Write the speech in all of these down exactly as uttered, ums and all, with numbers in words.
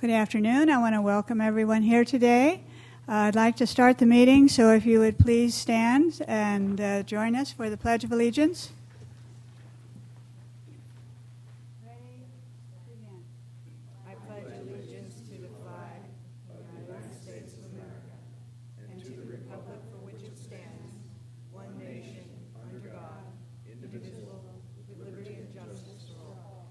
Good afternoon. I want to welcome everyone here today. Uh, I'd like to start the meeting, so if you would please stand and uh, join us for the Pledge of Allegiance. I pledge allegiance to the flag of the United States of America and to the republic for which it stands, one nation, under God, indivisible, with liberty and justice for all.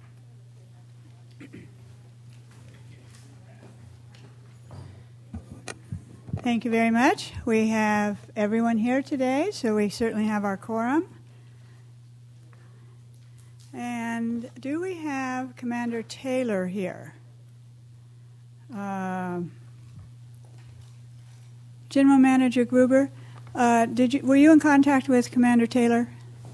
Thank you very much. We have everyone here today, so we certainly have our quorum. And do we have Commander Taylor here? Uh, General Manager Gruber, uh, did you were you in contact with Commander Taylor?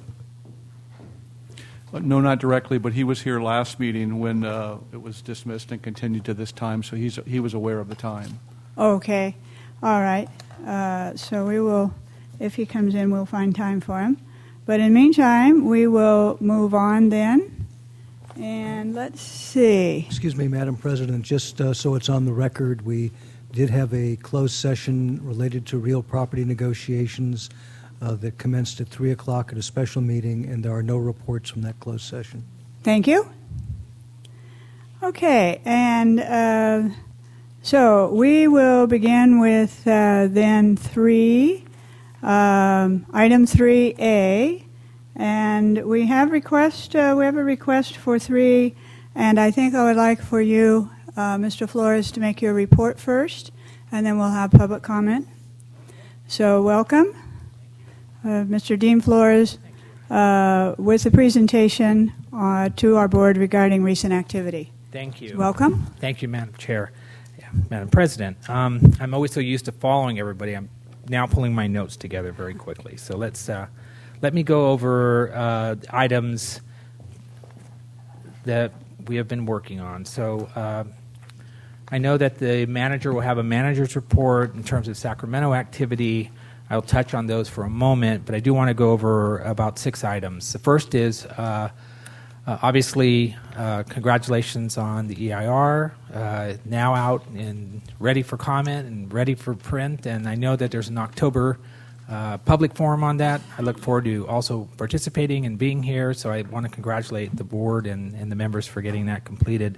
Uh, no, not directly, but he was here last meeting when uh, it was dismissed and continued to this time, so he's he was aware of the time. Okay. All right. Uh, so we will, if he comes in, we'll find time for him. But in the meantime, we will move on then. And let's see. Excuse me, Madam President, just uh, so it's on the record, we did have a closed session related to real property negotiations uh, that commenced at three o'clock at a special meeting, and there are no reports from that closed session. Thank you. Okay, and uh, so we will begin with uh, then three, um, item three A. And we have request. Uh, we have a request for three, and I think I would like for you, uh, Mister Flores, to make your report first, and then we'll have public comment. So, welcome, uh, Mister Dean Flores, uh, with the presentation uh, to our board regarding recent activity. Thank you. Welcome. Thank you, Madam Chair, yeah, Madam President. Um, I'm always so used to following everybody. I'm now pulling my notes together very quickly. So let's. Uh, Let me go over uh, items that we have been working on. So uh, I know that the manager will have a manager's report in terms of Sacramento activity. I'll touch on those for a moment, but I do want to go over about six items. The first is uh, uh, obviously uh, congratulations on the E I R, uh, now out and ready for comment and ready for print. And I know that there's an October Uh, public forum on that. I look forward to also participating and being here, so I want to congratulate the board and, and the members for getting that completed.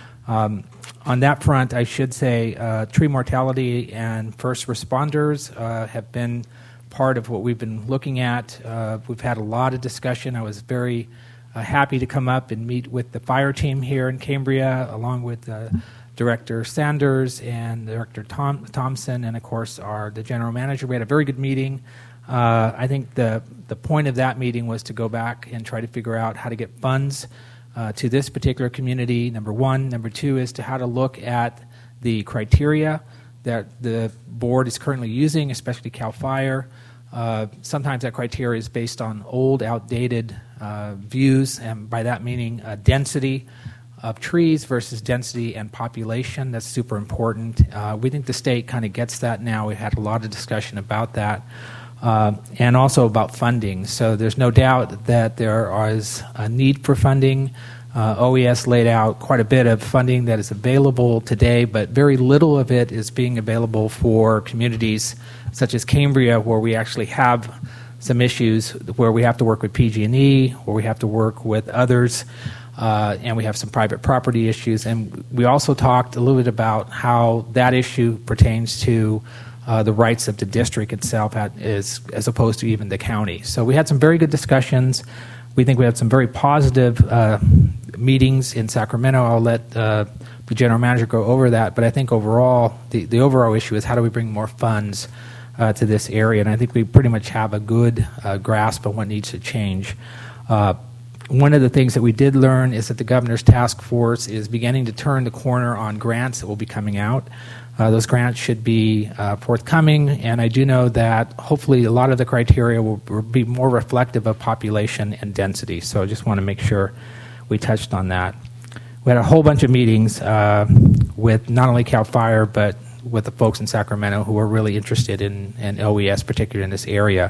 Um, on that front, I should say uh, tree mortality and first responders uh, have been part of what we've been looking at. Uh, we've had a lot of discussion. I was very uh, happy to come up and meet with the fire team here in Cambria, along with uh, Director Sanders and Director Tom, Thompson, and of course our the general manager. We had a very good meeting. Uh, I think the the point of that meeting was to go back and try to figure out how to get funds uh, to this particular community. Number one, number two is to how to look at the criteria that the board is currently using, especially CAL FIRE. Uh, sometimes that criteria is based on old, outdated uh, views, and by that meaning uh, density of trees versus density and population. That's super important. Uh, we think the state kind of gets that now. We had a lot of discussion about that. Uh, and also about funding. So there's no doubt that there is a need for funding. Uh, O E S laid out quite a bit of funding that is available today, but very little of it is being available for communities such as Cambria, where we actually have some issues where we have to work with P G and E, where we have to work with others. Uh, and we have some private property issues. And we also talked a little bit about how that issue pertains to uh, the rights of the district itself at, as, as opposed to even the county. So we had some very good discussions. We think we had some very positive uh, meetings in Sacramento. I'll let uh, the general manager go over that. But I think overall, the, the overall issue is how do we bring more funds uh, to this area? And I think we pretty much have a good uh, grasp on what needs to change. Uh, One of the things that we did learn is that the governor's task force is beginning to turn the corner on grants that will be coming out. Uh, those grants should be uh, forthcoming, and I do know that hopefully a lot of the criteria will, will be more reflective of population and density. So I just want to make sure we touched on that. We had a whole bunch of meetings uh, with not only CAL FIRE, but with the folks in Sacramento who are really interested in, in O E S, particularly in this area.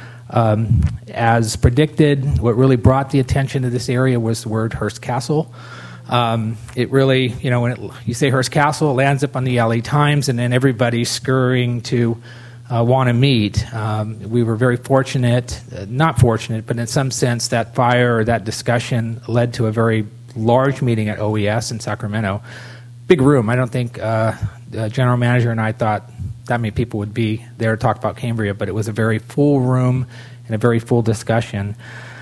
Um, as predicted, what really brought the attention to this area was the word Hearst Castle. Um, it really, you know, when it, you say Hearst Castle, it lands up on the L A Times, and then everybody's scurrying to uh, want to meet. Um, we were very fortunate, uh, not fortunate, but in some sense that fire or that discussion led to a very large meeting at O E S in Sacramento. Big room. I don't think uh, the general manager and I thought that many people would be there to talk about Cambria, but it was a very full room and a very full discussion.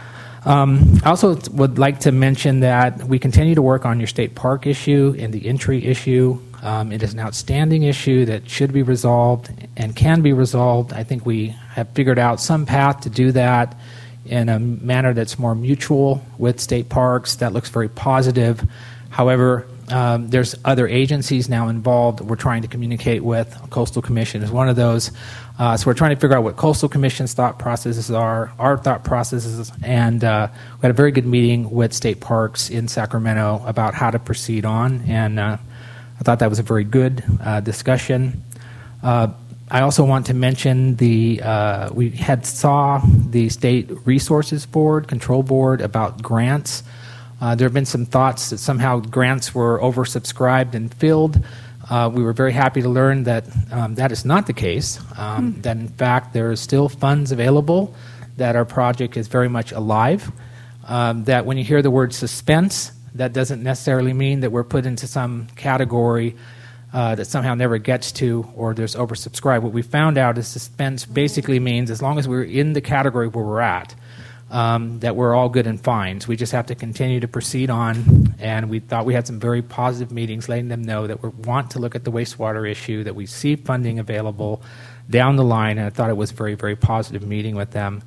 Um, I also would like to mention that we continue to work on your state park issue and the entry issue. Um, it is an outstanding issue that should be resolved and can be resolved. I think we have figured out some path to do that in a manner that's more mutual with state parks. That looks very positive. However, um, there's other agencies now involved we're trying to communicate with. Coastal Commission is one of those. Uh, so we're trying to figure out what Coastal Commission's thought processes are, our thought processes, and uh, we had a very good meeting with state parks in Sacramento about how to proceed on, and uh, I thought that was a very good uh, discussion. Uh, I also want to mention the uh, we had saw the State Resources Board, Control Board about grants. Uh, there have been some thoughts that somehow grants were oversubscribed and filled. Uh, we were very happy to learn that um, that is not the case, um, mm. that in fact there are still funds available, that our project is very much alive, um, that when you hear the word suspense, that doesn't necessarily mean that we're put into some category uh, that somehow never gets to or there's oversubscribed. What we found out is suspense basically means as long as we're in the category where we're at, Um, that we're all good and fine. So we just have to continue to proceed on, and we thought we had some very positive meetings letting them know that we want to look at the wastewater issue, that we see funding available down the line, and I thought it was a very, very positive meeting with them.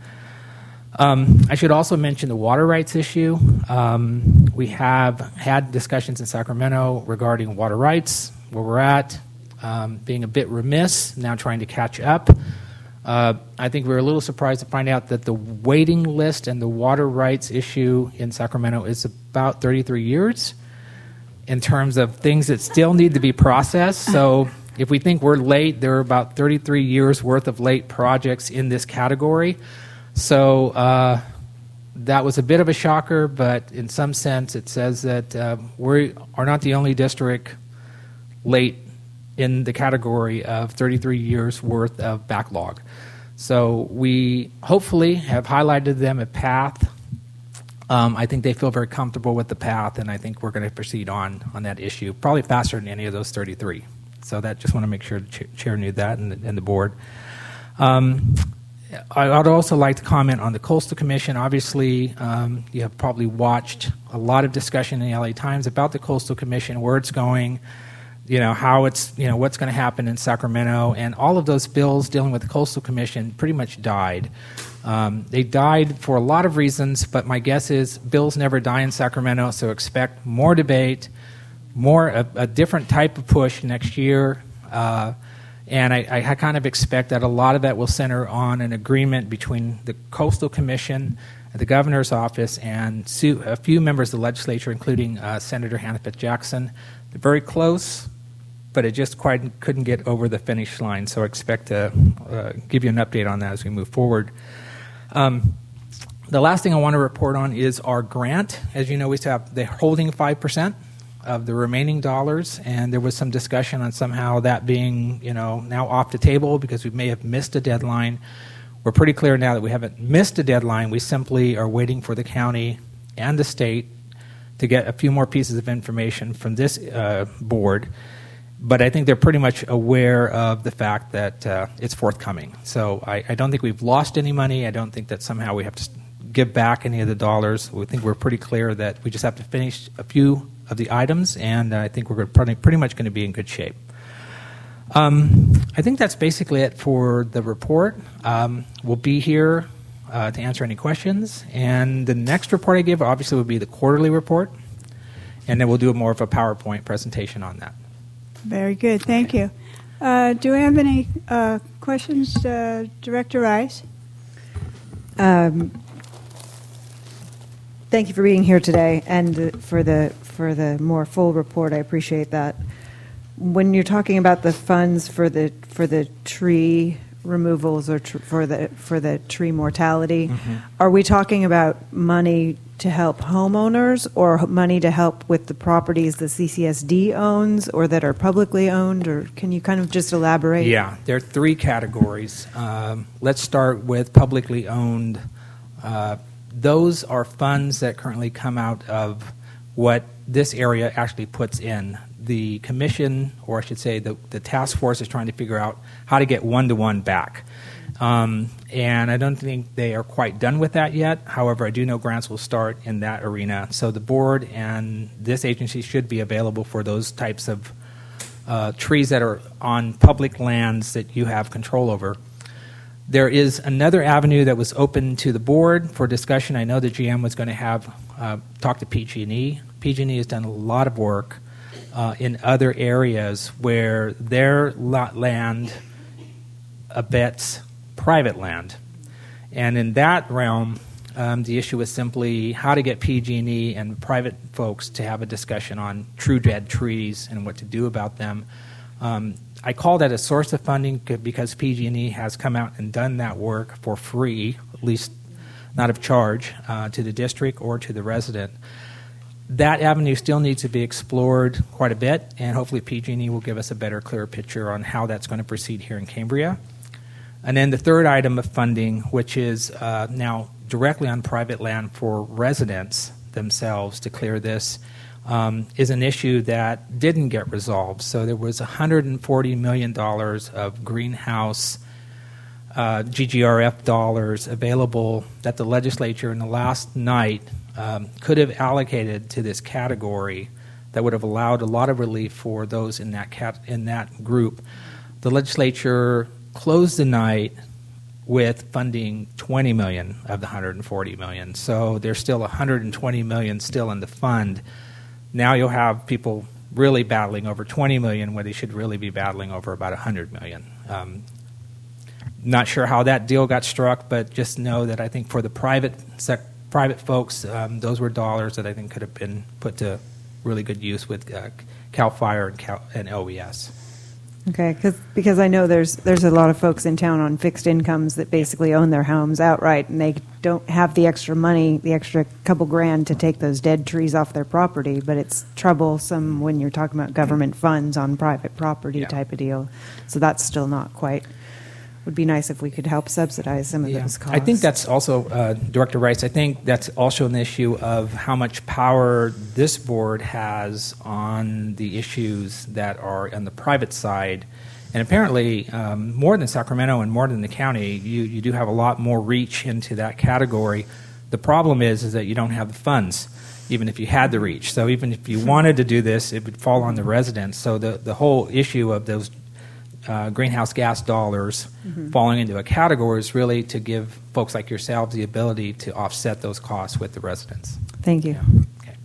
Um, I should also mention the water rights issue. Um, we have had discussions in Sacramento regarding water rights, where we're at, um, being a bit remiss, now trying to catch up. Uh, I think we were a little surprised to find out that the waiting list and the water rights issue in Sacramento is about thirty-three years in terms of things that still need to be processed. So if we think we're late, there are about thirty-three years worth of late projects in this category. So uh, that was a bit of a shocker, but in some sense it says that uh, we are not the only district late in the category of thirty-three years worth of backlog. So we hopefully have highlighted to them a path. Um, I think they feel very comfortable with the path, and I think we're going to proceed on on that issue, probably faster than any of those thirty-three. So that just want to make sure the chair knew that and the, and the board. Um, I would also like to comment on the Coastal Commission. Obviously, um, you have probably watched a lot of discussion in the L A Times about the Coastal Commission, where it's going, you know, how it's, you know, what's going to happen in Sacramento, and all of those bills dealing with the Coastal Commission pretty much died. Um, they died for a lot of reasons, but my guess is bills never die in Sacramento, so expect more debate, more a, a different type of push next year, uh, and I, I kind of expect that a lot of that will center on an agreement between the Coastal Commission, the governor's office, and a few members of the legislature, including uh, Senator Hannaford Jackson. They're very close, but it just quite couldn't get over the finish line, so I expect to uh, give you an update on that as we move forward. Um, the last thing I want to report on is our grant. As you know, we have they're holding five percent of the remaining dollars, and there was some discussion on somehow that being, you know, now off the table because we may have missed a deadline. We're pretty clear now that we haven't missed a deadline. We simply are waiting for the county and the state to get a few more pieces of information from this uh, board. But I think they're pretty much aware of the fact that uh, it's forthcoming. So I, I don't think we've lost any money. I don't think that somehow we have to give back any of the dollars. We think we're pretty clear that we just have to finish a few of the items, and I think we're pretty, pretty much going to be in good shape. Um, I think that's basically it for the report. Um, we'll be here uh, to answer any questions. And the next report I give obviously will be the quarterly report, and then we'll do more of a PowerPoint presentation on that. Very good. Thank you. Uh, do we have any uh, questions, uh, Director Rice? Um, thank you for being here today and uh, for the for the more full report. I appreciate that. When you're talking about the funds for the for the tree removals or tr- for the for the tree mortality. Mhm. Are we talking about money to help homeowners or h- money to help with the properties the C C S D owns or that are publicly owned? Or can you kind of just elaborate? Yeah, there are three categories. Um, let's start with publicly owned. Uh, those are funds that currently come out of what this area actually puts in. The commission, or I should say the, the task force, is trying to figure out how to get one-to-one back. Um, and I don't think they are quite done with that yet. However, I do know grants will start in that arena. So the board and this agency should be available for those types of uh, trees that are on public lands that you have control over. There is another avenue that was open to the board for discussion. I know the G M was going to have uh, talk to P G and E. P G and E has done a lot of work uh, in other areas where their lot land abets private land. And in that realm, um, the issue is simply how to get P G and E and private folks to have a discussion on true dead trees and what to do about them. Um, I call that a source of funding because P G and E has come out and done that work for free, at least not of charge, uh, to the district or to the resident. That avenue still needs to be explored quite a bit, and hopefully P G and E will give us a better, clearer picture on how that's going to proceed here in Cambria. And then the third item of funding, which is uh, now directly on private land for residents themselves to clear this, um, is an issue that didn't get resolved. So there was one hundred forty million dollars of greenhouse uh, G G R F dollars available that the legislature in the last night um, could have allocated to this category that would have allowed a lot of relief for those in that cat in that group. The legislature closed the night with funding twenty million dollars of the one hundred forty million dollars. So there's still one hundred twenty million dollars still in the fund. Now you'll have people really battling over twenty million dollars where they should really be battling over about one hundred million dollars. Um, not sure how that deal got struck, but just know that I think for the private sec- private folks, um, those were dollars that I think could have been put to really good use with uh, CAL FIRE and, Cal- and O E S. Okay, cause, because I know there's there's a lot of folks in town on fixed incomes that basically own their homes outright, and they don't have the extra money, the extra couple grand to take those dead trees off their property. But it's troublesome when you're talking about government funds on private property Yeah. type of deal. So that's still not quite. Would be nice if we could help subsidize some of Yeah. those costs. I think that's also, uh, Director Rice, I think that's also an issue of how much power this board has on the issues that are on the private side. And apparently, um, more than Sacramento and more than the county, you, you do have a lot more reach into that category. The problem is, is that you don't have the funds, even if you had the reach. So even if you wanted to do this, it would fall on the residents. So the, the whole issue of those Uh, greenhouse gas dollars mm-hmm. falling into a category is really to give folks like yourselves the ability to offset those costs with the residents. Thank you. Yeah. Okay.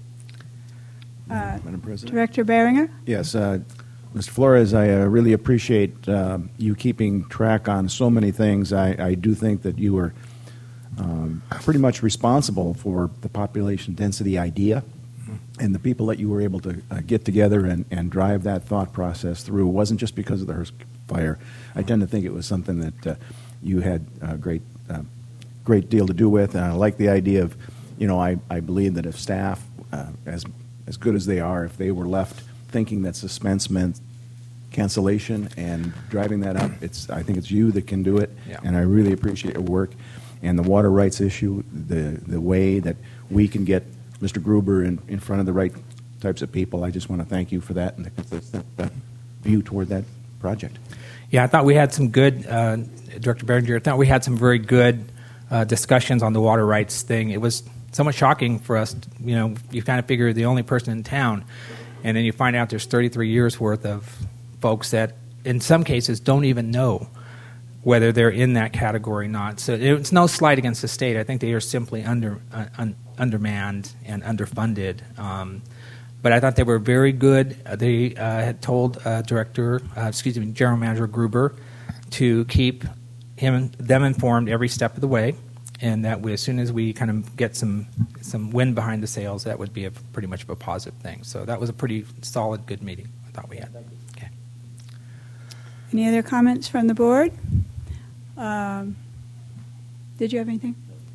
Uh, Madam President? Director Beringer? Yes, uh, Mister Flores, I uh, really appreciate uh, you keeping track on so many things. I, I do think that you were um, pretty much responsible for the population density idea, and the people that you were able to uh, get together and, and drive that thought process through wasn't just because of the Hearst fire. I tend to think it was something that uh, you had a great, uh, great deal to do with, and I like the idea of, you know, I, I believe that if staff, uh, as as good as they are, if they were left thinking that suspense meant cancellation and driving that up, it's I think it's you that can do it, Yeah. and I really appreciate your work. And the water rights issue, the the way that we can get Mister Gruber in, in front of the right types of people. I just want to thank you for that and the consistent uh, view toward that project. Yeah, I thought we had some good, uh, Director Berenger, I thought we had some very good uh, discussions on the water rights thing. It was somewhat shocking for us. You know, you kind of figure the only person in town, and then you find out there's thirty-three years worth of folks that, in some cases, don't even know whether they're in that category or not. So it's no slight against the state. I think they are simply under uh, un, undermanned and underfunded. Um, but I thought they were very good. Uh, they uh, had told uh, Director, uh, excuse me, General Manager Gruber to keep him them informed every step of the way, and that we, as soon as we kind of get some some wind behind the sails, that would be a pretty much of a positive thing. So that was a pretty solid, good meeting I thought we had. Okay. Any other comments from the board? Um, did you have anything?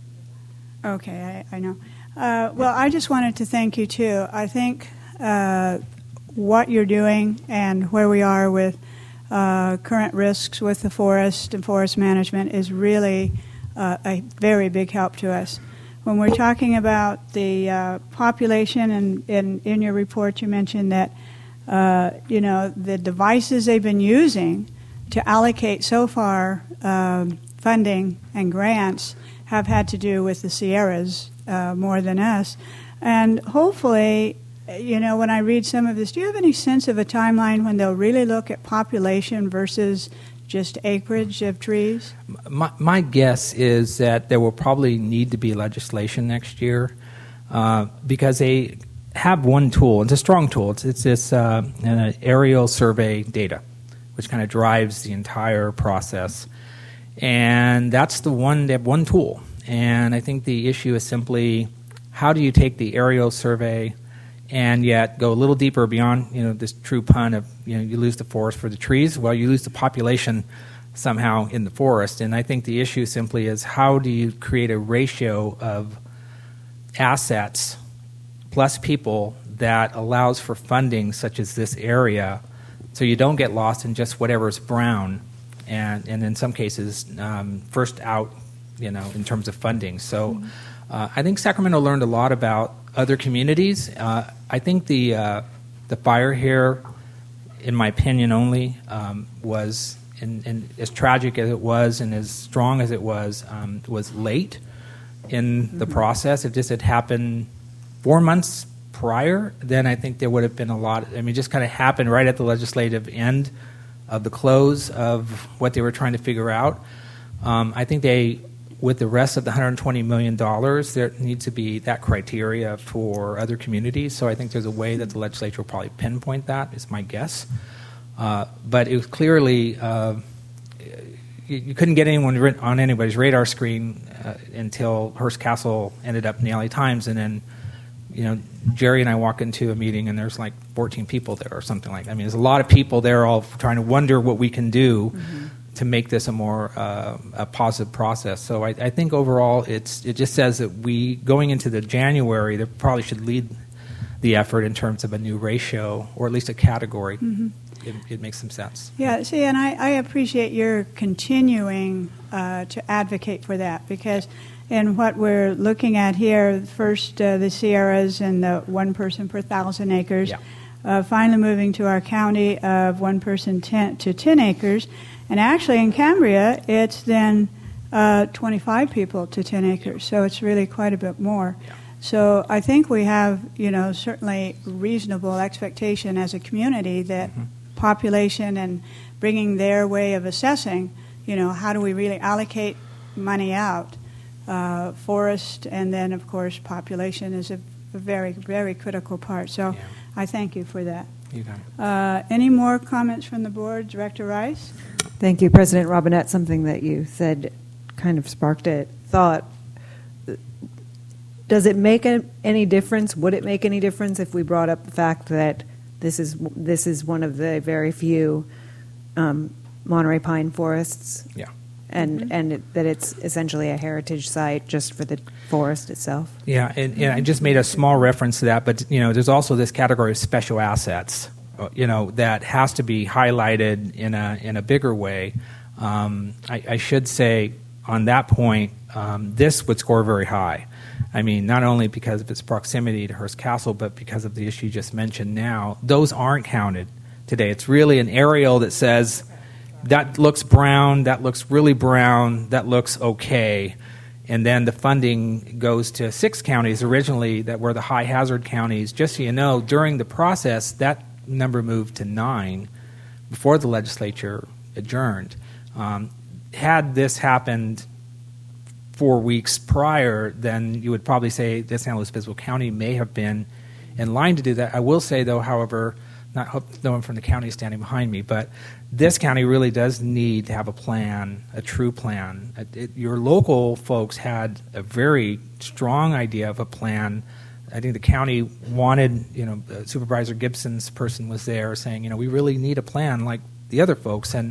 Okay, I, I know. Uh, well, I just wanted to thank you, too. I think uh, what you're doing and where we are with uh, current risks with the forest and forest management is really uh, a very big help to us. When we're talking about the uh, population, and, and in your report you mentioned that, uh, you know, the devices they've been using to allocate so far um, funding and grants have had to do with the Sierras uh, more than us. And hopefully, you know, when I read some of this, do you have any sense of a timeline when they'll really look at population versus just acreage of trees? My, my guess is that there will probably need to be legislation next year uh, because they have one tool. It's a strong tool. It's, it's this uh, an aerial survey data, which kind of drives the entire process. And that's the one, they have one tool. And I think the issue is simply how do you take the aerial survey and yet go a little deeper beyond, you know, this true pun of, you know, you lose the forest for the trees. Well, you lose the population somehow in the forest. And I think the issue simply is how do you create a ratio of assets plus people that allows for funding such as this area so you don't get lost in just whatever's brown and, and in some cases um, first out, you know, in terms of funding. So uh, I think Sacramento learned a lot about other communities. Uh, I think the uh, the fire here, in my opinion only, um, was, and, and as tragic as it was and as strong as it was, um, was late in mm-hmm. the process. If this had happened four months prior, then I think there would have been a lot. I mean, it just kind of happened right at the legislative end of the close of what they were trying to figure out. Um, I think they, with the rest of the one hundred twenty million dollars, there needs to be that criteria for other communities. So I think there's a way that the legislature will probably pinpoint that, is my guess. Uh, but it was clearly, uh, you, you couldn't get anyone on anybody's radar screen uh, until Hearst Castle ended up in the L A Times, and then, you know, Jerry and I walk into a meeting and there's like fourteen people there or something like that. I mean, there's a lot of people there all trying to wonder what we can do mm-hmm. to make this a more uh, a positive process. So I, I think overall it's it just says that we, going into the January, they probably should lead the effort in terms of a new ratio or at least a category. Mm-hmm. It, it makes some sense. Yeah, see, and I, I appreciate your continuing uh, to advocate for that, because in what we're looking at here, first uh, the Sierras and the one person per thousand acres, yeah. uh, finally moving to our county of one person ten, to ten acres, and actually in Cambria it's then uh, twenty-five people to ten acres, so it's really quite a bit more. Yeah. So I think we have, you know, certainly reasonable expectation as a community that mm-hmm. population and bringing their way of assessing, you know, how do we really allocate money out. Uh, forest, and then, of course, population is a, a very, very critical part. So yeah. I thank you for that. You got it. Uh, any more comments from the board? Director Rice? Thank you, President Robinette. Something that you said kind of sparked a thought. Does it make a, any difference? Would it make any difference if we brought up the fact that this is this is one of the very few um, Monterey pine forests? Yeah. And Mm-hmm. and it, that it's essentially a heritage site just for the forest itself. Yeah, and, and I just made a small reference to that, but you know, there's also this category of special assets, you know, that has to be highlighted in a in a bigger way. Um, I, I should say on that point, um, this would score very high. I mean, not only because of its proximity to Hearst Castle, but because of the issue you just mentioned now. Those aren't counted today. It's really an aerial that says, that looks brown, that looks really brown, that looks okay. And then the funding goes to six counties originally that were the high hazard counties. Just so you know, during the process, that number moved to nine before the legislature adjourned. Um, had this happened four weeks prior, then you would probably say that San Luis Obispo County may have been in line to do that. I will say, though, however, not hope no one from the county is standing behind me, but this county really does need to have a plan, a true plan. It, it, your local folks had a very strong idea of a plan. I think the county wanted, you know, Supervisor Gibson's person was there saying, you know, we really need a plan like the other folks. And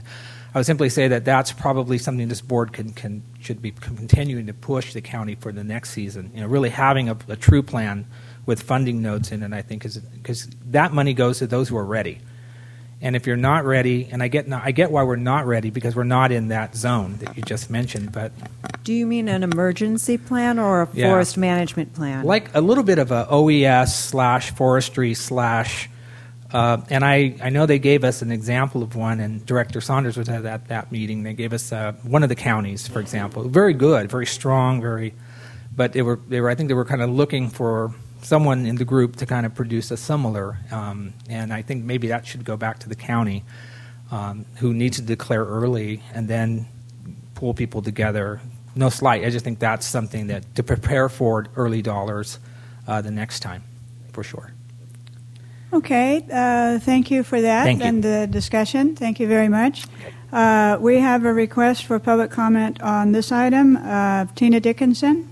I would simply say that that's probably something this board can, can should be continuing to push the county for the next season. You know, really having a, a true plan with funding notes in it, I think, is because that money goes to those who are ready. And if you're not ready, and I get I get why we're not ready, because we're not in that zone that you just mentioned. But do you mean an emergency plan or a Yeah. forest management plan? like a little bit of a O E S slash forestry slash, uh, and I, I know they gave us an example of one, and Director Saunders was at that, that meeting. They gave us uh, one of the counties, for example, very good, very strong, very, but they were they were I think they were kind of looking for someone in the group to kind of produce a similar, um, and I think maybe that should go back to the county, um, who needs to declare early and then pull people together. No slight, I just think that's something that to prepare for early dollars uh, the next time, for sure. Okay, uh, thank you for that Thank you. and the discussion. Thank you very much. Uh, we have a request for public comment on this item. Uh, Tina Dickinson.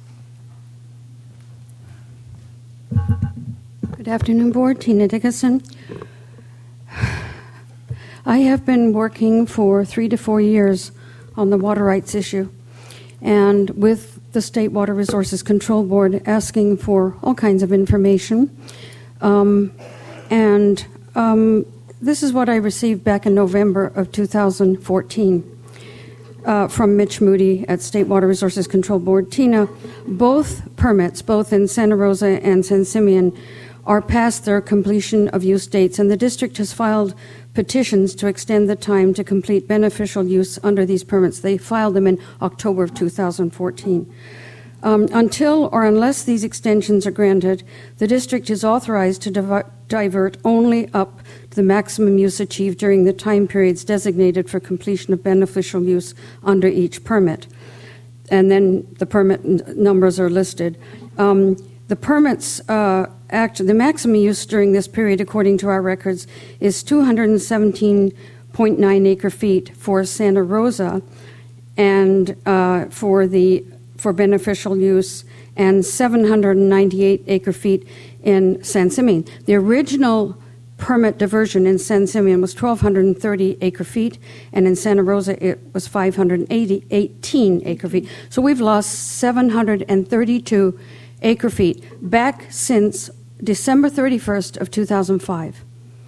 Good afternoon, Board. Tina Dickinson. I have been working for three to four years on the water rights issue, and with the State Water Resources Control Board asking for all kinds of information. Um, and um, this is what I received back in November of two thousand fourteen uh, from Mitch Moody at State Water Resources Control Board. Tina, both permits, both in Santa Rosa and San Simeon, are past their completion of use dates, and the district has filed petitions to extend the time to complete beneficial use under these permits. They filed them in October of two thousand fourteen. Um, until or unless these extensions are granted, the district is authorized to div- divert only up to the maximum use achieved during the time periods designated for completion of beneficial use under each permit. And then the permit n- numbers are listed. Um, the permits uh, act, the maximum use during this period, according to our records, is two hundred seventeen point nine acre feet for Santa Rosa, and uh, for the for beneficial use, and seven hundred ninety-eight acre feet in San Simeon. The original permit diversion in San Simeon was one thousand two hundred thirty acre feet, and in Santa Rosa it was five hundred eighteen acre feet. So we've lost seven hundred thirty-two acre feet back since December thirty-first of two thousand five.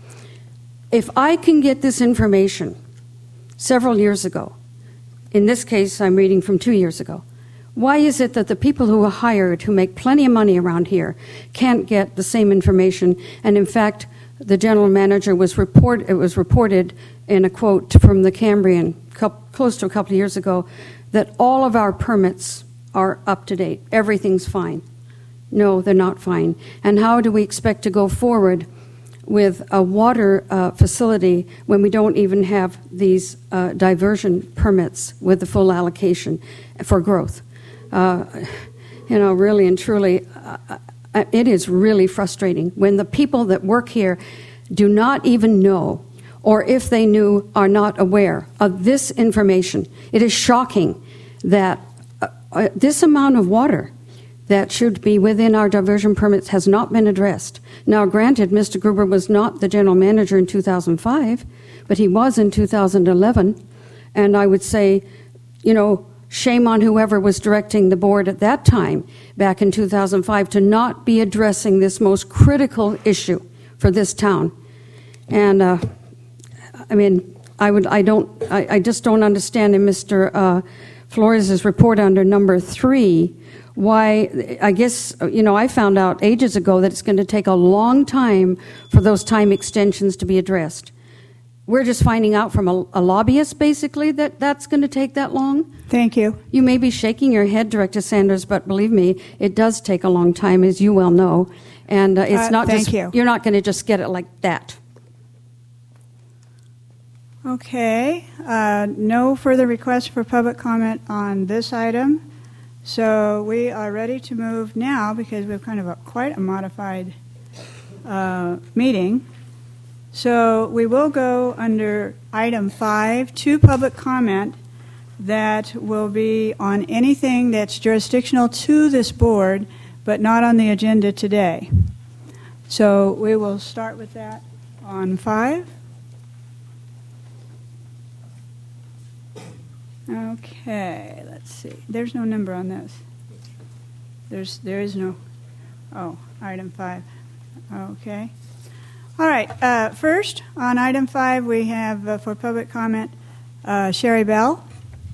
If I can get this information several years ago, in this case I'm reading from two years ago, why is it that the people who are hired, who make plenty of money around here, can't get the same information? And in fact, the general manager was report. It was reported in a quote from the Cambrian close to a couple of years ago that all of our permits are up to date. Everything's fine. No, they're not fine. And how do we expect to go forward with a water uh, facility when we don't even have these uh, diversion permits with the full allocation for growth? Uh, you know, really and truly, uh, it is really frustrating when the people that work here do not even know, or if they knew, are not aware of this information. It is shocking that uh, uh, this amount of water that should be within our diversion permits has not been addressed. Now, granted, Mister Gruber was not the general manager in two thousand five, but he was in two thousand eleven, and I would say, you know, shame on whoever was directing the board at that time, back in two thousand five, to not be addressing this most critical issue for this town. And uh, I mean, I would, I don't, I, I just don't understand in Mister Uh, Flores' report under number three why. I guess, you know, I found out ages ago that it's going to take a long time for those time extensions to be addressed. We're just finding out from a, a lobbyist, basically, that that's going to take that long. Thank you. You may be shaking your head, Director Sanders, but believe me, it does take a long time, as you well know. And uh, it's Uh, not thank just, you. You're not going to just get it like that. Okay. Uh, no further requests for public comment on this item. So we are ready to move now, because we have kind of a, quite a modified uh, meeting. So we will go under item five to public comment that will be on anything that's jurisdictional to this board, but not on the agenda today. So we will start with that on five. Okay, let's see. There's no number on this. There's, there is no, oh, item five. Okay. All right, uh, first, on item five, we have, uh, for public comment, uh, Sherry Bell.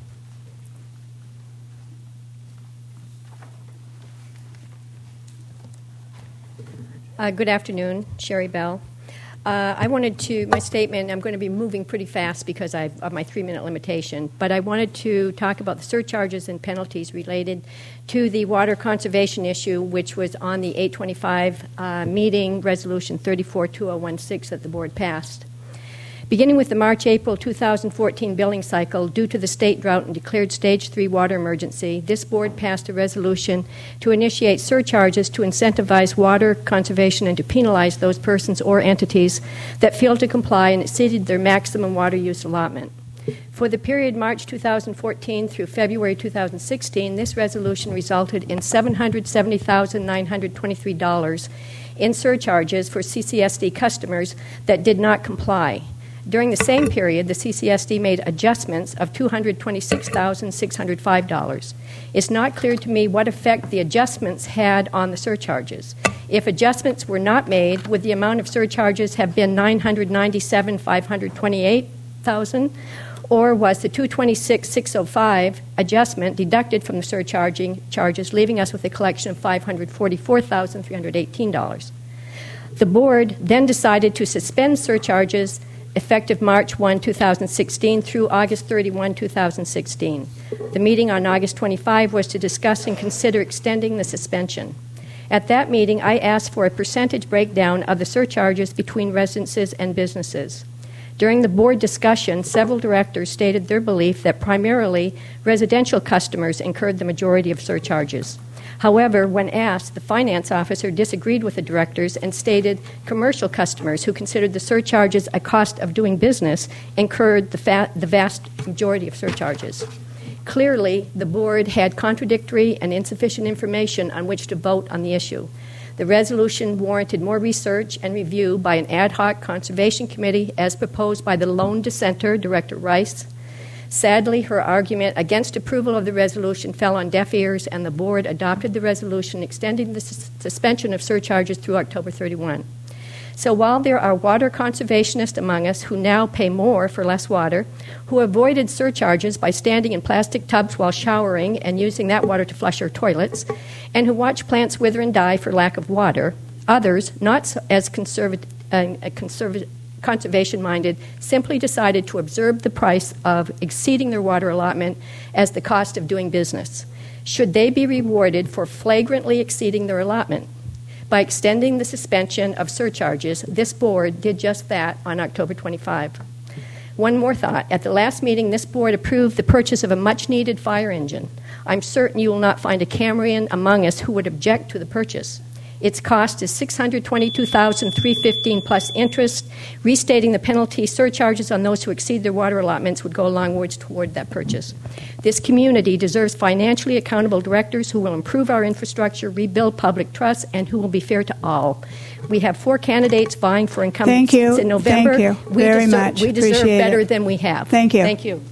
Uh, good afternoon, Sherry Bell. Uh, I wanted to, my statement, I'm going to be moving pretty fast because I of my three-minute limitation, but I wanted to talk about the surcharges and penalties related to the water conservation issue, which was on the eight twenty-five uh, meeting, Resolution thirty-four two oh sixteen that the board passed. Beginning with the March-April two thousand fourteen billing cycle, due to the state drought and declared Stage three water emergency, this board passed a resolution to initiate surcharges to incentivize water conservation and to penalize those persons or entities that failed to comply and exceeded their maximum water use allotment. For the period March two thousand fourteen through February two thousand sixteen, this resolution resulted in seven hundred seventy thousand nine hundred twenty-three dollars in surcharges for C C S D customers that did not comply. During the same period, the C C S D made adjustments of two hundred twenty-six thousand six hundred five dollars. It's not clear to me what effect the adjustments had on the surcharges. If adjustments were not made, would the amount of surcharges have been nine hundred ninety-seven thousand five hundred twenty-eight dollars, or was the two hundred twenty-six thousand six hundred five dollars adjustment deducted from the surcharging charges, leaving us with a collection of five hundred forty-four thousand three hundred eighteen dollars? The board then decided to suspend surcharges effective March first, two thousand sixteen through August thirty-first, two thousand sixteen. The meeting on August twenty-fifth was to discuss and consider extending the suspension. At that meeting, I asked for a percentage breakdown of the surcharges between residences and businesses. During the board discussion, several directors stated their belief that primarily residential customers incurred the majority of surcharges. However, when asked, the finance officer disagreed with the directors and stated commercial customers who considered the surcharges a cost of doing business incurred the, fa- the vast majority of surcharges. Clearly, the board had contradictory and insufficient information on which to vote on the issue. The resolution warranted more research and review by an ad hoc conservation committee as proposed by the lone dissenter, Director Rice. Sadly, her argument against approval of the resolution fell on deaf ears, and the board adopted the resolution extending the sus- suspension of surcharges through October thirty-first. So while there are water conservationists among us who now pay more for less water, who avoided surcharges by standing in plastic tubs while showering and using that water to flush our toilets, and who watch plants wither and die for lack of water, others, not so as conservative, uh, conservative conservation-minded, simply decided to observe the price of exceeding their water allotment as the cost of doing business. Should they be rewarded for flagrantly exceeding their allotment? By extending the suspension of surcharges, this board did just that on October twenty-fifth. One more thought. At the last meeting, this board approved the purchase of a much-needed fire engine. I'm certain you will not find a Cambrian among us who would object to the purchase. Its cost is six hundred twenty-two thousand three hundred fifteen dollars plus interest. Restating the penalty surcharges on those who exceed their water allotments would go a long ways toward that purchase. This community deserves financially accountable directors who will improve our infrastructure, rebuild public trust, and who will be fair to all. We have four candidates vying for incumbents Thank you. in November. Thank you we very deserve, much. We deserve Appreciate better it. than we have. Thank you. Thank you.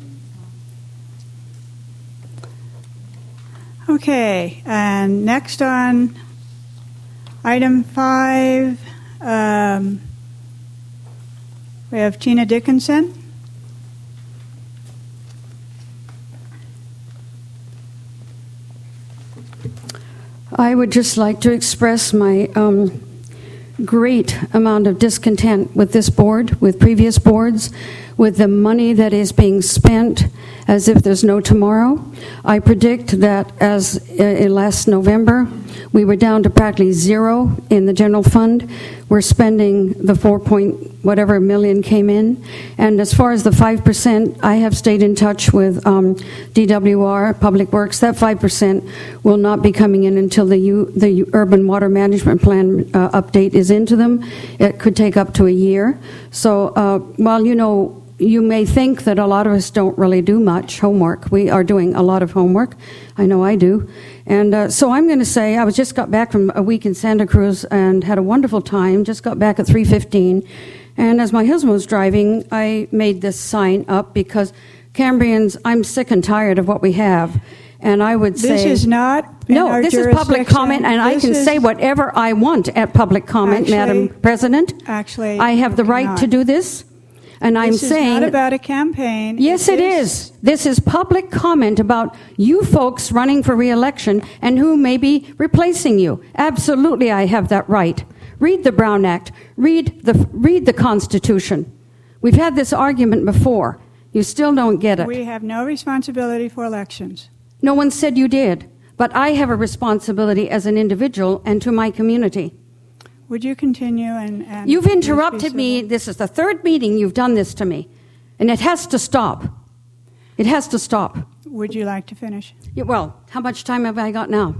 Okay, and next on item five, um, we have Tina Dickinson. I would just like to express my um, great amount of discontent with this board, with previous boards, with the money that is being spent as if there's no tomorrow. I predict that as uh, in last November, we were down to practically zero in the general fund. We're spending the four point whatever million came in. And as far as the five percent, I have stayed in touch with um, D W R, Public Works. That five percent will not be coming in until the, U, the Urban Water Management Plan uh, update is into them. It could take up to a year. So uh, while, you know, you may think that a lot of us don't really do much homework. We are doing a lot of homework. I know I do. And uh, so I'm going to say I was just got back from a week in Santa Cruz and had a wonderful time. Just got back at three fifteen. And as my husband was driving, I made this sign up because Cambrians, I'm sick and tired of what we have. And I would say... This is not in No, our this is public jurisdiction. comment, and I This can is- say whatever I want at public comment, Actually- Madam President. Actually, I have the you right cannot. to do this, and I'm This is saying... not about a campaign. Yes, it is. This is public comment about you folks running for re-election and who may be replacing you. Absolutely, I have that right. Read the Brown Act. Read the, read the Constitution. We've had this argument before. You still don't get it. We have no responsibility for elections. No one said you did, but I have a responsibility as an individual and to my community. Would you continue and... and You've please be interrupted me. civil? This is the third meeting you've done this to me, and it has to stop. It has to stop. Would you like to finish? Yeah, well, how much time have I got now?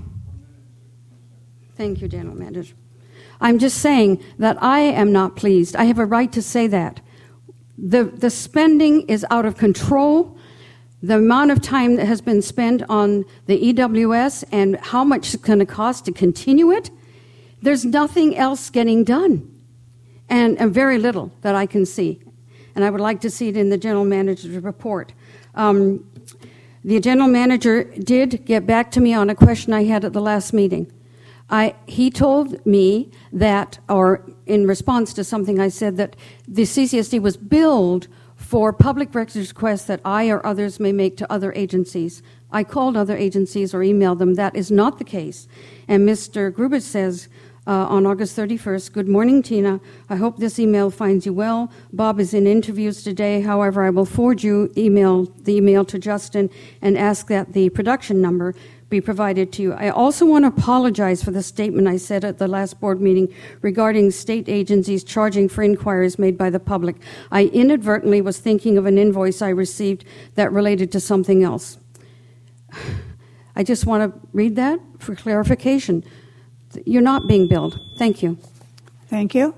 Thank you, General Manager. I'm just saying that I am not pleased. I have a right to say that. The, the spending is out of control. The amount of time that has been spent on the E W S and how much it's going to cost to continue it, there's nothing else getting done. And, and very little that I can see. And I would like to see it in the General Manager's report. Um, the General Manager did get back to me on a question I had at the last meeting. I, he told me that, or in response to something I said, that the C C S D was billed for public records requests that I or others may make to other agencies. I called other agencies or emailed them. That is not the case. And Mister Gruber says uh, on August thirty-first, "Good morning, Tina. I hope this email finds you well. Bob is in interviews today. However, I will forward you email the email to Justin and ask that the production number be provided to you. I also want to apologize for the statement I said at the last board meeting regarding state agencies charging for inquiries made by the public. I inadvertently was thinking of an invoice I received that related to something else." I just want to read that for clarification. You're not being billed. Thank you. Thank you.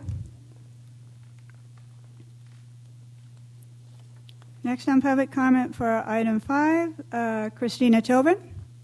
Next on public comment for item five, uh, Christina Tobin.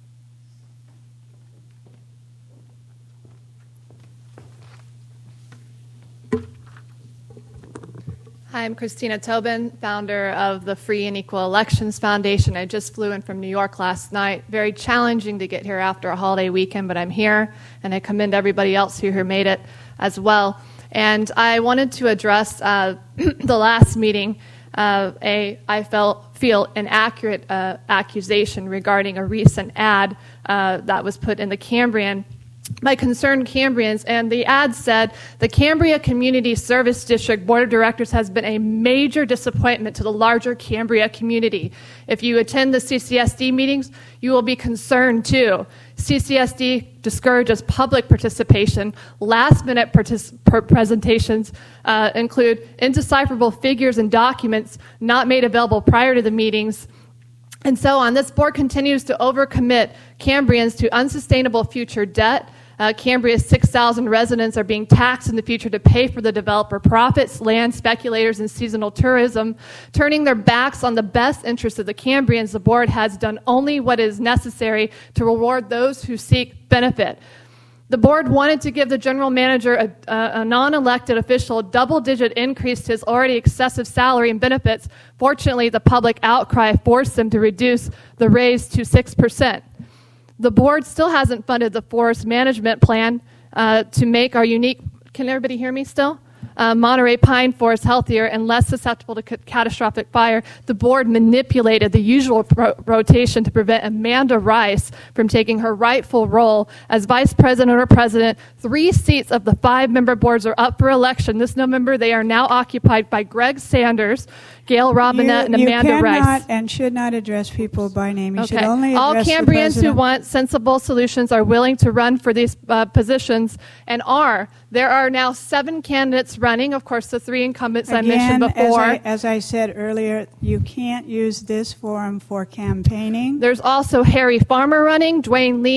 Hi, I'm Christina Tobin, founder of the Free and Equal Elections Foundation. I just flew in from New York last night. Very challenging to get here after a holiday weekend, but I'm here, and I commend everybody else who, who made it as well. And I wanted to address uh, the last meeting, uh, a I felt feel an accurate uh, accusation regarding a recent ad uh, that was put in the Cambrian by concerned Cambrians, and the ad said, "The Cambria Community Service District Board of Directors has been a major disappointment to the larger Cambria community. If you attend the C C S D meetings, you will be concerned too. C C S D discourages public participation. Last-minute partic- per- presentations uh, include indecipherable figures and documents not made available prior to the meetings." And so on, this board continues to overcommit Cambrians to unsustainable future debt. Uh, Cambria's six thousand residents are being taxed in the future to pay for the developer profits, land speculators, and seasonal tourism. Turning their backs on the best interests of the Cambrians, the board has done only what is necessary to reward those who seek benefit. The board wanted to give the general manager, a, a, a non-elected official, a double-digit increase to his already excessive salary and benefits. Fortunately, the public outcry forced them to reduce the raise to six percent. The board still hasn't funded the forest management plan uh, to make our unique, can everybody hear me still? Uh, Monterey pine forest healthier and less susceptible to ca- catastrophic fire. The board manipulated the usual ro- rotation to prevent Amanda Rice from taking her rightful role as vice president or president. Three seats of the five-member boards are up for election this November. They are now occupied by Greg Sanders, Gail Robinette, and you Amanda cannot Rice. and should not address people by name. You Okay. should only All address the Cambrians who president. want sensible solutions are willing to run for these uh, positions and are. There are now seven candidates running. Of course, the three incumbents I mentioned Again, before. As I, as I said earlier, you can't use this forum for campaigning. There's also Harry Farmer running, Dwayne Lee,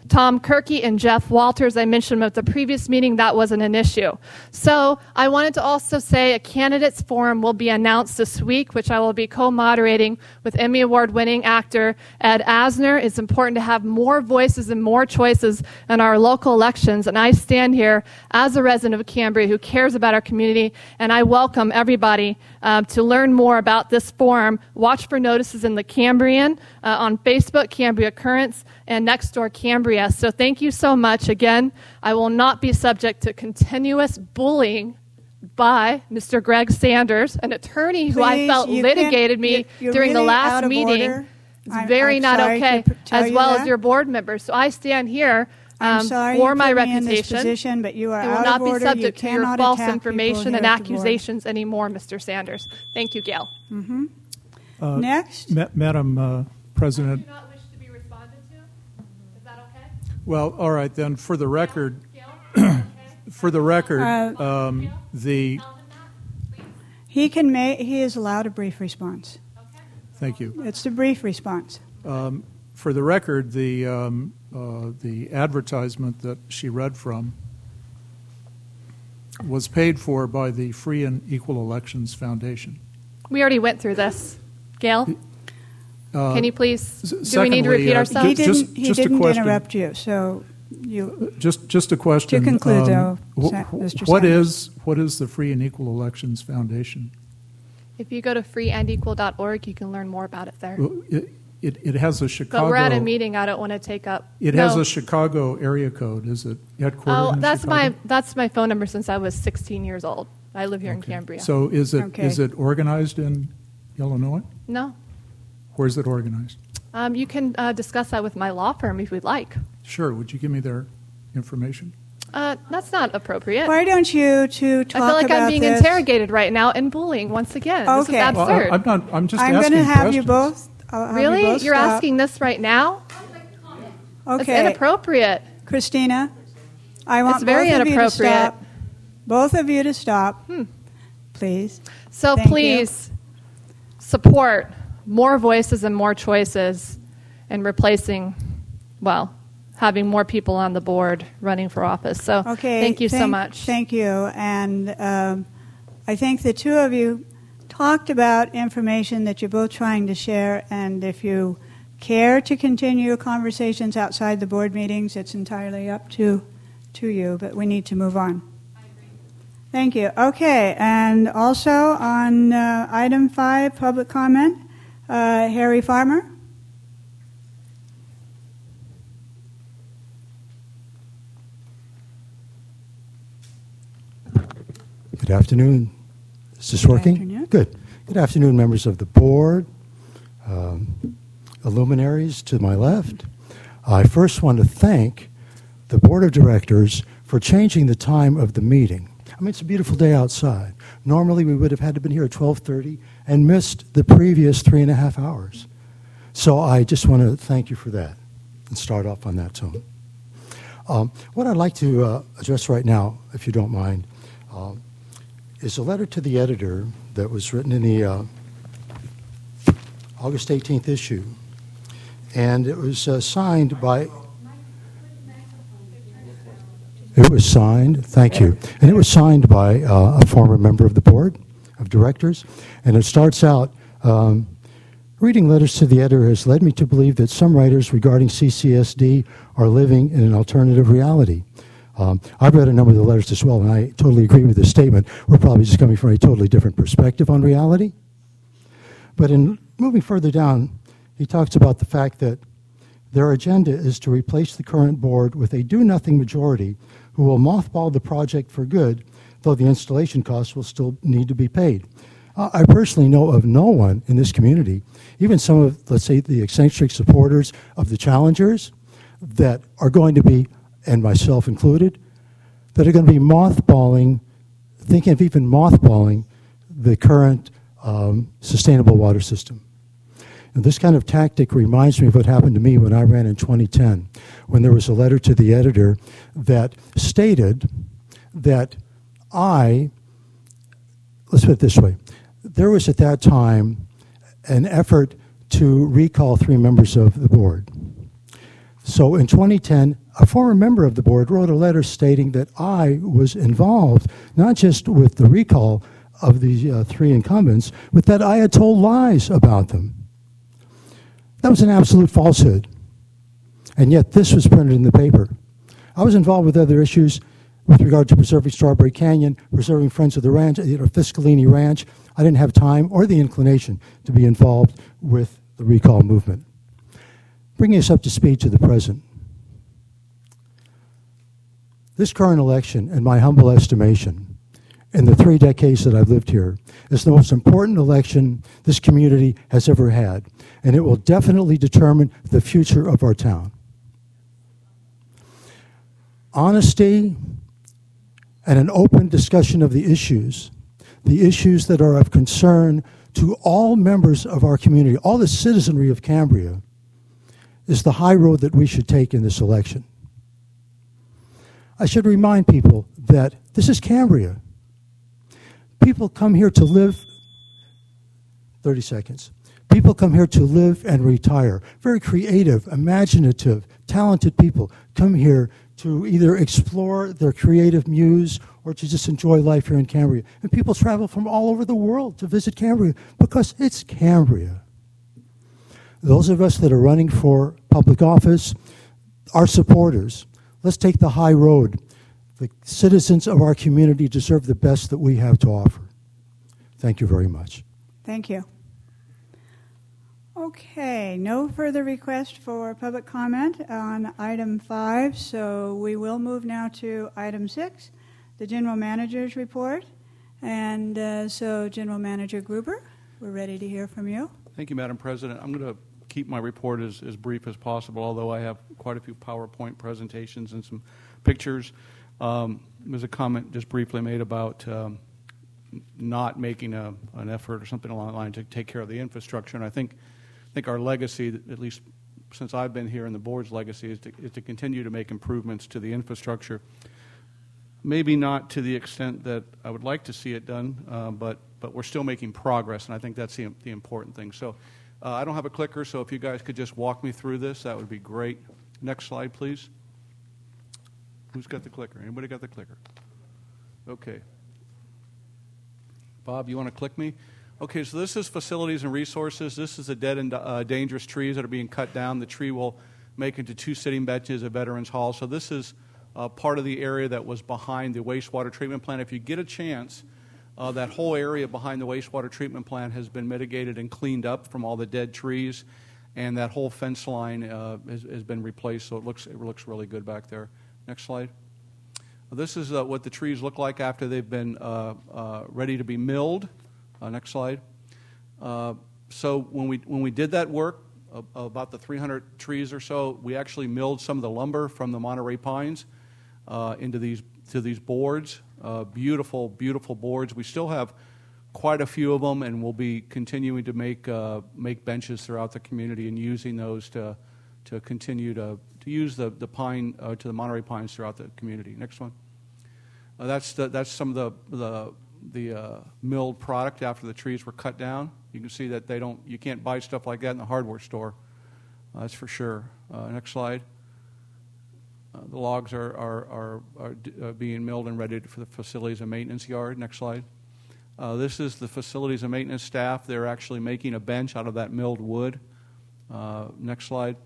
Tom Kirky and Jeff Walters. I mentioned them at the previous meeting. That wasn't an issue. So I wanted to also say a candidates forum will be announced this week, which I will be co-moderating with Emmy Award-winning actor Ed Asner. It's important to have more voices and more choices in our local elections, and I stand here as a resident of Cambria who cares about our community, and I welcome everybody uh, to learn more about this forum. Watch for notices in the Cambrian, uh, on Facebook, Cambria Currents, and Nextdoor Cambria. So thank you so much. Again, I will not be subject to continuous bullying by Mister Greg Sanders, an attorney who I Please, felt you litigated can't- me you're- you're during the really last out of meeting. order. It's I'm- very I'm not sorry okay, to p- tell as you well that. as your board members. So I stand here I'm um, sorry for you my put me in this reputation. position, but you are I will out not of be order. You subject to your cannot false attack information people and here at the board. accusations anymore, Mister Sanders. Thank you, Gail. Uh, Next. Ma- Madam uh, President, Do not wish to be responded to? Is that okay? well, all right, then, for the record, for the record, Uh, um, the, He can make. He is allowed a brief response. thank you. It's a brief response. For the record, the, um, uh, the advertisement that she read from was paid for by the Free and Equal Elections Foundation. We already went through this. Gail, Uh, can you please, s- do we need to secondly, repeat uh, ourselves? He Ju- didn't. just- he just a didn't question. interrupt you. So you. Just, just a question. To conclude, um, though, wh- Sa- wh- Mister What Sanders. is, what is the Free and Equal Elections Foundation? If you go to free and equal dot org, you can learn more about it there. Well, It, it, it has a Chicago. But we're at a meeting. I don't want to take up. It no. has a Chicago area code. Is it headquartered Oh, in that's Chicago? my that's my phone number since I was sixteen years old. I live here in Okay. Cambria. So is it Okay. is it organized in Illinois? no, Where is it organized? um, you can uh, discuss that with my law firm if you'd like. Sure. Would you give me their information? Uh, that's not appropriate. Why don't you to talk I feel like about I'm being this? interrogated right now and bullying once again. This is Okay. absurd. Well, I, I'm not. I'm just I'm asking going to have questions. you both. I'll have you really? both You're stop. asking this right now? It's Okay, inappropriate. Christina. I want It's very both of you to inappropriate. stop. Both of you to stop, please. So Thank you. please support more voices and more choices and replacing, well, having more people on the board running for office. So Okay. thank you so thank- much. Thank you. And um, I think the two of you talked about information that you're both trying to share. And if you care to continue conversations outside the board meetings, it's entirely up to to you. But we need to move on. Thank you. Okay. And also on uh, item five, public comment, uh, Harry Farmer. Good afternoon. Is this working? afternoon. Good. Good afternoon, members of the board, um, luminaries to my left. I first want to thank the board of directors for changing the time of the meeting. I mean, it's a beautiful day outside. Normally, we would have had to been here at twelve thirty and missed the previous three and a half hours. So I just want to thank you for that and start off on that tone. Um, what I'd like to uh, address right now, if you don't mind, um, is a letter to the editor that was written in the uh, August eighteenth issue. And it was uh, signed by... It was signed, thank you. And it was signed by uh, a former member of the board of directors. And it starts out, um, reading letters to the editor has led me to believe that some writers regarding C C S D are living in an alternative reality. Um, I've read a number of the letters as well, and I totally agree with this statement. We're probably just coming from a totally different perspective on reality. But in moving further down, he talks about the fact that their agenda is to replace the current board with a do-nothing majority who will mothball the project for good, though the installation costs will still need to be paid. Uh, I personally know of no one in this community, even some of, let's say, the eccentric supporters of the challengers, that are going to be, and myself included, that are going to be mothballing, thinking of even mothballing the current um, sustainable water system. And this kind of tactic reminds me of what happened to me when I ran in twenty ten, when there was a letter to the editor that stated that I, let's put it this way, there was at that time an effort to recall three members of the board. So in twenty ten, a former member of the board wrote a letter stating that I was involved, not just with the recall of the uh, three incumbents, but that I had told lies about them. That was an absolute falsehood. And yet this was printed in the paper. I was involved with other issues with regard to preserving Strawberry Canyon, preserving Friends of the Ranch, you know, Fiscalini Ranch. I didn't have time or the inclination to be involved with the recall movement. Bringing us up to speed to the present. This current election, in my humble estimation, in the three decades that I've lived here, is the most important election this community has ever had, and it will definitely determine the future of our town. Honesty and an open discussion of the issues, the issues that are of concern to all members of our community, all the citizenry of Cambria, is the high road that we should take in this election. I should remind people that this is Cambria. People come here to live, thirty seconds. People come here to live and retire. Very creative, imaginative, talented people come here to either explore their creative muse or to just enjoy life here in Cambria. And people travel from all over the world to visit Cambria because it's Cambria. Those of us that are running for public office, our supporters, let's take the high road. The citizens of our community deserve the best that we have to offer. Thank you very much. Thank you. Okay, no further request for public comment on item five, so we will move now to item six, the General Manager's report. And uh, so, General Manager Gruber, we're ready to hear from you. Thank you, Madam President. I'm going to keep my report as, as brief as possible, although I have quite a few PowerPoint presentations and some pictures. Um, there's a comment just briefly made about um, not making a, an effort or something along the line to take care of the infrastructure, and I think I think our legacy, at least since I've been here, and the board's legacy, is to, is to continue to make improvements to the infrastructure. Maybe not to the extent that I would like to see it done, uh, but but we're still making progress, and I think that's the, the important thing. So uh, I don't have a clicker, so if you guys could just walk me through this, that would be great. Next slide, please. Who's got the clicker? Anybody got the clicker? Okay. Bob, you want to click me? Okay, so this is facilities and resources. This is the dead and uh, dangerous trees that are being cut down. The tree will make into two sitting benches at Veterans Hall. So this is uh, part of the area that was behind the wastewater treatment plant. If you get a chance, uh, that whole area behind the wastewater treatment plant has been mitigated and cleaned up from all the dead trees, and that whole fence line uh, has, has been replaced, so it looks, it looks really good back there. Next slide. This is uh, what the trees look like after they've been uh, uh, ready to be milled. Uh, next slide. Uh, so when we when we did that work, uh, about the three hundred trees or so, we actually milled some of the lumber from the Monterey pines uh, into these to these boards. Uh, beautiful, beautiful boards. We still have quite a few of them, and we'll be continuing to make uh, make benches throughout the community and using those to to continue to to use the the pine uh, to the Monterey pines throughout the community. Next one. Uh, that's the, that's some of the the the uh, milled product after the trees were cut down. You can see that they don't, you can't buy stuff like that in the hardware store. Uh, that's for sure. Uh, next slide. Uh, the logs are are are, are uh, being milled and ready for the facilities and maintenance yard. Next slide. Uh, this is the facilities and maintenance staff. They're actually making a bench out of that milled wood. Uh, next slide.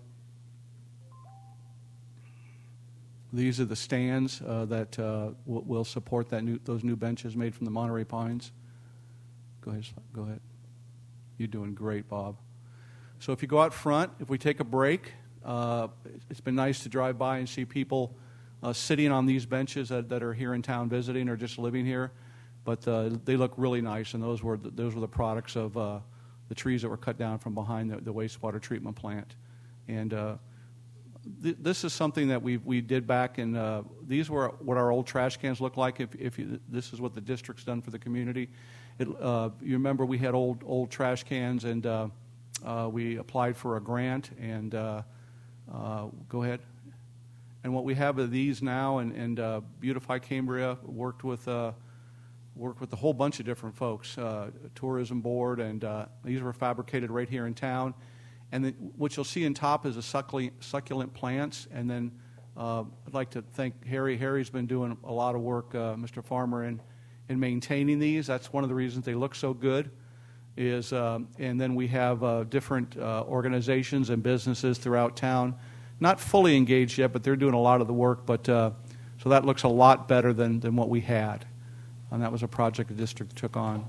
These are the stands uh, that uh, will, will support that new, those new benches made from the Monterey pines. Go ahead, go ahead. You're doing great, Bob. So if you go out front, if we take a break, uh, it's been nice to drive by and see people uh, sitting on these benches that, that are here in town visiting or just living here. But uh, they look really nice, and those were the, those were the products of uh, the trees that were cut down from behind the, the wastewater treatment plant. And uh, this is something that we we did back in, uh, these were what our old trash cans look like. If, if you, this is what the district's done for the community. It, uh, you remember we had old old trash cans, and uh, uh, we applied for a grant, and uh, uh, go ahead. And what we have are these now, and, and uh, Beautify Cambria worked with uh, worked with a whole bunch of different folks, uh, tourism board, and uh, these were fabricated right here in town. And then what you'll see in top is a succulent, succulent plants. And then uh, I'd like to thank Harry. Harry's been doing a lot of work, uh, Mister Farmer, in, in maintaining these. That's one of the reasons they look so good. Is um, and then we have uh, different uh, organizations and businesses throughout town, not fully engaged yet, but they're doing a lot of the work. But uh, so that looks a lot better than, than what we had. And that was a project the district took on.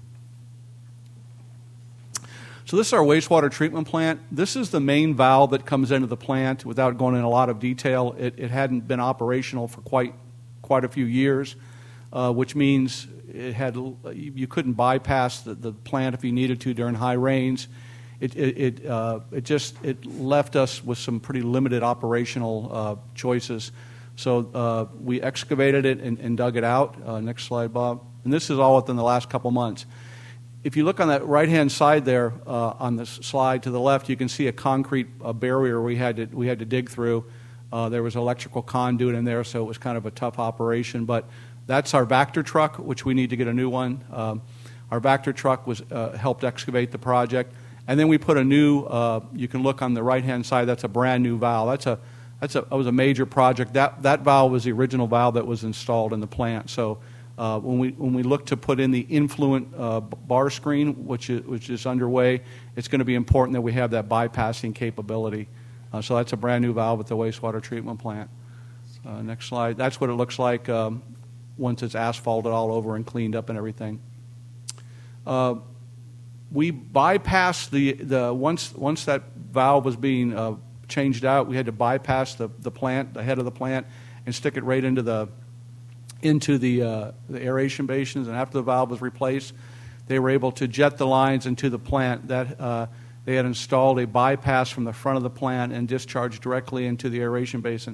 So this is our wastewater treatment plant. This is the main valve that comes into the plant. Without going in a lot of detail, it, it hadn't been operational for quite quite a few years, uh, which means it had you couldn't bypass the, the plant if you needed to during high rains. It it it, uh, it just it left us with some pretty limited operational uh, choices. So uh, we excavated it and, and dug it out. Uh, next slide, Bob. And this is all within the last couple months. If you look on that right-hand side there uh, on the slide to the left, you can see a concrete uh, barrier we had to we had to dig through. Uh, there was electrical conduit in there, so it was kind of a tough operation. But that's our Vactor truck, which we need to get a new one. Um, our Vactor truck was uh, helped excavate the project, and then we put a new. Uh, you can look on the right-hand side. That's a brand new valve. That's a that's a that was a major project. That that valve was the original valve that was installed in the plant. So. Uh, when we when we look to put in the influent uh, bar screen, which is, which is underway, it's going to be important that we have that bypassing capability. Uh, so that's a brand new valve at the wastewater treatment plant. Uh, next slide. That's what it looks like um, once it's asphalted all over and cleaned up and everything. Uh, we bypassed the the once once that valve was being uh, changed out, we had to bypass the the plant, the head of the plant, and stick it right into the into the, uh, the aeration basins, and after the valve was replaced, they were able to jet the lines into the plant. That uh, they had installed a bypass from the front of the plant and discharged directly into the aeration basin.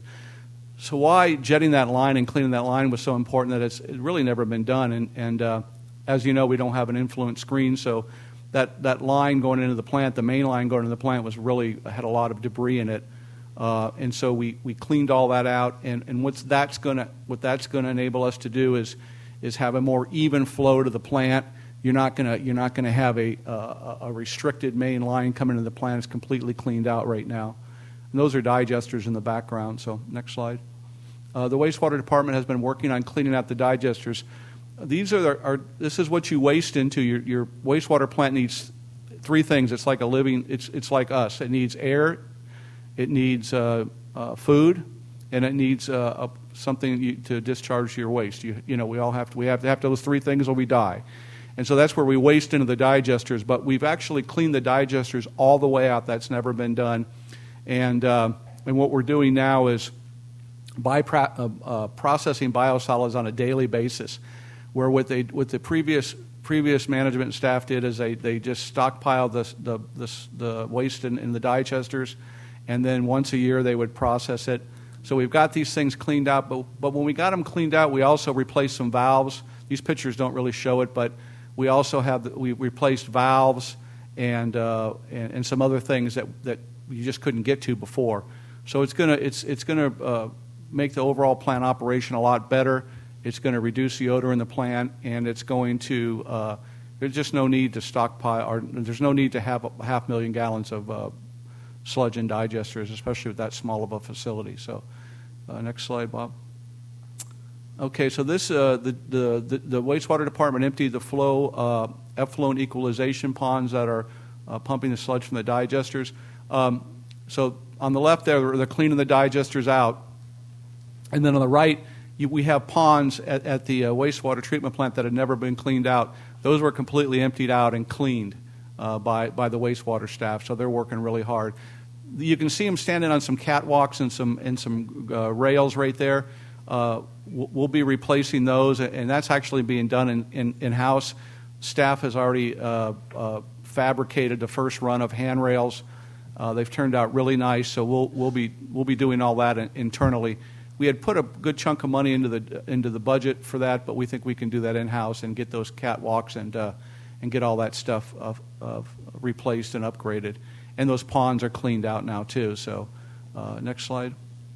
So why jetting that line and cleaning that line was so important that it's, it's really never been done. And, and uh, as you know, we don't have an influent screen, so that, that line going into the plant, the main line going into the plant, was really had a lot of debris in it. Uh, and so we, we cleaned all that out, and, and what's that's gonna what that's gonna enable us to do is is have a more even flow to the plant. You're not gonna you're not gonna have a uh, a restricted main line coming into the plant. It's completely cleaned out right now. And those are digesters in the background. So next slide. Uh, the wastewater department has been working on cleaning out the digesters. These are, the, are this is what you waste into your your wastewater plant needs three things. It's like a living. It's it's like us. It needs air. It needs uh, uh, food, and it needs uh, a, something you, to discharge your waste. You, you know, we all have to. We have to have those three things, or we die. And so that's where we waste into the digesters. But we've actually cleaned the digesters all the way out. That's never been done. And uh, and what we're doing now is by pro- uh, uh, processing biosolids on a daily basis. Where what they what the previous previous management and staff did is they, they just stockpiled the the the, the waste in, in the digesters. And then once a year they would process it. So we've got these things cleaned out, but, but when we got them cleaned out, we also replaced some valves. These pictures don't really show it, but we also have the, we replaced valves and, uh, and and some other things that, that you just couldn't get to before. So it's gonna it's it's gonna uh, make the overall plant operation a lot better. It's going to reduce the odor in the plant, and it's going to uh, there's just no need to stockpile, or there's no need to have a half million gallons of uh, sludge and digesters, especially with that small of a facility. So, uh, next slide, Bob. Okay, so this uh, the, the the the wastewater department emptied the flow uh, effluent equalization ponds that are uh, pumping the sludge from the digesters. Um, so on the left there, they're cleaning the digesters out, and then on the right, you, we have ponds at, at the uh, wastewater treatment plant that had never been cleaned out. Those were completely emptied out and cleaned uh, by by the wastewater staff. So they're working really hard. You can see them standing on some catwalks and some and some uh, rails right there. Uh, we'll be replacing those, and that's actually being done in, in, in-house. Staff has already uh, uh, fabricated the first run of handrails. Uh, they've turned out really nice, so we'll we'll be we'll be doing all that in, internally. We had put a good chunk of money into the into the budget for that, but we think we can do that in-house and get those catwalks and uh, and get all that stuff uh, uh, replaced and upgraded. And those ponds are cleaned out now, too. So uh, next slide.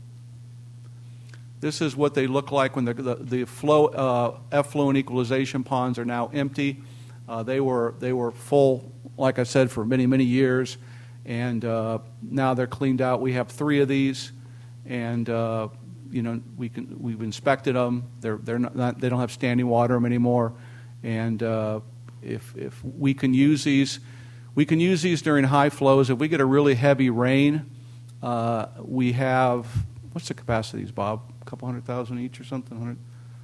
This is what they look like when the, the, the flow uh, effluent equalization ponds are now empty. Uh, they were they were full, like I said, for many, many years. and uh, now they're cleaned out. We have three of these, and uh, you know we can we've inspected them. They're they're not they don't have standing water in them anymore, and uh, if if we can use these, we can use these during high flows. If we get a really heavy rain, uh, we have what's the capacity of these, Bob? A couple hundred thousand each or something? Hundred.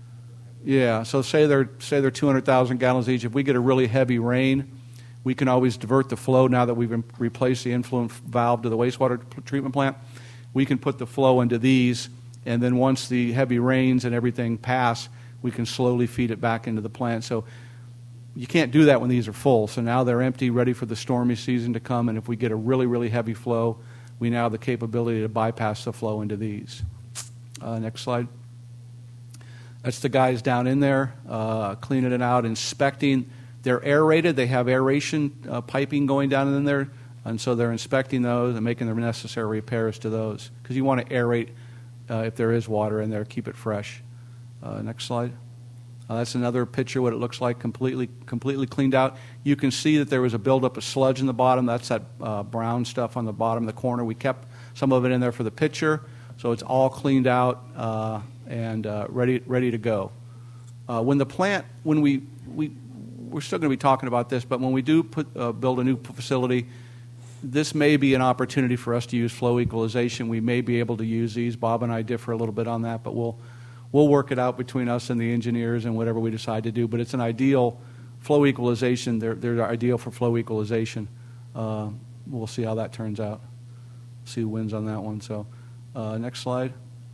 Yeah. So say they're say they're two hundred thousand gallons each. If we get a really heavy rain, we can always divert the flow. Now that we've replaced the influent valve to the wastewater treatment plant, we can put the flow into these, and then once the heavy rains and everything pass, we can slowly feed it back into the plant. So you can't do that when these are full. So now they're empty, ready for the stormy season to come, and if we get a really, really heavy flow, we now have the capability to bypass the flow into these. Uh, next slide. That's the guys down in there uh, cleaning it out, inspecting. They're aerated. They have aeration uh, piping going down in there, and so they're inspecting those and making the necessary repairs to those, because you want to aerate uh, if there is water in there, keep it fresh. Uh, next slide. Uh, that's another picture what it looks like, completely completely cleaned out. You can see that there was a buildup of sludge in the bottom. That's that uh, brown stuff on the bottom of the corner. We kept some of it in there for the picture, so it's all cleaned out uh, and uh, ready ready to go. Uh, when the plant, when we we we're still going to be talking about this, but when we do put uh, build a new facility, this may be an opportunity for us to use flow equalization. We may be able to use these. Bob and I differ a little bit on that, but we'll we'll work it out between us and the engineers and whatever we decide to do. But it's an ideal flow equalization. They're they're ideal for flow equalization. Uh, we'll see how that turns out. See who wins on that one. So, uh, next slide.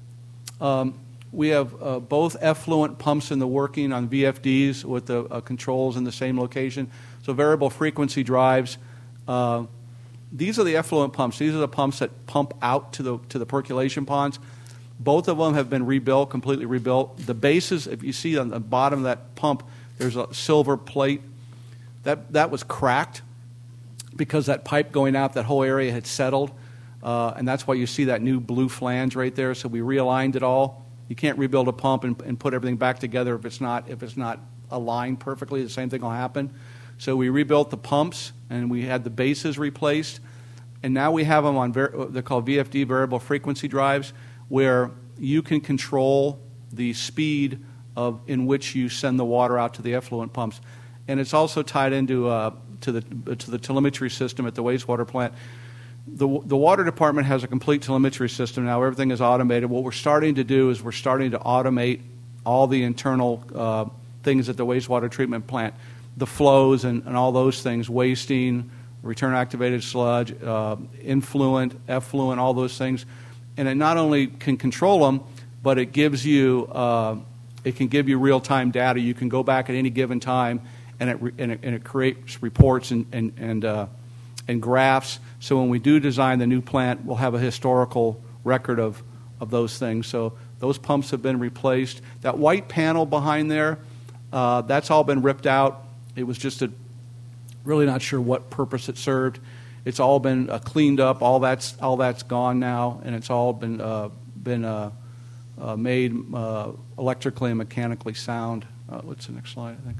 Um, we have uh, both effluent pumps in the working on V F Ds with the uh, controls in the same location. So variable frequency drives. Uh, these are the effluent pumps. These are the pumps that pump out to the to the percolation ponds. Both of them have been rebuilt, completely rebuilt. The bases, if you see on the bottom of that pump, there's a silver plate. That that was cracked because that pipe going out, that whole area had settled. Uh, and that's why you see that new blue flange right there. So we realigned it all. You can't rebuild a pump and, and put everything back together if it's not if it's not aligned perfectly. The same thing will happen. So we rebuilt the pumps, and we had the bases replaced. And now we have them on, ver- they're called V F D, variable frequency drives, where you can control the speed of in which you send the water out to the effluent pumps. And it's also tied into uh, to the to the telemetry system at the wastewater plant. The, the water department has a complete telemetry system now. Everything is automated. What we're starting to do is we're starting to automate all the internal uh, things at the wastewater treatment plant, the flows and, and all those things, wasting, return activated sludge, uh, influent, effluent, all those things. And it not only can control them, but it gives you uh, it can give you real time data. You can go back at any given time, and it re- and it, and it creates reports and and and, uh, and graphs. So when we do design the new plant, we'll have a historical record of, of those things. So those pumps have been replaced. That white panel behind there, uh, that's all been ripped out. It was just a really not sure what purpose it served. It's all been uh, cleaned up. All that's all that's gone now, and it's all been uh, been uh, uh, made uh, electrically and mechanically sound. Uh, what's the next slide? I think.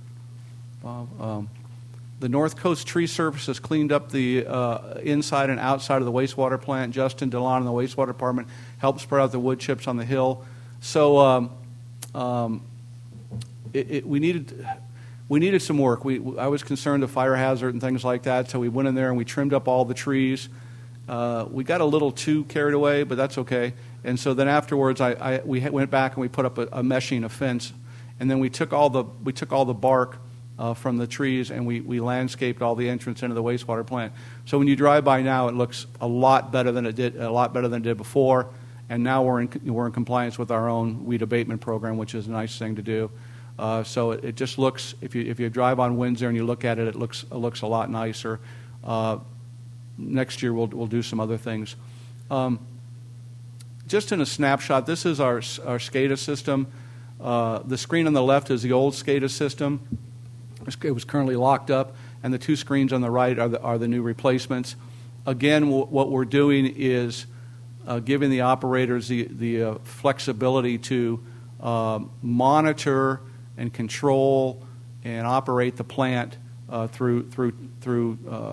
Bob. Um, The North Coast Tree Service has cleaned up the uh, inside and outside of the wastewater plant. Justin Delon in the wastewater department helped spread out the wood chips on the hill. So um, um, it, it, we needed we needed some work. We I was concerned of fire hazard and things like that, so we went in there and we trimmed up all the trees. Uh, we got a little too carried away, but that's okay. And so then afterwards, I, I we went back and we put up a, a meshing, a fence, and then we took all the we took all the bark Uh, from the trees, and we, we landscaped all the entrance into the wastewater plant. So when you drive by now, it looks a lot better than it did, a lot better than it did before. And now we're in we're in compliance with our own weed abatement program, which is a nice thing to do. Uh, so it, it just looks, if you if you drive on Windsor and you look at it, it looks it looks a lot nicer. Uh, next year we'll we'll do some other things. Um, just in a snapshot, this is our our SCADA system. Uh, the screen on the left is the old SCADA system. It was currently locked up, and the two screens on the right are the, are the new replacements. Again, w- what we're doing is uh, giving the operators the, the uh, flexibility to uh, monitor and control and operate the plant uh, through through through uh,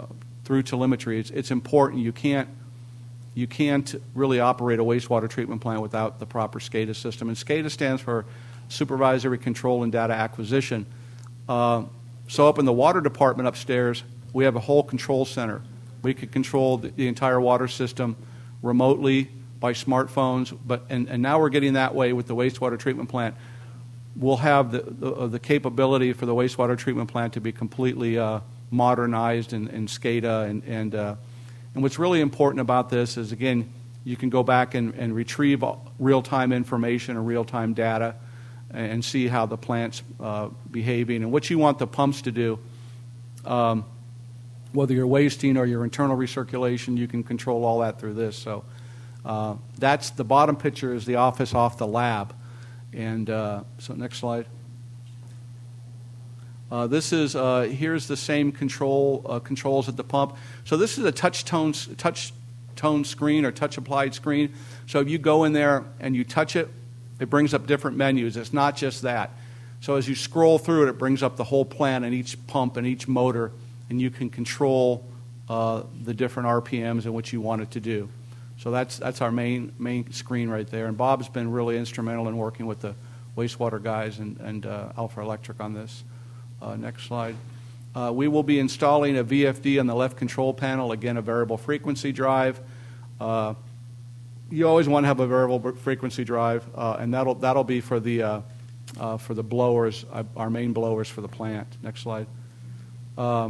through telemetry. It's, it's important. You can't you can't really operate a wastewater treatment plant without the proper SCADA system. And SCADA stands for Supervisory Control and Data Acquisition. Uh, so up in the water department upstairs, we have a whole control center. We could control the, the entire water system remotely by smartphones, but and, and now we're getting that way with the wastewater treatment plant. We'll have the, the, the capability for the wastewater treatment plant to be completely uh, modernized in, in SCADA. And, and, uh, and what's really important about this is, again, you can go back and, and retrieve real-time information and real-time data and see how the plant's uh, behaving and what you want the pumps to do. Um, whether you're wasting or your internal recirculation, you can control all that through this. So uh, that's the bottom picture is the office off the lab. And uh, so next slide. Uh, this is, uh, here's the same control uh, controls at the pump. So this is a touch tone, touch tone screen or touch applied screen. So if you go in there and you touch it, it brings up different menus. It's not just that. So as you scroll through it, it brings up the whole plant and each pump and each motor, and you can control uh, the different R P Ms and what you want it to do. So that's that's our main main screen right there. And Bob's been really instrumental in working with the wastewater guys and, and uh, Alpha Electric on this. Uh, next slide. Uh, we will be installing a V F D on the left control panel, again, a variable frequency drive. Uh, you always want to have a variable frequency drive, uh, and that'll that'll be for the uh, uh, for the blowers, uh, our main blowers for the plant. Next slide. Um,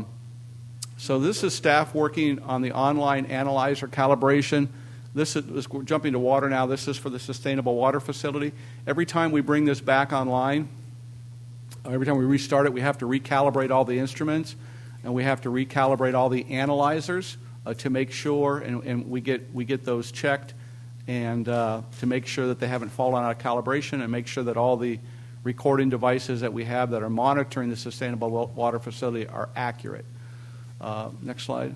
so this is staff working on the online analyzer calibration. This is, we're jumping to water now. This is for the sustainable water facility. Every time we bring this back online, every time we restart it, we have to recalibrate all the instruments, and we have to recalibrate all the analyzers uh, to make sure, and, and we get we get those checked, and uh, to make sure that they haven't fallen out of calibration, and make sure that all the recording devices that we have that are monitoring the sustainable water facility are accurate. Uh, next slide.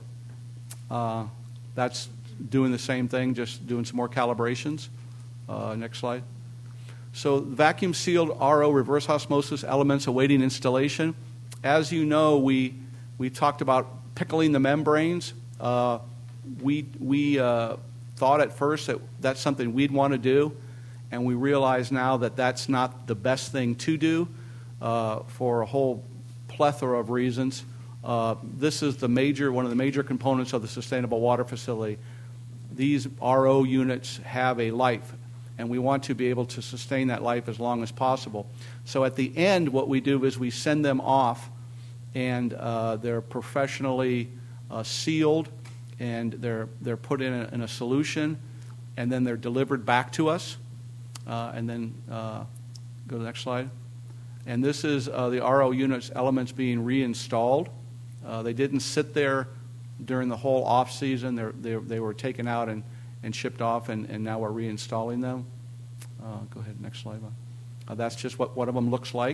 Uh, that's doing the same thing, just doing some more calibrations. Uh, next slide. So vacuum-sealed R O reverse osmosis elements awaiting installation. As you know, we we talked about pickling the membranes. Uh, we we uh, thought at first that that's something we'd want to do, and we realize now that that's not the best thing to do uh, for a whole plethora of reasons. Uh, this is the major one of the major components of the sustainable water facility. These R O units have a life, and we want to be able to sustain that life as long as possible. So at the end, what we do is we send them off, and uh, they're professionally uh, sealed, and they're they're put in a, in a solution, and then they're delivered back to us. Uh, and then uh, go to the next slide. And this is uh, the R O units elements being reinstalled. Uh, they didn't sit there during the whole off season. They're, they they were taken out and, and shipped off, and, and now we're reinstalling them. Uh, go ahead, next slide. Uh, that's just what one of them looks like.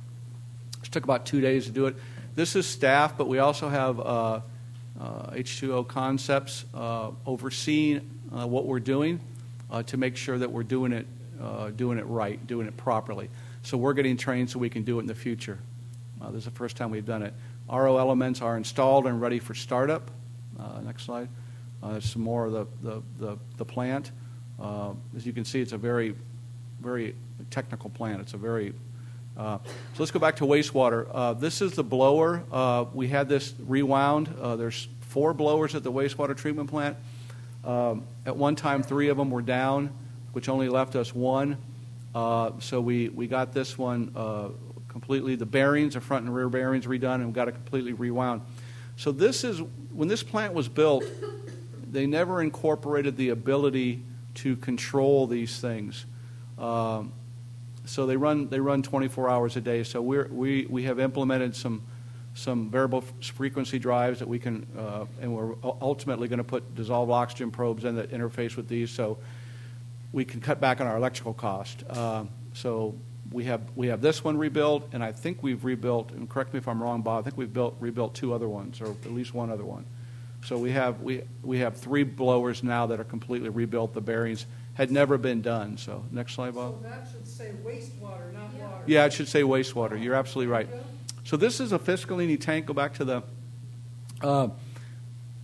It took about two days to do it. This is staff, but we also have uh, uh, H two O Concepts uh, overseeing uh, what we're doing uh, to make sure that we're doing it uh, doing it right, doing it properly. So we're getting trained so we can do it in the future. Uh, this is the first time we've done it. R O elements are installed and ready for startup. Uh, next slide. Uh, there's some more of the, the, the, the plant. Uh, as you can see, it's a very, very technical plant. It's a very... Uh, so let's go back to wastewater. Uh, this is the blower. Uh, we had this rewound. Uh, there's four blowers at the wastewater treatment plant. Um, at one time, three of them were down, which only left us one. Uh, so we, we got this one uh, completely, the bearings, the front and rear bearings redone, and we got it completely rewound. So this is, when this plant was built, they never incorporated the ability to control these things. Um, so they run they run twenty-four hours a day. So we're, we we have implemented some some variable frequency drives that we can, uh, and we're ultimately going to put dissolved oxygen probes in that interface with these, so we can cut back on our electrical cost. Uh, so we have we have this one rebuilt, and I think we've rebuilt, and correct me if I'm wrong, Bob, I think we've built rebuilt two other ones, or at least one other one. So we have we we have three blowers now that are completely rebuilt. The bearings had never been done. So next slide, Bob. So that should say wastewater, not water. Yeah, it should say wastewater. You're absolutely right. So this is a Fiscalini tank. Go back to the... Uh,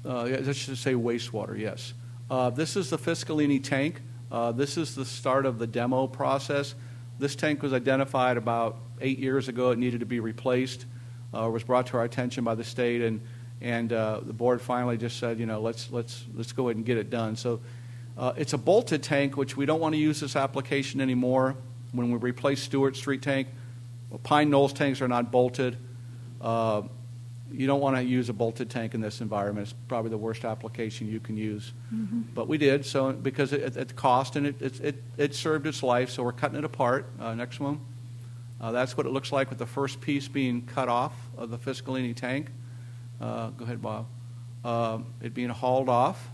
Uh, yeah, let's just say wastewater, yes. Uh, this is the Fiscalini tank. Uh, this is the start of the demo process. This tank was identified about eight years ago. It needed to be replaced. Uh, was brought to our attention by the state, and and uh, the board finally just said, you know, let's let's let's go ahead and get it done. So uh, it's a bolted tank, which we don't want to use this application anymore. When we replace Stewart Street tank, well, Pine Knolls tanks are not bolted. Uh, you don't want to use a bolted tank in this environment. It's probably the worst application you can use. Mm-hmm. But we did, so because it, it cost and it, it it it served its life, so we're cutting it apart. Uh, next one. Uh, that's what it looks like with the first piece being cut off of the Fiscalini tank. Uh, go ahead, Bob. Uh, it being hauled off.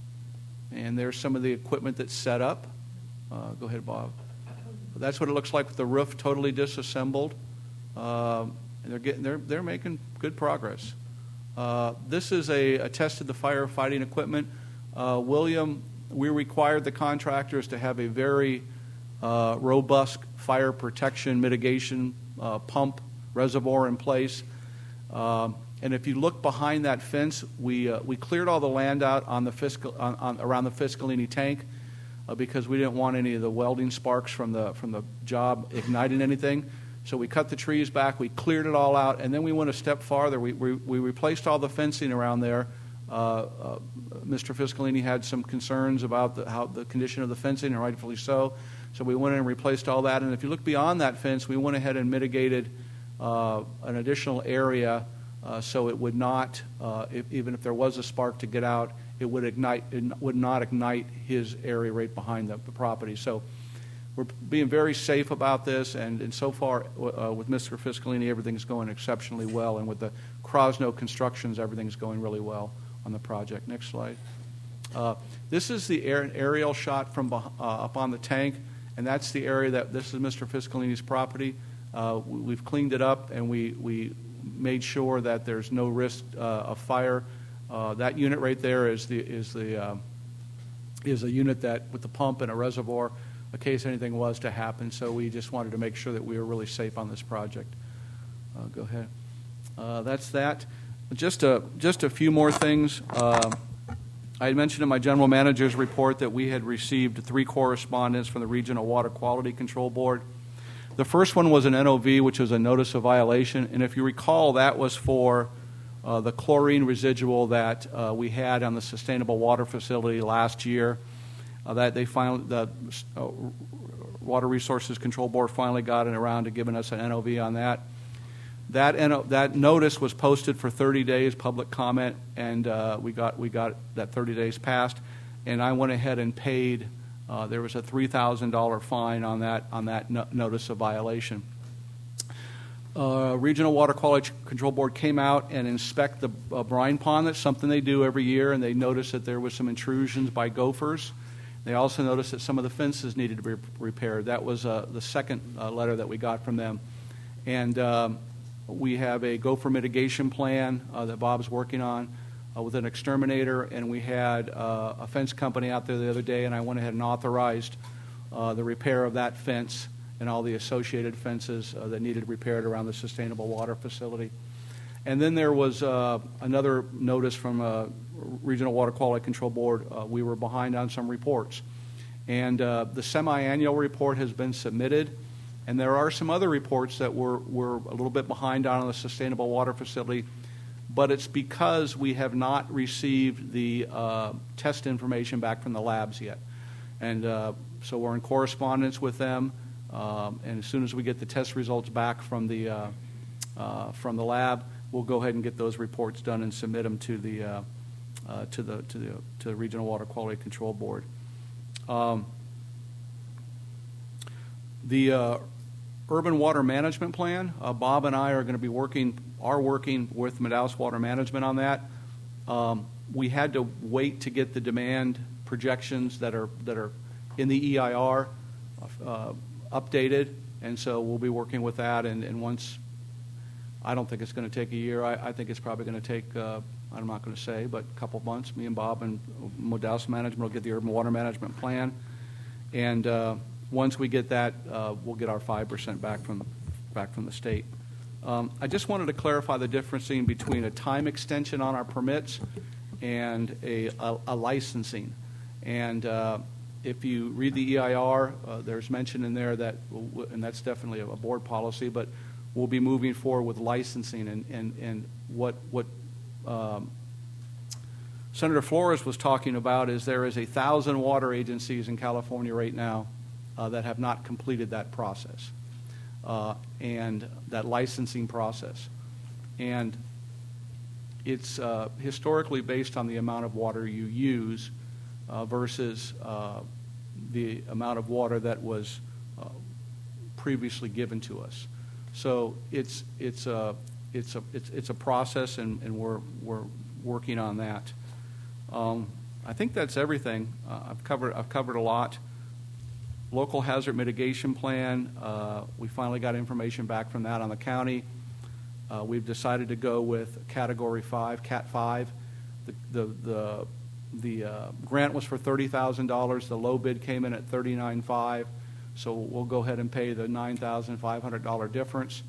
And there's some of the equipment that's set up. Uh, go ahead, Bob. That's what it looks like with the roof totally disassembled. Uh, and they're getting they're they're making good progress. Uh, this is a, a test of the firefighting equipment. Uh, William, we required the contractors to have a very uh, robust fire protection mitigation uh, pump reservoir in place. Uh, and if you look behind that fence, we uh, we cleared all the land out on the fiscal on, on around the Fiscalini tank uh, because we didn't want any of the welding sparks from the from the job igniting anything. So we cut the trees back, we cleared it all out, and then we went a step farther. We we, we replaced all the fencing around there. Uh, uh, Mister Fiscalini had some concerns about the, how the condition of the fencing, and rightfully so. So we went in and replaced all that. And if you look beyond that fence, we went ahead and mitigated uh, an additional area uh, so it would not, uh, if, even if there was a spark to get out, it would ignite. It would not ignite his area right behind the, the property. So we're being very safe about this, and, and so far uh, with Mister Fiscalini, everything's going exceptionally well, and with the Crosno Constructions, everything's going really well on the project. Next slide. Uh, this is the air, aerial shot from uh, up on the tank, and that's the area that this is Mister Fiscalini's property. Uh, we've cleaned it up, and we, we made sure that there's no risk uh, of fire. Uh, that unit right there is the is the uh, is a unit that with the pump and a reservoir, in case anything was to happen. So we just wanted to make sure that we were really safe on this project. Uh, go ahead. Uh, that's that. Just a just a few more things. Uh, I had mentioned in my general manager's report that we had received three correspondence from the Regional Water Quality Control Board. The first one was an N O V, which was a notice of violation, and if you recall, that was for uh, the chlorine residual that uh, we had on the sustainable water facility last year. Uh, that they finally, the uh, Water Resources Control Board finally got it around to giving us an N O V on that. That that notice was posted for thirty days, public comment, and uh, we got we got that thirty days passed, and I went ahead and paid. Uh, there was a three thousand dollar fine on that on that no- notice of violation. Uh, Regional Water Quality Control Board came out and inspect the uh, brine pond. That's something they do every year, and they noticed that there was some intrusions by gophers. They also noticed that some of the fences needed to be repaired. That was uh, the second uh, letter that we got from them, and. Um, We have a gopher mitigation plan uh, that Bob's working on uh, with an exterminator, and we had uh, a fence company out there the other day, and I went ahead and authorized uh, the repair of that fence and all the associated fences uh, that needed repaired around the sustainable water facility. And then there was uh, another notice from uh, Regional Water Quality Control Board. Uh, we were behind on some reports. And uh, the semi-annual report has been submitted. And there are some other reports that we're, we're a little bit behind on in the sustainable water facility, but it's because we have not received the uh, test information back from the labs yet. And uh, so we're in correspondence with them, um, and as soon as we get the test results back from the, uh, uh, from the lab, we'll go ahead and get those reports done and submit them to the, uh, uh, to the, to the, to the Regional Water Quality Control Board. Um, the uh, Urban Water Management Plan. Uh, Bob and I are going to be working, are working with Madaus Water Management on that. Um, we had to wait to get the demand projections that are that are in the E I R uh, updated, and so we'll be working with that. And, and once, I don't think it's going to take a year. I, I think it's probably going to take, uh, I'm not going to say, but a couple of months. Me and Bob and Madaus Management will get the Urban Water Management Plan, and uh, once we get that, uh, we'll get our five percent back from back from the state. Um, I just wanted to clarify the difference between a time extension on our permits and a, a, a licensing. And uh, if you read the E I R, uh, there's mention in there that, and that's definitely a board policy, but we'll be moving forward with licensing. And, and, and what, what um, Senator Flores was talking about is there is a thousand water agencies in California right now uh, that have not completed that process uh, and that licensing process. And it's uh, historically based on the amount of water you use uh, versus uh, the amount of water that was uh, previously given to us. So it's it's a it's a it's, it's a process, and, and we're we're working on that. Um, I think that's everything. Uh, I've covered I've covered a lot. Local hazard mitigation plan. Uh, we finally got information back from that on the county. Uh, we've decided to go with Category Five, Cat Five. The the the, the uh, grant was for thirty thousand dollars. The low bid came in at thirty-nine five. So we'll go ahead and pay the nine thousand five hundred dollar difference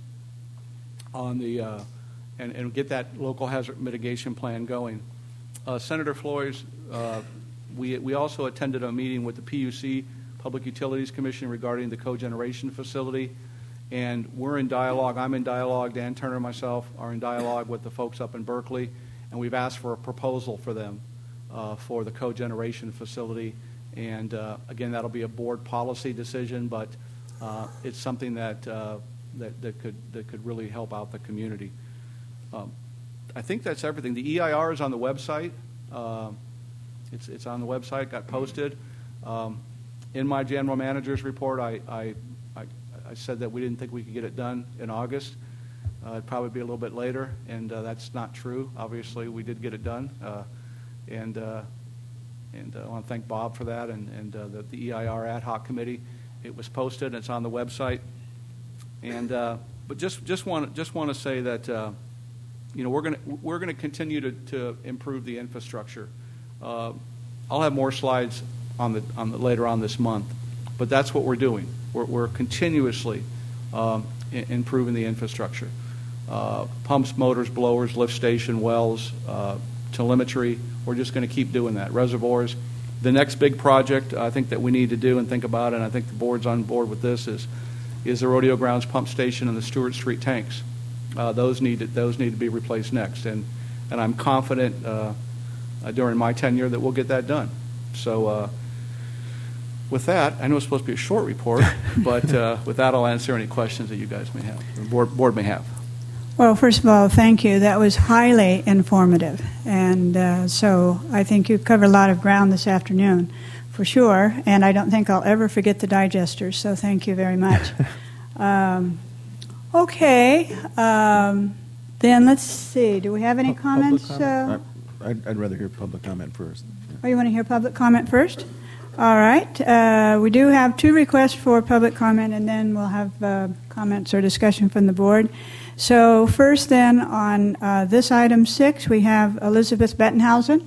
on the uh, and and get that local hazard mitigation plan going. Uh, Senator Flores, uh, we we also attended a meeting with the P U C, Public Utilities Commission, regarding the cogeneration facility. And we're in dialogue. I'm in dialogue. Dan Turner and myself are in dialogue with the folks up in Berkeley, and we've asked for a proposal for them uh, for the cogeneration facility. And uh, again, that'll be a board policy decision, but uh, it's something that, uh, that that could that could really help out the community. Um, I think that's everything. The E I R is on the website. Uh, it's it's on the website. Got posted. Um, in my general manager's report, I. I I said that we didn't think we could get it done in August. Uh, it'd probably be a little bit later, and uh, that's not true. Obviously, we did get it done, uh, and uh, and uh, I want to thank Bob for that, and, and uh, the, the E I R ad hoc committee. It was posted, and it's on the website. And uh, but just just want just want to say that uh, you know we're going to we're going to continue to to improve the infrastructure. Uh, I'll have more slides on the on the later on this month, but that's what we're doing. We're, we're continuously um, I- improving the infrastructure. Uh, pumps, motors, blowers, lift station, wells, uh, telemetry. We're just going to keep doing that. Reservoirs. The next big project I think that we need to do and think about, and I think the board's on board with this, is is the Rodeo Grounds pump station and the Stewart Street tanks. Uh, those need to, those need to be replaced next, and and I'm confident uh, uh, during my tenure that we'll get that done. So. Uh, With that, I know it's supposed to be a short report, but uh, with that, I'll answer any questions that you guys may have, the board, board may have. Well, first of all, thank you. That was highly informative. And uh, so I think you covered a lot of ground this afternoon, for sure. And I don't think I'll ever forget the digesters, so thank you very much. um, okay. Um, then let's see. Do we have any comments? Comment? Uh, I'd, I'd rather hear public comment first. Yeah. Oh, you want to hear public comment first? All right. Uh, we do have two requests for public comment, and then we'll have uh, comments or discussion from the board. So first, then, on uh, this item six, we have Elizabeth Bettenhausen.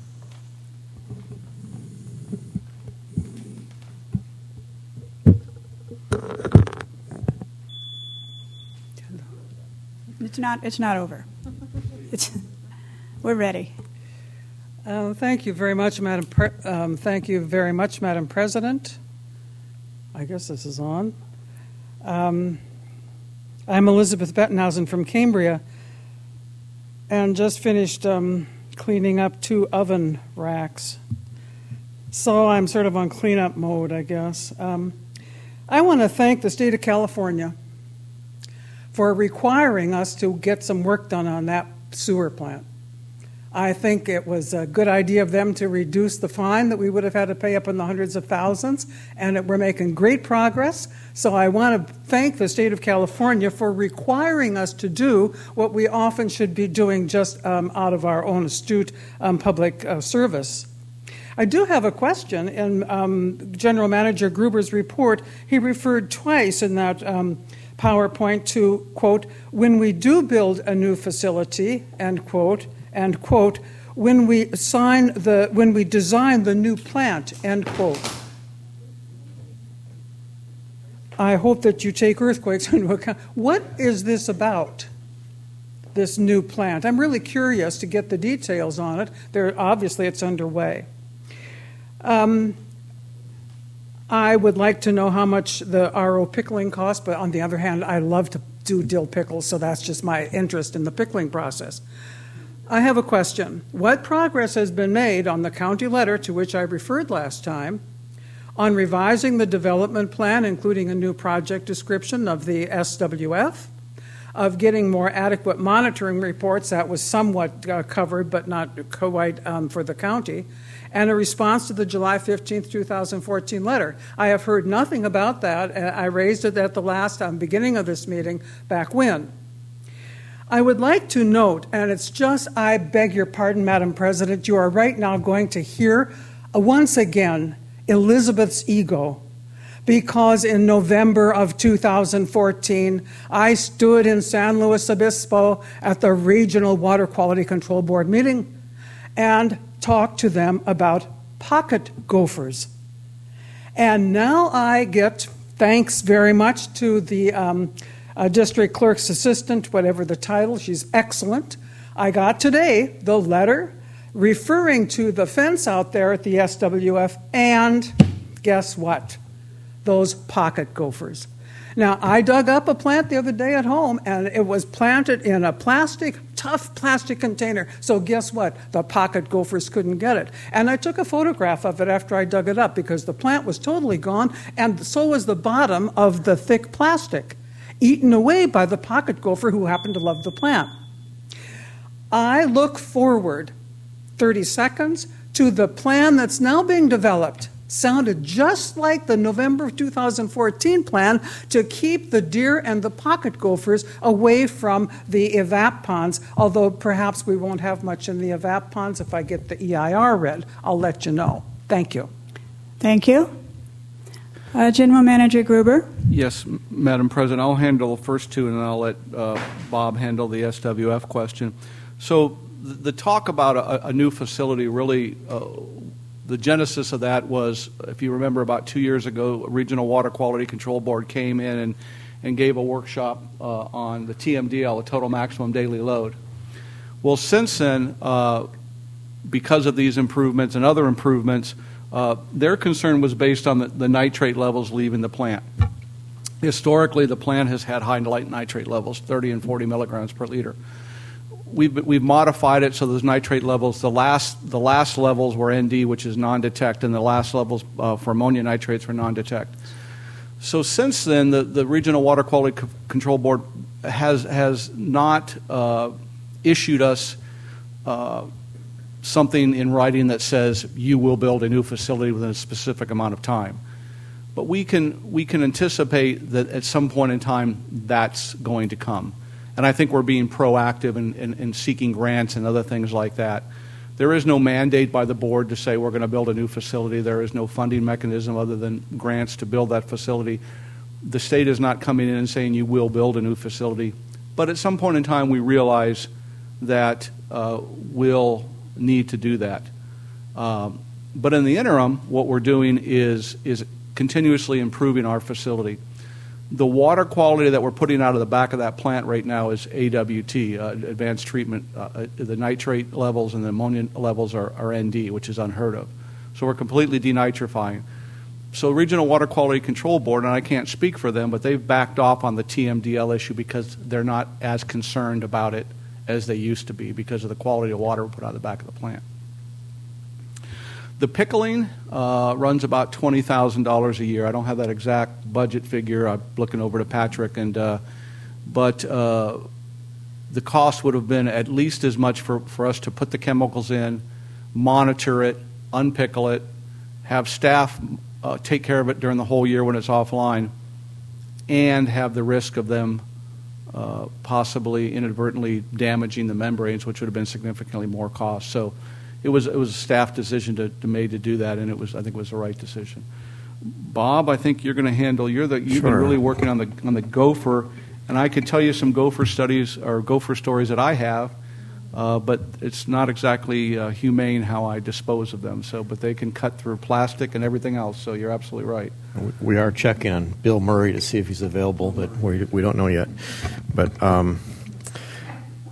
It's not. It's not over. It's. We're ready. Uh, thank you very much, Madam. Pre- um, thank you very much, Madam President. I guess this is on. Um, I'm Elizabeth Bettenhausen from Cambria, and just finished um, cleaning up two oven racks. So I'm sort of on cleanup mode, I guess. Um, I want to thank the state of California for requiring us to get some work done on that sewer plant. I think it was a good idea of them to reduce the fine that we would have had to pay up in the hundreds of thousands, and it, we're making great progress. So I want to thank the state of California for requiring us to do what we often should be doing just um, out of our own astute um, public uh, service. I do have a question. In um, General Manager Gruber's report, he referred twice in that um, PowerPoint to, quote, when we do build a new facility, end quote, and quote, when we sign the when we design the new plant, end quote. I hope that you take earthquakes into account. What is this about? this new plant? I'm really curious to get the details on it. There, obviously, it's underway. Um, I would like to know how much the R O pickling costs, but on the other hand, I love to do dill pickles, so that's just my interest in the pickling process. I have a question. What progress has been made on the county letter to which I referred last time on revising the development plan, including a new project description of the S W F, of getting more adequate monitoring reports that was somewhat uh, covered but not quite um, for the county, and a response to the July fifteenth, twenty fourteen letter? I have heard nothing about that. I raised it at the last um, beginning of this meeting back when. I would like to note, and it's just, I beg your pardon, Madam President, you are right now going to hear uh, once again Elizabeth's ego, because in November of two thousand fourteen, I stood in San Luis Obispo at the Regional Water Quality Control Board meeting and talked to them about pocket gophers. And now I get, thanks very much to the um, uh, district clerk's assistant, whatever the title, she's excellent. I got today the letter referring to the fence out there at the S W F, and guess what? Those pocket gophers. Now, I dug up a plant the other day at home, and it was planted in a plastic, tough plastic container. So guess what? The pocket gophers couldn't get it. And I took a photograph of it after I dug it up, because the plant was totally gone, and so was the bottom of the thick plastic, eaten away by the pocket gopher who happened to love the plant. I look forward thirty seconds to the plan that's now being developed. Sounded just like the November of two thousand fourteen plan to keep the deer and the pocket gophers away from the evap ponds, although perhaps we won't have much in the evap ponds. If I get the E I R read, I'll let you know. Thank you. Thank you. Uh, General Manager Gruber. Yes, M- Madam President, I'll handle the first two, and then I'll let uh, Bob handle the S W F question. So th- the talk about a, a new facility really, uh, the genesis of that was, if you remember, about two years ago, Regional Water Quality Control Board came in and, and gave a workshop uh, on the T M D L, the total maximum daily load. Well, since then, uh, because of these improvements and other improvements, uh, their concern was based on the, the nitrate levels leaving the plant. Historically, the plant has had high nitrate levels, thirty and forty milligrams per liter. We've, we've modified it so those nitrate levels, the last the last levels were N D, which is non-detect, and the last levels uh, for ammonia nitrates were non-detect. So since then, the, the Regional Water Quality C- Control Board has has not uh, issued us uh, something in writing that says you will build a new facility within a specific amount of time. But we can we can anticipate that at some point in time that's going to come. And I think we're being proactive in, in, in seeking grants and other things like that. There is no mandate by the board to say we're going to build a new facility. There is no funding mechanism other than grants to build that facility. The state is not coming in and saying you will build a new facility. But at some point in time, we realize that uh, we'll need to do that. Um, but in the interim, what we're doing is, is continuously improving our facility. The water quality that we're putting out of the back of that plant right now is A W T, uh, advanced treatment. Uh, the nitrate levels and the ammonia levels are, are N D, which is unheard of. So we're completely denitrifying. So Regional Water Quality Control Board, and I can't speak for them, but they've backed off on the T M D L issue because they're not as concerned about it as they used to be because of the quality of water we put out of the back of the plant. The pickling uh, runs about twenty thousand dollars a year. I don't have that exact budget figure. I'm looking over to Patrick, and uh, but uh, the cost would have been at least as much for, for us to put the chemicals in, monitor it, unpickle it, have staff uh, take care of it during the whole year when it's offline, and have the risk of them uh, possibly inadvertently damaging the membranes, which would have been significantly more cost. So It was it was a staff decision to, to made to do that, and it was I think it was the right decision. Bob, I think you're going to handle. You're the you've Sure. been really working on the on the gopher, and I could tell you some gopher studies or gopher stories that I have, uh, but it's not exactly uh, humane how I dispose of them. So, but they can cut through plastic and everything else. So you're absolutely right. We are checking on Bill Murray to see if he's available, but we we don't know yet. But. Um,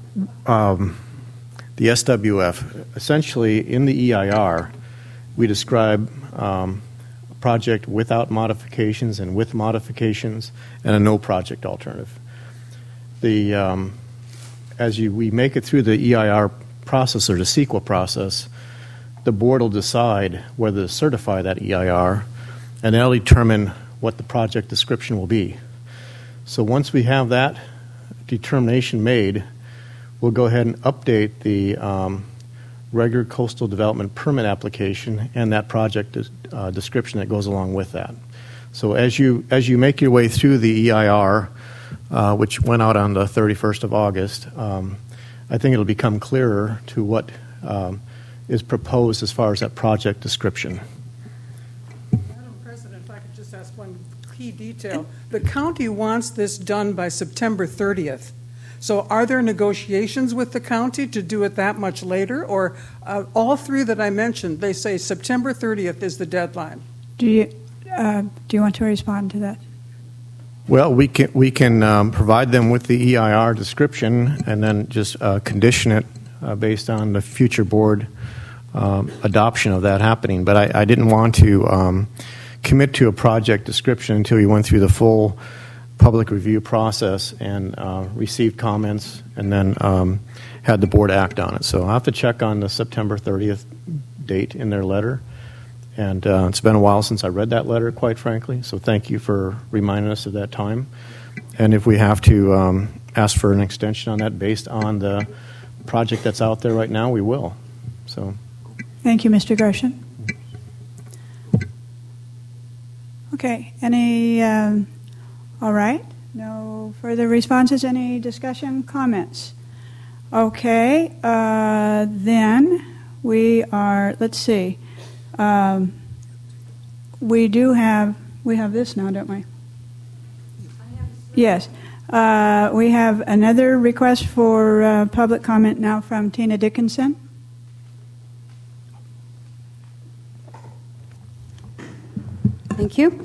um, the S W F. Essentially, in the E I R, we describe um, a project without modifications and with modifications, and a no project alternative. The um, as you we make it through the E I R process or the CEQA process, the board will decide whether to certify that E I R, and that'll determine what the project description will be. So once we have that determination made, we'll go ahead and update the um, regular coastal development permit application and that project uh, description that goes along with that. So as you as you make your way through the E I R, uh, which went out on the thirty-first of August, um, I think it'll become clearer to what um, is proposed as far as that project description. Madam President, if I could just ask one key detail. The county wants this done by September thirtieth. So are there negotiations with the county to do it that much later? Or uh, all three that I mentioned, they say September thirtieth is the deadline. Do you, uh, do you want to respond to that? Well, we can we can um, provide them with the E I R description and then just uh, condition it uh, based on the future board um, adoption of that happening. But I, I didn't want to um, commit to a project description until we went through the full public review process and uh, received comments and then um, had the board act on it. So I'll have to check on the September thirtieth date in their letter. And uh, it's been a while since I read that letter, quite frankly, so thank you for reminding us of that time. And if we have to um, ask for an extension on that based on the project that's out there right now, we will. So, thank you, Mister Gershon. Okay, any, um, all right, no further responses, any discussion, comments? Okay, uh, then we are, let's see. Um, we do have, we have this now, don't we? Yes. Uh, we have another request for uh, public comment now from Tina Dickinson. Thank you.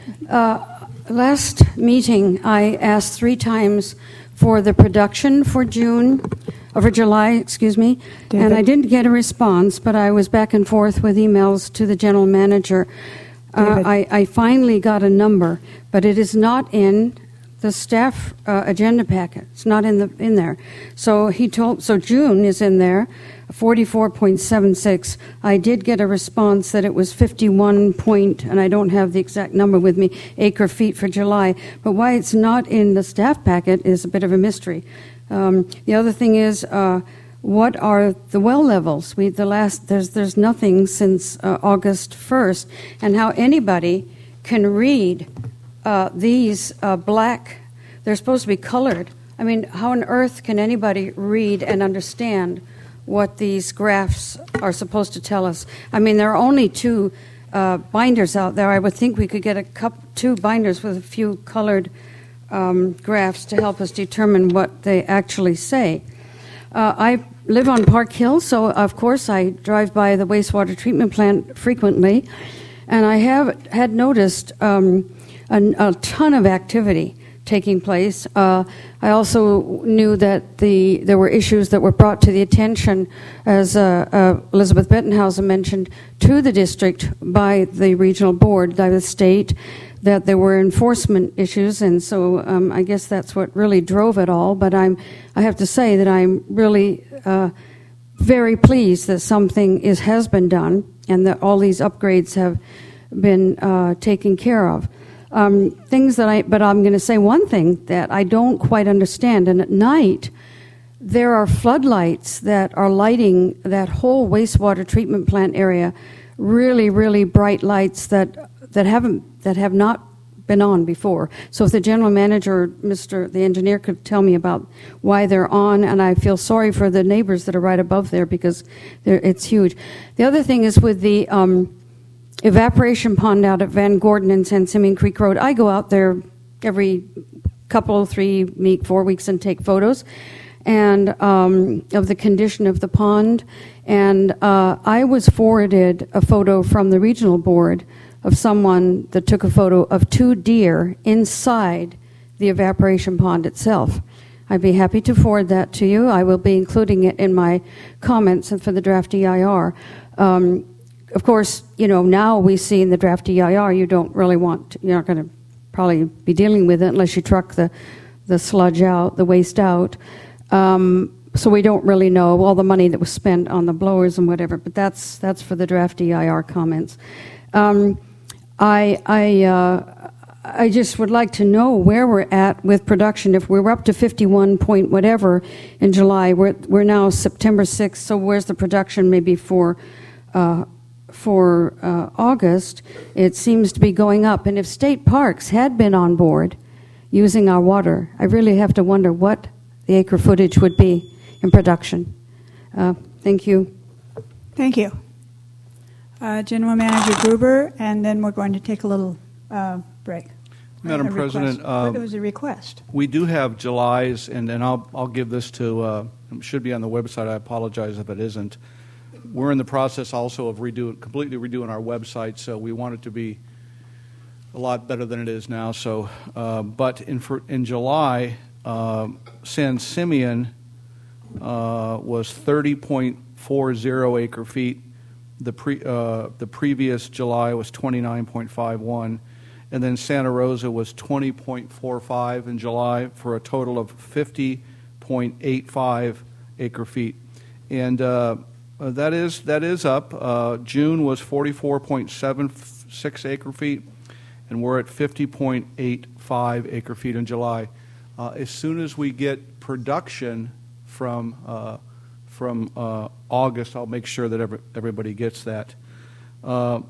Uh, last meeting, I asked three times for the production for June, or for July, excuse me, David. And I didn't get a response, but I was back and forth with emails to the general manager. Uh, I, I finally got a number, but it is not in the staff uh, agenda packet. It's not in the in there. So he told. So June is in there, forty-four point seven six. I did get a response that it was fifty-one point, and I don't have the exact number with me, acre feet for July. But why it's not in the staff packet is a bit of a mystery. Um, the other thing is, uh, what are the well levels? We the last there's there's nothing since uh, August first, and how anybody can read uh, these uh, black. They're supposed to be colored. I mean, how on earth can anybody read and understand what these graphs are supposed to tell us? I mean, there are only two uh, binders out there. I would think we could get a cup, two binders with a few colored Um, graphs to help us determine what they actually say. Uh, I live on Park Hill, so of course I drive by the wastewater treatment plant frequently, and I have had noticed um, a, a ton of activity taking place. Uh, I also knew that the there were issues that were brought to the attention, as uh, uh, Elizabeth Bettenhausen mentioned, to the district by the regional board, by the state, that there were enforcement issues, and so um, I guess that's what really drove it all. But I'm, I have to say that I'm really uh, very pleased that something is has been done, and that all these upgrades have been uh, taken care of. Um, things that I, but I'm going to say one thing that I don't quite understand. And at night, there are floodlights that are lighting that whole wastewater treatment plant area. Really, really bright lights that that haven't that have not been on before. So if the general manager, Mister the engineer, could tell me about why they're on, and I feel sorry for the neighbors that are right above there because it's huge. The other thing is with the um, evaporation pond out at Van Gordon and San Simeon Creek Road. I go out there every couple, three, week, four weeks and take photos and um, of the condition of the pond. And uh, I was forwarded a photo from the regional board of someone that took a photo of two deer inside the evaporation pond itself. I'd be happy to forward that to you. I will be including it in my comments for the draft E I R. Um, of course, you know, now we see in the draft E I R you don't really want, to, you're not going to probably be dealing with it unless you truck the, the sludge out, the waste out. Um, so we don't really know all the money that was spent on the blowers and whatever, but that's that's for the draft E I R comments. Um, I I uh, I just would like to know where we're at with production. If we're up to fifty-one point whatever in July, we're we're now September sixth. So where's the production maybe for uh, for uh, August? It seems to be going up. And if state parks had been on board using our water, I really have to wonder what the acre footage would be in production. Uh, thank you. Thank you. Uh, General Manager Gruber, and then we're going to take a little uh, break. Madam A President, request. uh, There was a request. we do have July's, and, and I'll, I'll give this to, uh, it should be on the website. I apologize if it isn't. We're in the process also of redoing, completely redoing our website, so we want it to be a lot better than it is now. So, uh, but in, for, in July, uh, San Simeon uh, was thirty point four zero acre feet. The, pre, uh, the previous July was twenty-nine point five one, and then Santa Rosa was twenty point four five in July for a total of fifty point eight five acre feet. And uh, that is that is up. Uh, June was forty-four point seven six acre feet, and we're at fifty point eight five acre feet in July. Uh, as soon as we get production from uh, from uh, August, I'll make sure that every, everybody gets that. Uh,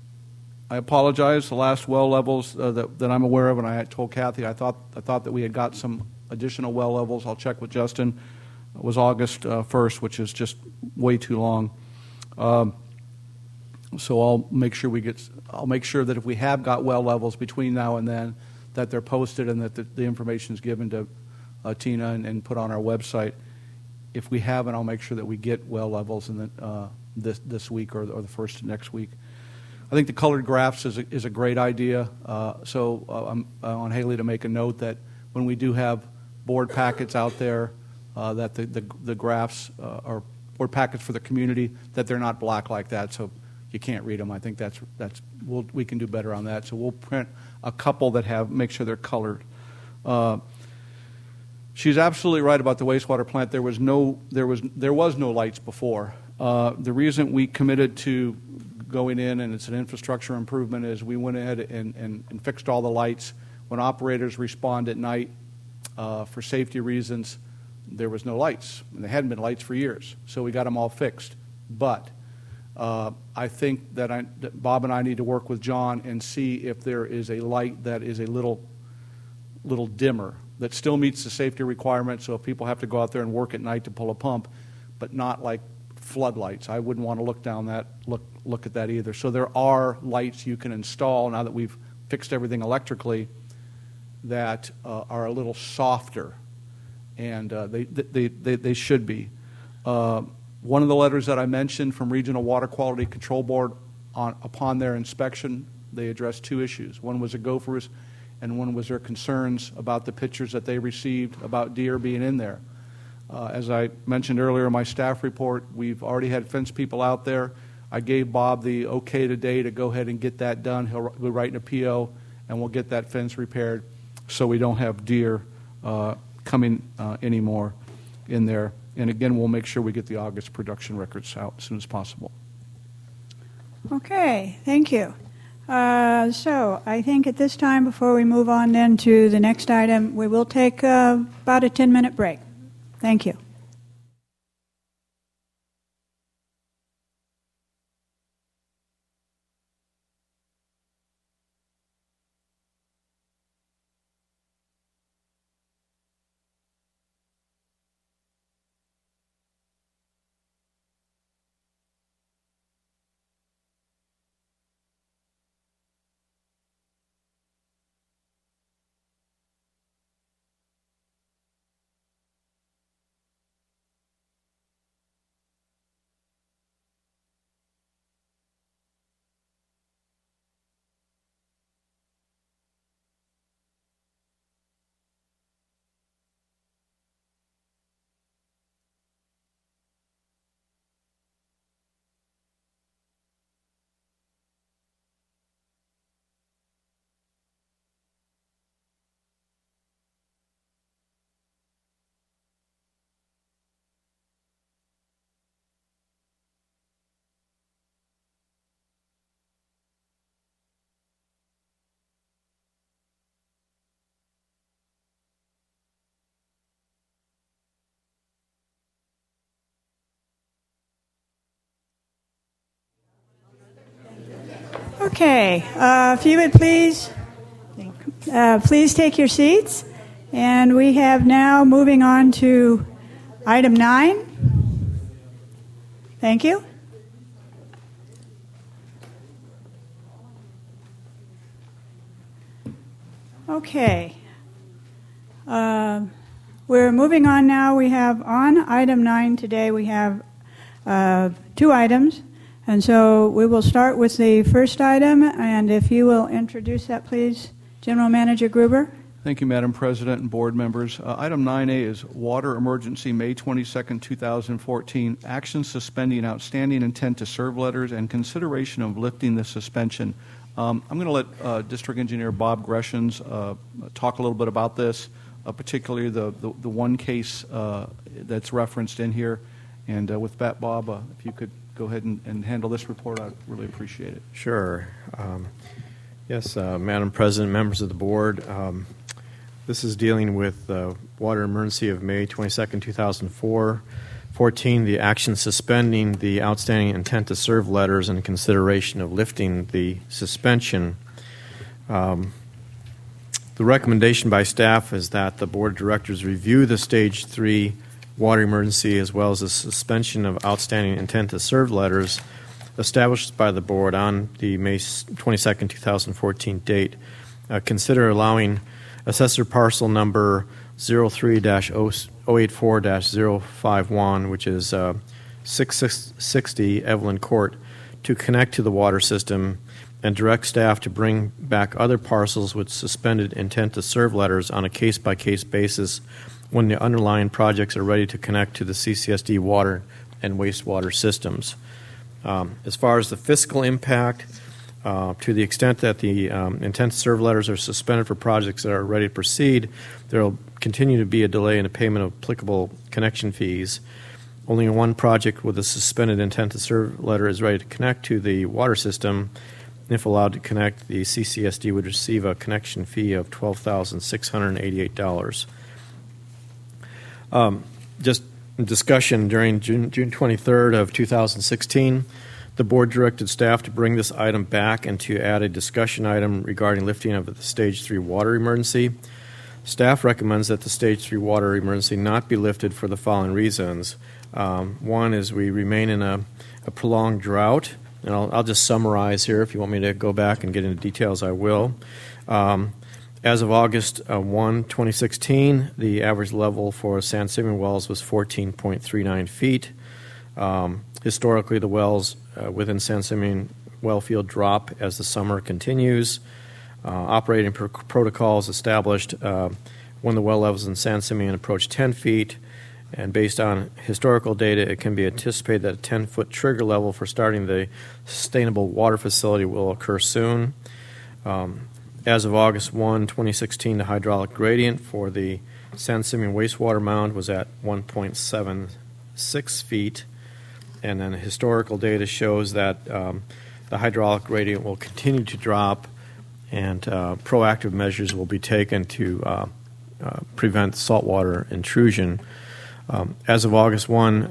I apologize. The last well levels uh, that, that I'm aware of, and I had told Kathy, I thought I thought that we had got some additional well levels. I'll check with Justin. It was August uh, first, which is just way too long. Um, so I'll make sure we get. I'll make sure that if we have got well levels between now and then, that they're posted and that the, the information is given to uh, Tina and, and put on our website. If we haven't, I'll make sure that we get well levels in the, uh, this this week or, or the first of next week. I think the colored graphs is a, is a great idea. Uh, so uh, I'm I want Haley to make a note that when we do have board packets out there, uh, that the, the, the graphs uh, are board packets for the community, that they're not black like that, so you can't read them. I think that's that's we'll, we can do better on that. So we'll print a couple that have make sure they're colored. Uh, she's absolutely right about the wastewater plant. There was no there was there was no lights before. Uh, the reason we committed to going in, and it's an infrastructure improvement, is we went ahead and, and, and fixed all the lights. When operators respond at night uh, for safety reasons, there was no lights, and there hadn't been lights for years. So we got them all fixed. But uh, I think that, I, that Bob and I need to work with John and see if there is a light that is a little, little dimmer that still meets the safety requirements. So if people have to go out there and work at night to pull a pump, but not like floodlights. I wouldn't want to look down that look look at that either. So there are lights you can install now that we've fixed everything electrically that uh, are a little softer, and uh, they, they they they should be. Uh, one of the letters that I mentioned from Regional Water Quality Control Board, on upon their inspection, they addressed two issues. One was the gophers, and one was their concerns about the pictures that they received about deer being in there. Uh, as I mentioned earlier in my staff report, we've already had fence people out there. I gave Bob the okay today to go ahead and get that done. He'll be writing a P O, and we'll get that fence repaired so we don't have deer uh, coming uh, anymore in there. And again, we'll make sure we get the August production records out as soon as possible. Okay, thank you. Uh, so I think at this time, before we move on then to the next item, we will take uh, about a ten-minute break. Thank you. Okay, uh, if you would please, uh, please take your seats. And we have now moving on to item nine. Thank you. Okay. Uh, we're moving on now. We have on item nine today, we have uh, two items. And so we will start with the first item. And if you will introduce that, please, General Manager Gruber. Thank you, Madam President and board members. Uh, item nine A is Water Emergency, May twenty-second, two thousand fourteen, action suspending outstanding intent to serve letters and consideration of lifting the suspension. Um, I'm going to let uh, District Engineer Bob Greshams uh, talk a little bit about this, uh, particularly the, the, the one case uh, that's referenced in here. And uh, with that, Bob, uh, if you could go ahead and, and handle this report, I'd really appreciate it. Sure. Um, yes, uh, Madam President, members of the board, um, this is dealing with uh, water emergency of May twenty-second, two thousand fourteen, the action suspending the outstanding intent to serve letters and consideration of lifting the suspension. Um, the recommendation by staff is that the board of directors review the stage three water emergency as well as the suspension of outstanding intent to serve letters established by the board on the May twenty-second, two thousand fourteen date. Uh, consider allowing assessor parcel number zero three dash zero eight four dash zero five one, which is uh, six sixty Evelyn Court, to connect to the water system, and direct staff to bring back other parcels with suspended intent to serve letters on a case-by-case basis when the underlying projects are ready to connect to the C C S D water and wastewater systems. Um, as far as the fiscal impact, Uh, to the extent that the um, intent to serve letters are suspended for projects that are ready to proceed, there will continue to be a delay in the payment of applicable connection fees. Only one project with a suspended intent to serve letter is ready to connect to the water system. If allowed to connect, the C C S D would receive a connection fee of twelve thousand six hundred eighty-eight dollars. Um, just discussion during June, June twenty-third of two thousand sixteen, the board directed staff to bring this item back and to add a discussion item regarding lifting of the stage three water emergency. Staff recommends that the stage three water emergency not be lifted for the following reasons. Um, one is we remain in a, a prolonged drought, and I'll, I'll just summarize here. If you want me to go back and get into details, I will. Um, as of August uh, first, twenty sixteen, the average level for San Simeon wells was fourteen point three nine feet. Um, historically, the wells uh, within San Simeon well field drop as the summer continues. Uh, operating pr- protocols established uh, when the well levels in San Simeon approach ten feet, and based on historical data, it can be anticipated that a ten-foot trigger level for starting the sustainable water facility will occur soon. Um, as of August first, twenty sixteen, the hydraulic gradient for the San Simeon wastewater mound was at one point seven six feet. And then historical data shows that um, the hydraulic gradient will continue to drop, and uh, proactive measures will be taken to uh, uh, prevent saltwater intrusion. Um, as of August first,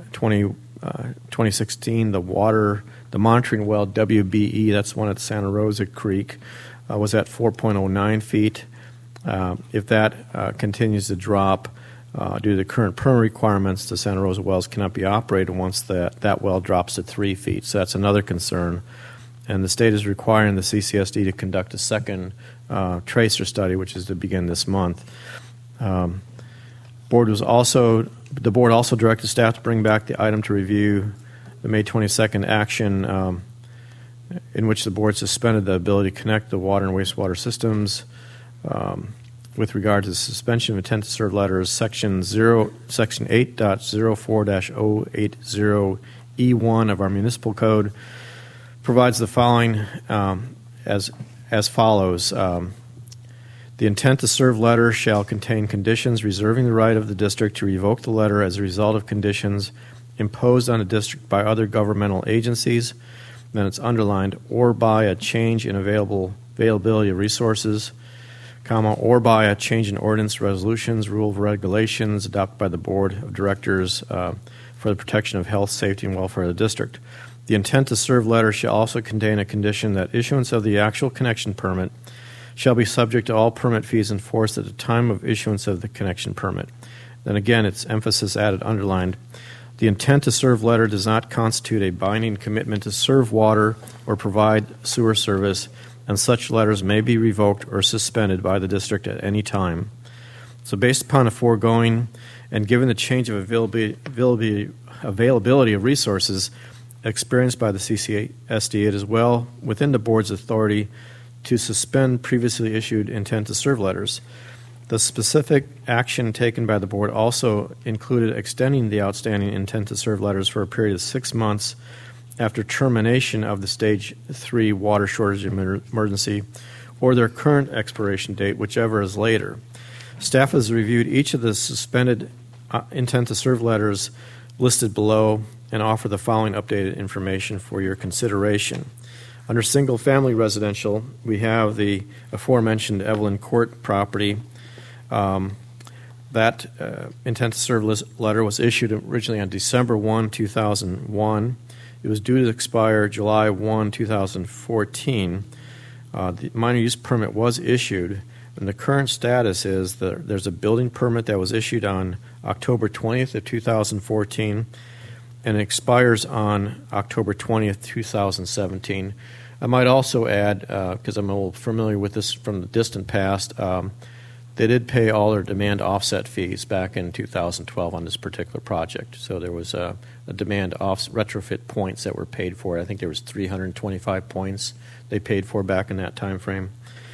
twenty sixteen, the water, the monitoring well W B E, that's one at Santa Rosa Creek, uh, was at four point oh nine feet. Uh, if that uh, continues to drop, Uh, due to the current permit requirements, the Santa Rosa wells cannot be operated once that, that well drops to three feet. So that's another concern. And the state is requiring the C C S D to conduct a second uh, tracer study, which is to begin this month. Um, board was also the board also directed staff to bring back the item to review the May twenty-second action um, in which the board suspended the ability to connect the water and wastewater systems. Um, With regard to the suspension of intent to serve letters, section zero, section eight point zero four dash zero eight zero E one of our municipal code provides the following um, as as follows. Um, the intent to serve letter shall contain conditions reserving the right of the district to revoke the letter as a result of conditions imposed on the district by other governmental agencies, then it's underlined, or by a change in available availability of resources, comma, or by a change in ordinance, resolutions, rule of regulations adopted by the board of directors uh, for the protection of health, safety, and welfare of the district. The intent to serve letter shall also contain a condition that issuance of the actual connection permit shall be subject to all permit fees enforced at the time of issuance of the connection permit. Then again, it's emphasis added, underlined. The intent to serve letter does not constitute a binding commitment to serve water or provide sewer service, and such letters may be revoked or suspended by the district at any time. So based upon the foregoing, and given the change of availability, availability, availability of resources experienced by the C C S D, it is well within the board's authority to suspend previously issued intent to serve letters. The specific action taken by the board also included extending the outstanding intent to serve letters for a period of six months after termination of the Stage three water shortage emergency or their current expiration date, whichever is later. Staff has reviewed each of the suspended uh, intent to serve letters listed below and offer the following updated information for your consideration. Under single-family residential, we have the aforementioned Evelyn Court property. Um, that uh, intent to serve letter was issued originally on December first, two thousand one. It was due to expire July first, two thousand fourteen. Uh, the minor use permit was issued, and the current status is that there's a building permit that was issued on October twentieth of two thousand fourteen, and it expires on October twentieth, two thousand seventeen. I might also add, because uh, I'm a little familiar with this from the distant past, um, they did pay all their demand offset fees back in two thousand twelve on this particular project. So there was a, a demand off retrofit points that were paid for. I think there was three hundred twenty-five points they paid for back in that time frame.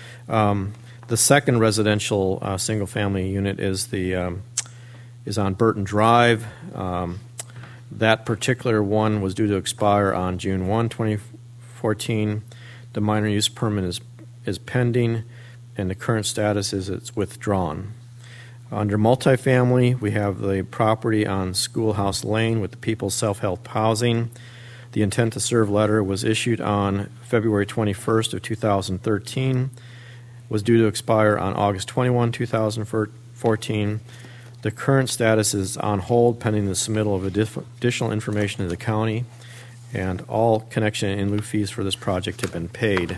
Um, the second residential uh, single-family unit is the um, is on Burton Drive. Um, that particular one was due to expire on June first, twenty fourteen. The minor use permit is is pending, and the current status is it's withdrawn. Under multifamily, we have the property on Schoolhouse Lane with the People's Self-Help Housing. The intent to serve letter was issued on February twenty-first of two thousand thirteen, was due to expire on August twenty-first, two thousand fourteen. The current status is on hold pending the submittal of additional information to the county, and all connection and in lieu fees for this project have been paid.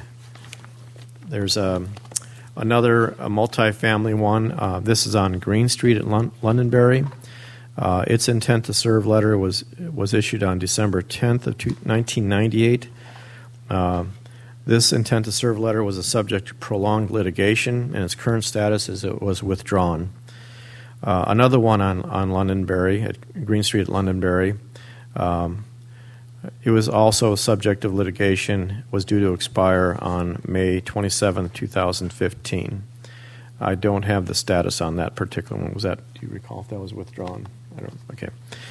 There's a Another a multifamily one. Uh, this is on Green Street at Lon- Londonderry. Uh, its intent to serve letter was was issued on December tenth of nineteen ninety-eight. Uh, this intent to serve letter was a subject to prolonged litigation, and its current status is it was withdrawn. Uh, another one on on Londonderry at Green Street at Londonderry. Um, It was also subject of litigation, was due to expire on May twenty-seventh, two thousand fifteen. I don't have the status on that particular one. Was that, do you recall if that was withdrawn? I don't, okay.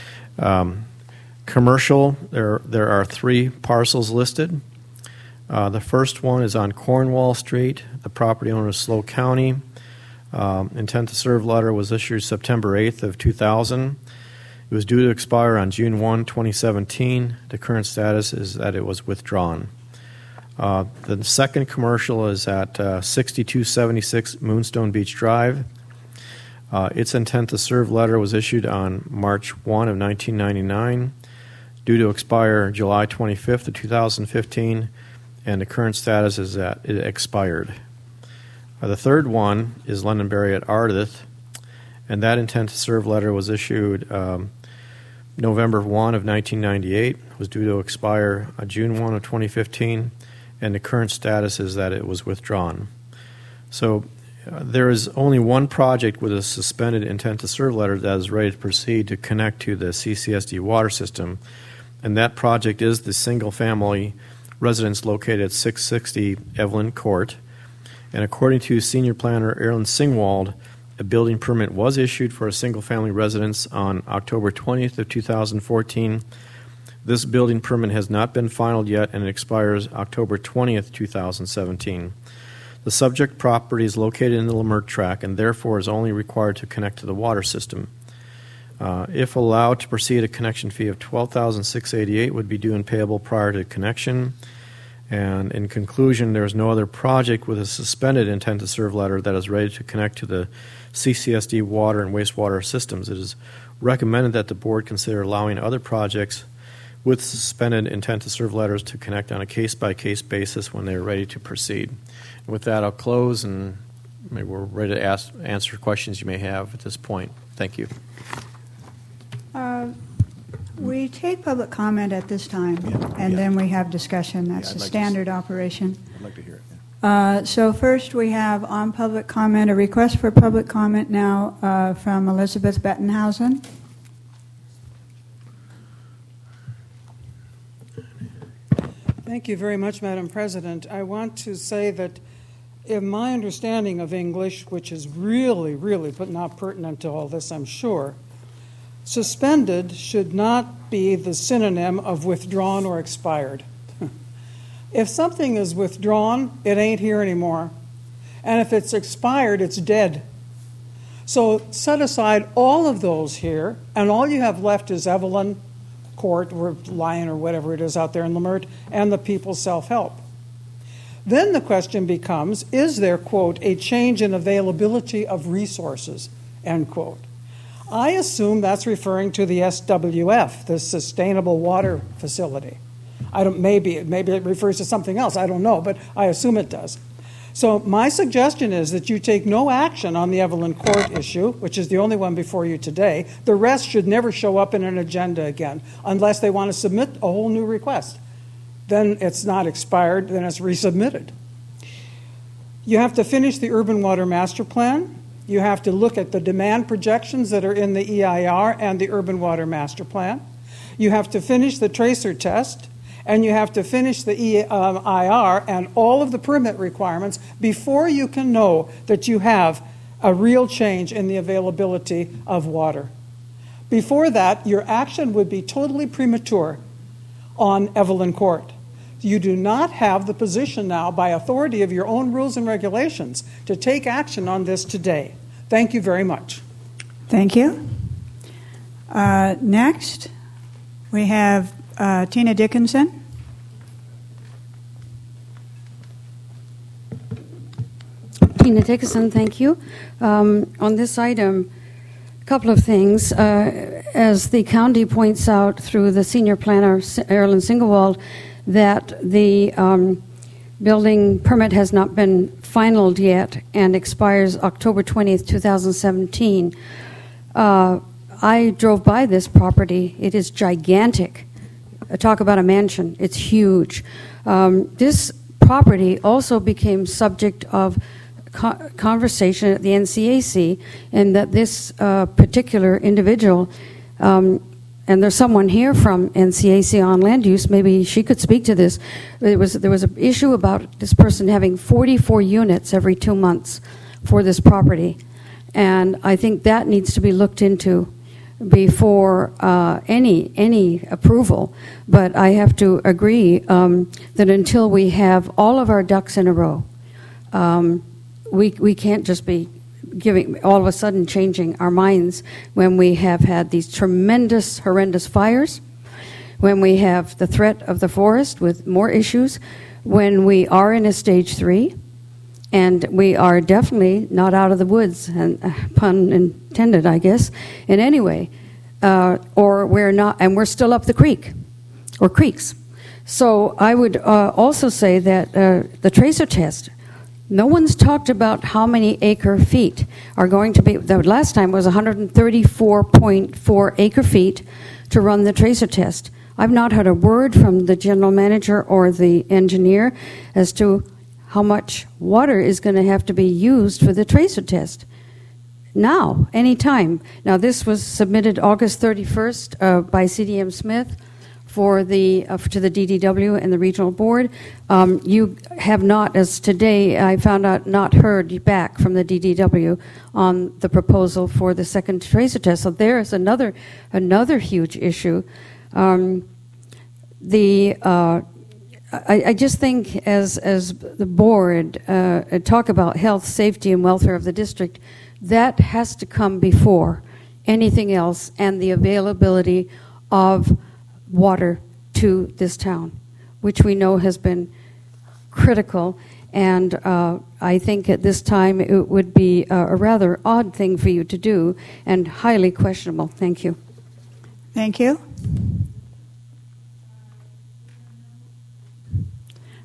Um, commercial, there, there are three parcels listed. Uh, the first one is on Cornwall Street. The property owner is Slow County. Um, intent to serve letter was issued September eighth of two thousand. It was due to expire on June first, twenty seventeen. The current status is that it was withdrawn. Uh, the second commercial is at uh, sixty-two seventy-six Moonstone Beach Drive. Uh, its intent to serve letter was issued on March first of nineteen ninety-nine, due to expire July twenty-fifth of two thousand fifteen, and the current status is that it expired. Uh, the third one is Londonderry at Ardith, and that intent to serve letter was issued um, November first of nineteen ninety-eight, was due to expire uh, June first of twenty fifteen, and the current status is that it was withdrawn. So uh, there is only one project with a suspended intent to serve letter that is ready to proceed to connect to the C C S D water system, and that project is the single-family residence located at six sixty Evelyn Court. And according to senior planner Aaron Singwald, a building permit was issued for a single-family residence on October twentieth of two thousand fourteen. This building permit has not been finalized yet, and it expires October twentieth, two thousand seventeen. The subject property is located in the Lamert Tract and therefore is only required to connect to the water system. Uh, if allowed to proceed, a connection fee of twelve thousand six hundred eighty-eight dollars would be due and payable prior to connection. And in conclusion, there is no other project with a suspended intent to serve letter that is ready to connect to the C C S D water and wastewater systems. It is recommended that the board consider allowing other projects with suspended intent to serve letters to connect on a case-by-case basis when they are ready to proceed. And with that, I'll close, and maybe we're ready to ask, answer questions you may have at this point. Thank you. Uh, we take public comment at this time, Yeah. and Yeah. then we have discussion. That's Yeah, I'd a like to standard operation. I'd like to hear it. Uh, so first we have on public comment, a request for public comment now uh, from Elizabeth Bettenhausen. Thank you very much, Madam President. I want to say that in my understanding of English, which is really, really but not pertinent to all this, I'm sure, suspended should not be the synonym of withdrawn or expired. If something is withdrawn, it ain't here anymore. And if it's expired, it's dead. So set aside all of those here, and all you have left is Evelyn Court, or Lyon, or whatever it is out there in Lemert, and the People's Self-Help. Then the question becomes, is there, quote, a change in availability of resources, end quote. I assume that's referring to the S W F, the Sustainable Water Facility. I don't, maybe, maybe it refers to something else, I don't know, but I assume it does. So my suggestion is that you take no action on the Evelyn Court issue, which is the only one before you today. The rest should never show up in an agenda again, unless they want to submit a whole new request. Then it's not expired, then it's resubmitted. You have to finish the Urban Water Master Plan. You have to look at the demand projections that are in the E I R and the Urban Water Master Plan. You have to finish the tracer test, and you have to finish the E I R and all of the permit requirements before you can know that you have a real change in the availability of water. Before that, your action would be totally premature on Evelyn Court. You do not have the position now, by authority of your own rules and regulations, to take action on this today. Thank you very much. Thank you. Uh, next, we have uh, Tina Dickinson. Tina Dickinson, thank you. Um, on this item, a couple of things. Uh, as the county points out through the senior planner, Erilyn Singewald, that the um, building permit has not been finalized yet and expires October twentieth, twenty seventeen. Uh, I drove by this property. It is gigantic. Talk about a mansion. It's huge. Um, this property also became subject of co- conversation at the N C A C, and that this uh, particular individual, um, and there's someone here from N C A C on land use, maybe she could speak to this. There was, there was an issue about this person having forty-four units every two months for this property, and I think that needs to be looked into before uh, any any approval. But I have to agree um, that until we have all of our ducks in a row, um, we we can't just be giving all of a sudden changing our minds when we have had these tremendous, horrendous fires, when we have the threat of the forest with more issues, when we are in a stage three, and we are definitely not out of the woods, and uh, pun intended, I guess, in any way, uh, or we're not, and we're still up the creek, or creeks. So I would uh, also say that uh, the tracer test, no one's talked about how many acre feet are going to be. The last time was one hundred thirty-four point four acre feet to run the tracer test. I've not heard a word from the general manager or the engineer as to how much water is going to have to be used for the tracer test. Now, anytime. Now, this was submitted August thirty-first uh, by C D M Smith for the uh, to the D D W and the regional board. Um, you have not, as today I found out, not heard back from the D D W on the proposal for the second tracer test. So there is another another huge issue. Um, the uh, I, I just think as as the board uh, talk about health, safety, and welfare of the district, that has to come before anything else, and the availability of water to this town, which we know has been critical. And uh, I think at this time it would be a, a rather odd thing for you to do and highly questionable. Thank you. Thank you.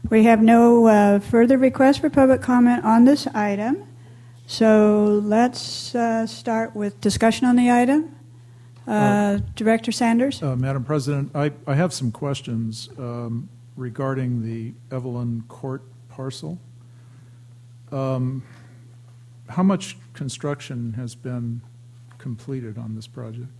We have no uh, further requests for public comment on this item. So let's uh, start with discussion on the item. Uh, uh, Director Sanders? Uh, Madam President, I, I have some questions um, regarding the Evelyn Court parcel. Um, how much construction has been completed on this project?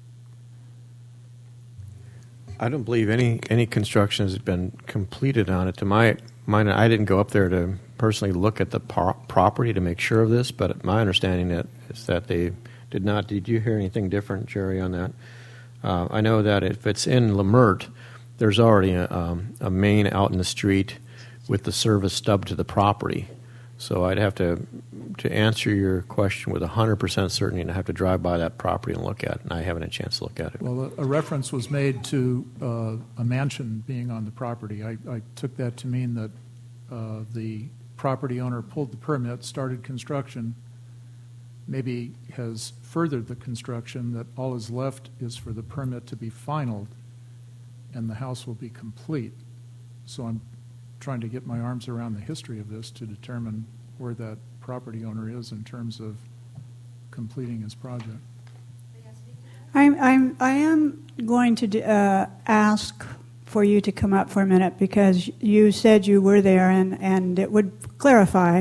I don't believe any, any construction has been completed on it. To my mind, I didn't go up there to personally look at the par- property to make sure of this, but my understanding that is that they did not. Did you hear anything different, Jerry, on that? Uh, I know that if it's in Lemert, there's already a, um, a main out in the street with the service stub to the property. So I'd have to to answer your question with one hundred percent certainty, and I have to drive by that property and look at it, and I haven't had a chance to look at it. Well, a, a reference was made to uh, a mansion being on the property. I, I took that to mean that uh, the property owner pulled the permit, started construction, maybe has furthered the construction, that all is left is for the permit to be finalized, and the house will be complete. So I'm trying to get my arms around the history of this to determine where that property owner is in terms of completing his project. I'm, I'm, I am going to uh, ask for you to come up for a minute because you said you were there, and, and it would clarify.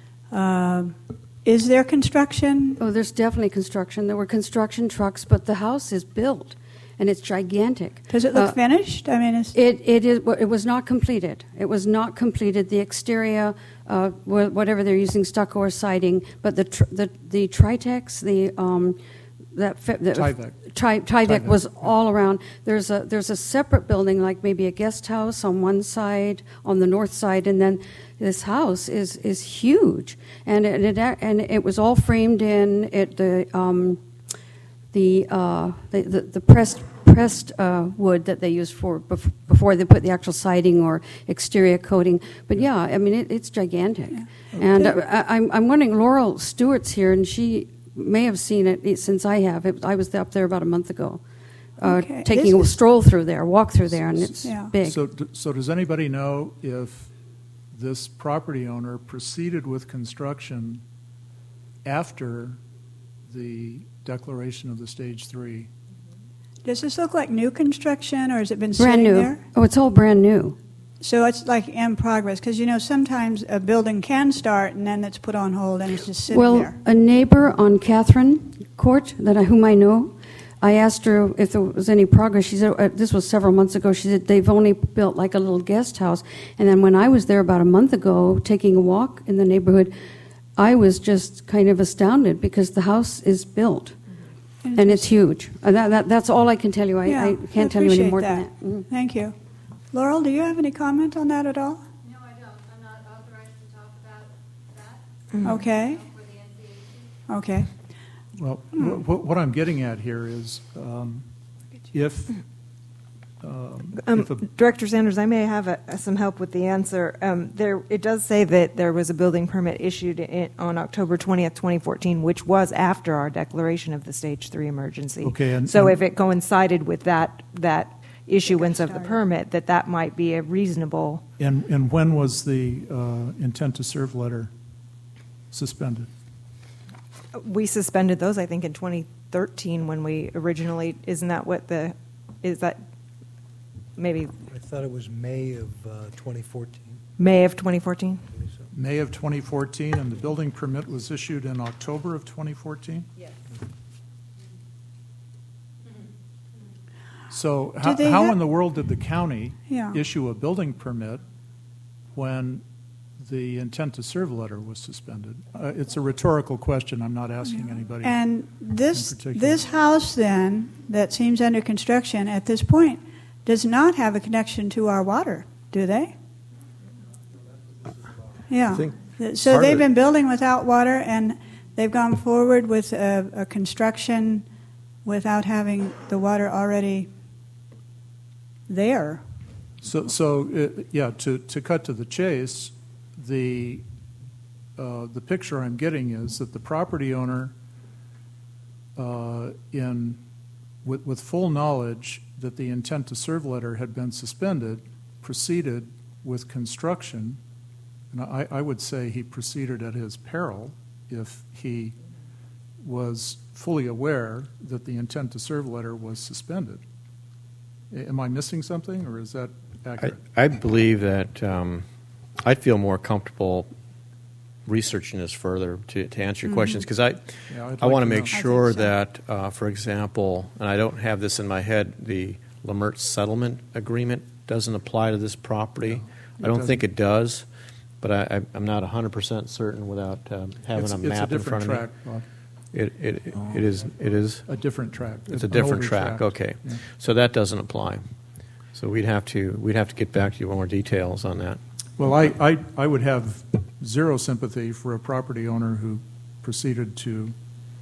Uh, is there construction? Oh, there's definitely construction. There were construction trucks, but the house is built, and it's gigantic. Does it look uh, finished? I mean, it's it it is. It was not completed. It was not completed. The exterior, uh, whatever they're using, stucco or siding, but the tr- the the Tritex, the um, that the, Tyvek. Tri- Tyvek was all around. There's a there's a separate building, like maybe a guest house on one side, on the north side, and then this house is is huge, and it, it and it was all framed in it the um, the, uh, the the the pressed pressed uh, wood that they used for bef- before they put the actual siding or exterior coating. But yeah, I mean it, it's gigantic, yeah. Okay. And uh, I, I'm I'm wondering, Laurel Stewart's here, and she may have seen it since I have. It, I was up there about a month ago, uh, okay. taking this a stroll through there, walk through there, and it's yeah. big. So, so does anybody know if this property owner proceeded with construction after the declaration of the stage three? Does this look like new construction, or has it been brand sitting new? There? Oh, it's all brand new. So it's like in progress, because you know sometimes a building can start and then it's put on hold and it's just sitting well, there. Well, a neighbor on Catherine Court that I, whom I know, I asked her if there was any progress. She said, uh, this was several months ago, she said they've only built like a little guest house. And then when I was there about a month ago taking a walk in the neighborhood, I was just kind of astounded because the house is built. And it's huge. Uh, that, that, that's all I can tell you. I, yeah, I can't I tell you any more that. than that. Mm-hmm. Thank you. Laurel, do you have any comment on that at all? No, I don't. I'm not authorized to talk about that. Mm-hmm. Okay. Okay. Well, mm. w- what I'm getting at here is um, if, um, um, if a, Director Sanders, I may have a, some help with the answer. Um, there, it does say that there was a building permit issued in, on October twentieth, twenty fourteen, which was after our declaration of the Stage Three emergency. Okay, and, so and if it coincided with that that issuance of the permit, that that might be a reasonable. And and when was the uh, intent to serve letter suspended? We suspended those, I think, in twenty thirteen when we originally. Isn't that what the? Is that maybe? I thought it was May of uh, twenty fourteen. May of twenty fourteen. May of twenty fourteen, and the building permit was issued in October of twenty fourteen. Yes. So how, how ha- in the world did the county yeah. issue a building permit when the intent to serve letter was suspended? Uh, it's a rhetorical question. I'm not asking yeah. anybody. And this this house then that seems under construction at this point does not have a connection to our water, do they? Yeah. So they've been building without water, and they've gone forward with a, a construction without having the water already there. So, so uh, yeah. To to cut to the chase, the uh, the picture I'm getting is that the property owner, uh, in with with full knowledge that the intent to serve letter had been suspended, proceeded with construction, and I, I would say he proceeded at his peril if he was fully aware that the intent to serve letter was suspended. Am I missing something, or is that accurate? I, I believe that um, I'd feel more comfortable researching this further to, to answer your Mm-hmm. questions, because I, Yeah, I'd I like want to to make know. sure I think so. that, uh, for example, and I don't have this in my head, the Lamert settlement agreement doesn't apply to this property. it I don't doesn't. think it does, but I, I, I'm not one hundred percent certain without um, having it's, a it's map a in front different of track, me. Bob. It, it, it is it is A different track. it's a an different older track. Okay, Yeah. so that doesn't apply. So we'd have to we'd have to get back to you with more details on that. Well, I, I, I would have zero sympathy for a property owner who proceeded to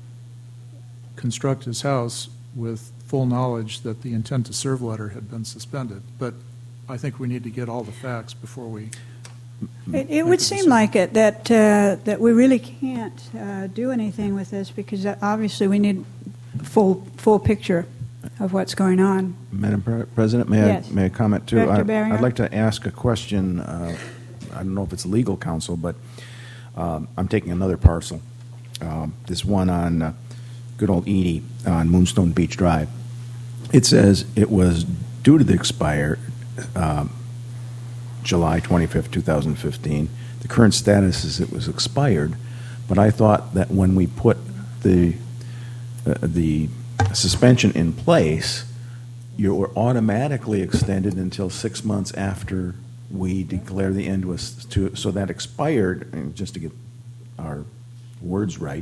construct his house with full knowledge that the intent to serve letter had been suspended. But I think we need to get all the facts before we. It, it would seem like it that uh, that we really can't uh, do anything with this because uh, obviously we need full full picture of what's going on. Madam Pre- President, may Yes. I may I comment too? Director I, Barringer? I'd like to ask a question. Uh, I don't know if it's legal counsel, but um, I'm taking another parcel. Um, this one on uh, good old Edie on Moonstone Beach Drive. It says it was due to the expire um, July twenty-fifth, two thousand fifteen. The current status is it was expired, but I thought that when we put the uh, the suspension in place, you were automatically extended until six months after we declare the end was to. So that expired, and just to get our words right,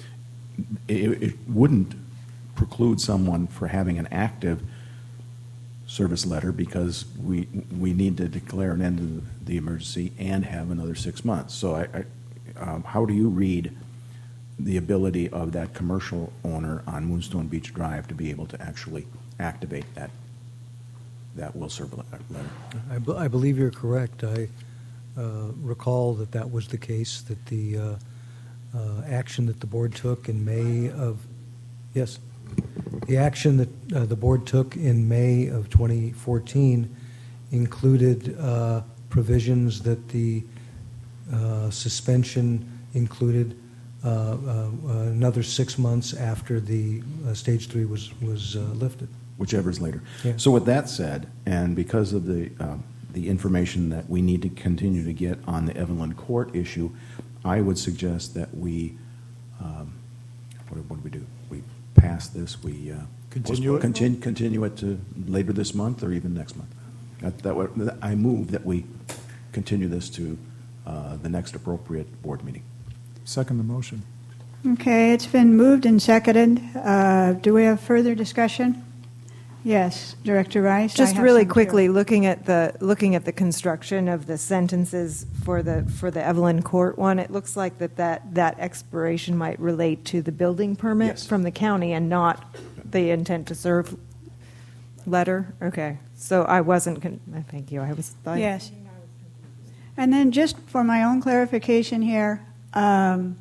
it, it wouldn't preclude someone for having an active service letter because we we need to declare an end to the emergency and have another six months. So, I, I, um, how do you read the ability of that commercial owner on Moonstone Beach Drive to be able to actually activate that that will serve letter? I, be- I believe you're correct. I uh, recall that that was the case, that the uh, uh, action that the board took in May of, yes, the action that uh, the board took in May of twenty fourteen included uh, provisions that the uh, suspension included uh, uh, another six months after the uh, stage three was, was uh, lifted. Whichever is later. Yeah. So with that said, and because of the um, the information that we need to continue to get on the Evelyn Court issue, I would suggest that we, um, what, what do we do? We pass this, we uh, Continue it? Continue, continue it to later this month or even next month. That, that would, I move that we continue this to uh, the next appropriate board meeting. Second the motion. Okay, it's been moved and seconded. Uh, do we have further discussion? Yes, Director Rice. I Just have really some, too. quickly, looking at the looking at the construction of the sentences for the for the Evelyn Court one, it looks like that that, that expiration might relate to the building permit Yes. from the county and not the intent to serve letter. Okay, so I wasn't. Con- thank you. I was. Thought, Yes. And then just for my own clarification here, um,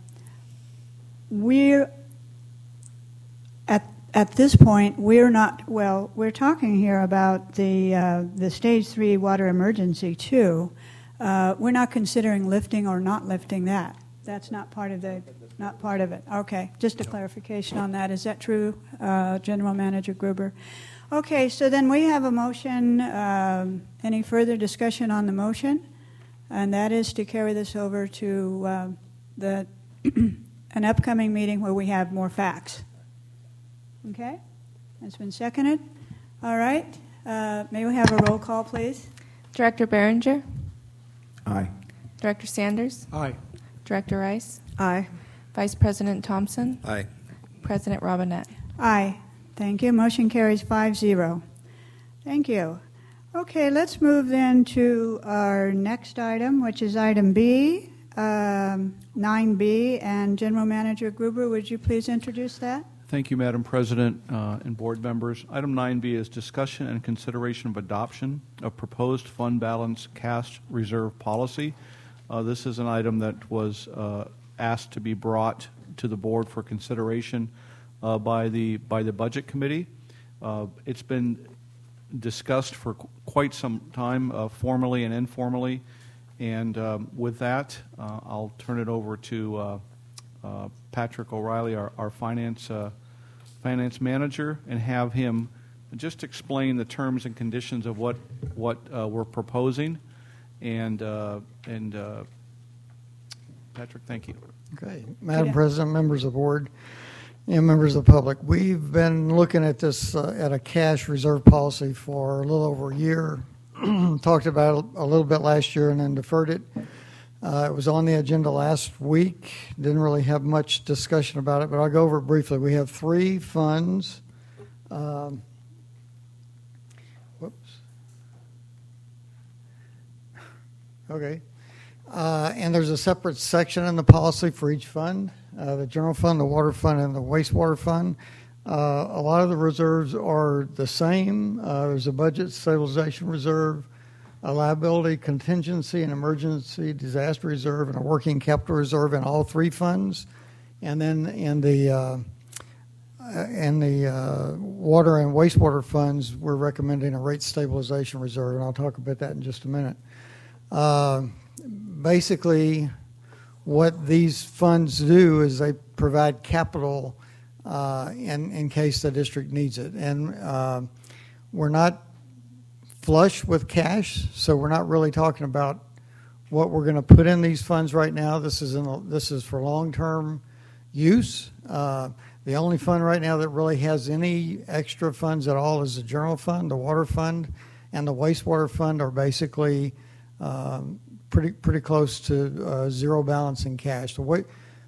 we're at at this point we're not well. We're talking here about the uh, the stage three water emergency too. Uh, we're not considering lifting or not lifting that. That's not part of the not part of it. Okay, just a clarification on that. Is that true, uh, General Manager Gruber? Okay, so then we have a motion. Um, any further discussion on the motion? And that is to carry this over to uh, the an upcoming meeting where we have more facts. Okay? That's been seconded. All right. Uh, may we have a roll call, please? Director Behringer? Aye. Director Sanders? Aye. Director Rice? Aye. Vice President Thompson? Aye. President Robinette? Aye. Thank you. Motion carries five zero. Thank you. Okay, let's move then to our next item, which is item B, um, nine B. And General Manager Gruber, would you please introduce that? Thank you, Madam President uh, and board members. Item nine B is discussion and consideration of adoption of proposed fund balance cash reserve policy. Uh, this is an item that was uh, asked to be brought to the board for consideration uh, by the by the Budget Committee. Uh, it's been discussed for qu- quite some time, uh, formally and informally. And um, with that, uh, I'll turn it over to uh, uh, Patrick O'Reilly, our, our finance uh, finance manager, and have him just explain the terms and conditions of what what uh, we're proposing. And uh, and uh, Patrick, thank you. Okay, Madam President, members of the board, and members of the public, we've been looking at this uh, at a cash reserve policy for a little over a year. Talked about it a little bit last year and then deferred it. Uh, it was on the agenda last week. Didn't really have much discussion about it, but I'll go over it briefly. We have three funds. Um, whoops. Okay. Uh, and there's a separate section in the policy for each fund, uh, the general fund, the water fund, and the wastewater fund. Uh, a lot of the reserves are the same. Uh, there's a budget stabilization reserve, a liability contingency and emergency disaster reserve, and a working capital reserve in all three funds. And then in the uh, in the uh, water and wastewater funds, we're recommending a rate stabilization reserve, and I'll talk about that in just a minute. Uh, basically, what these funds do is they provide capital Uh, in, in case the district needs it. And uh, we're not flush with cash, so we're not really talking about what we're going to put in these funds right now. This is in, this is for long-term use. Uh, the only fund right now that really has any extra funds at all is the general fund, the water fund, and the wastewater fund are basically um, pretty pretty close to uh, zero balance in cash. The way,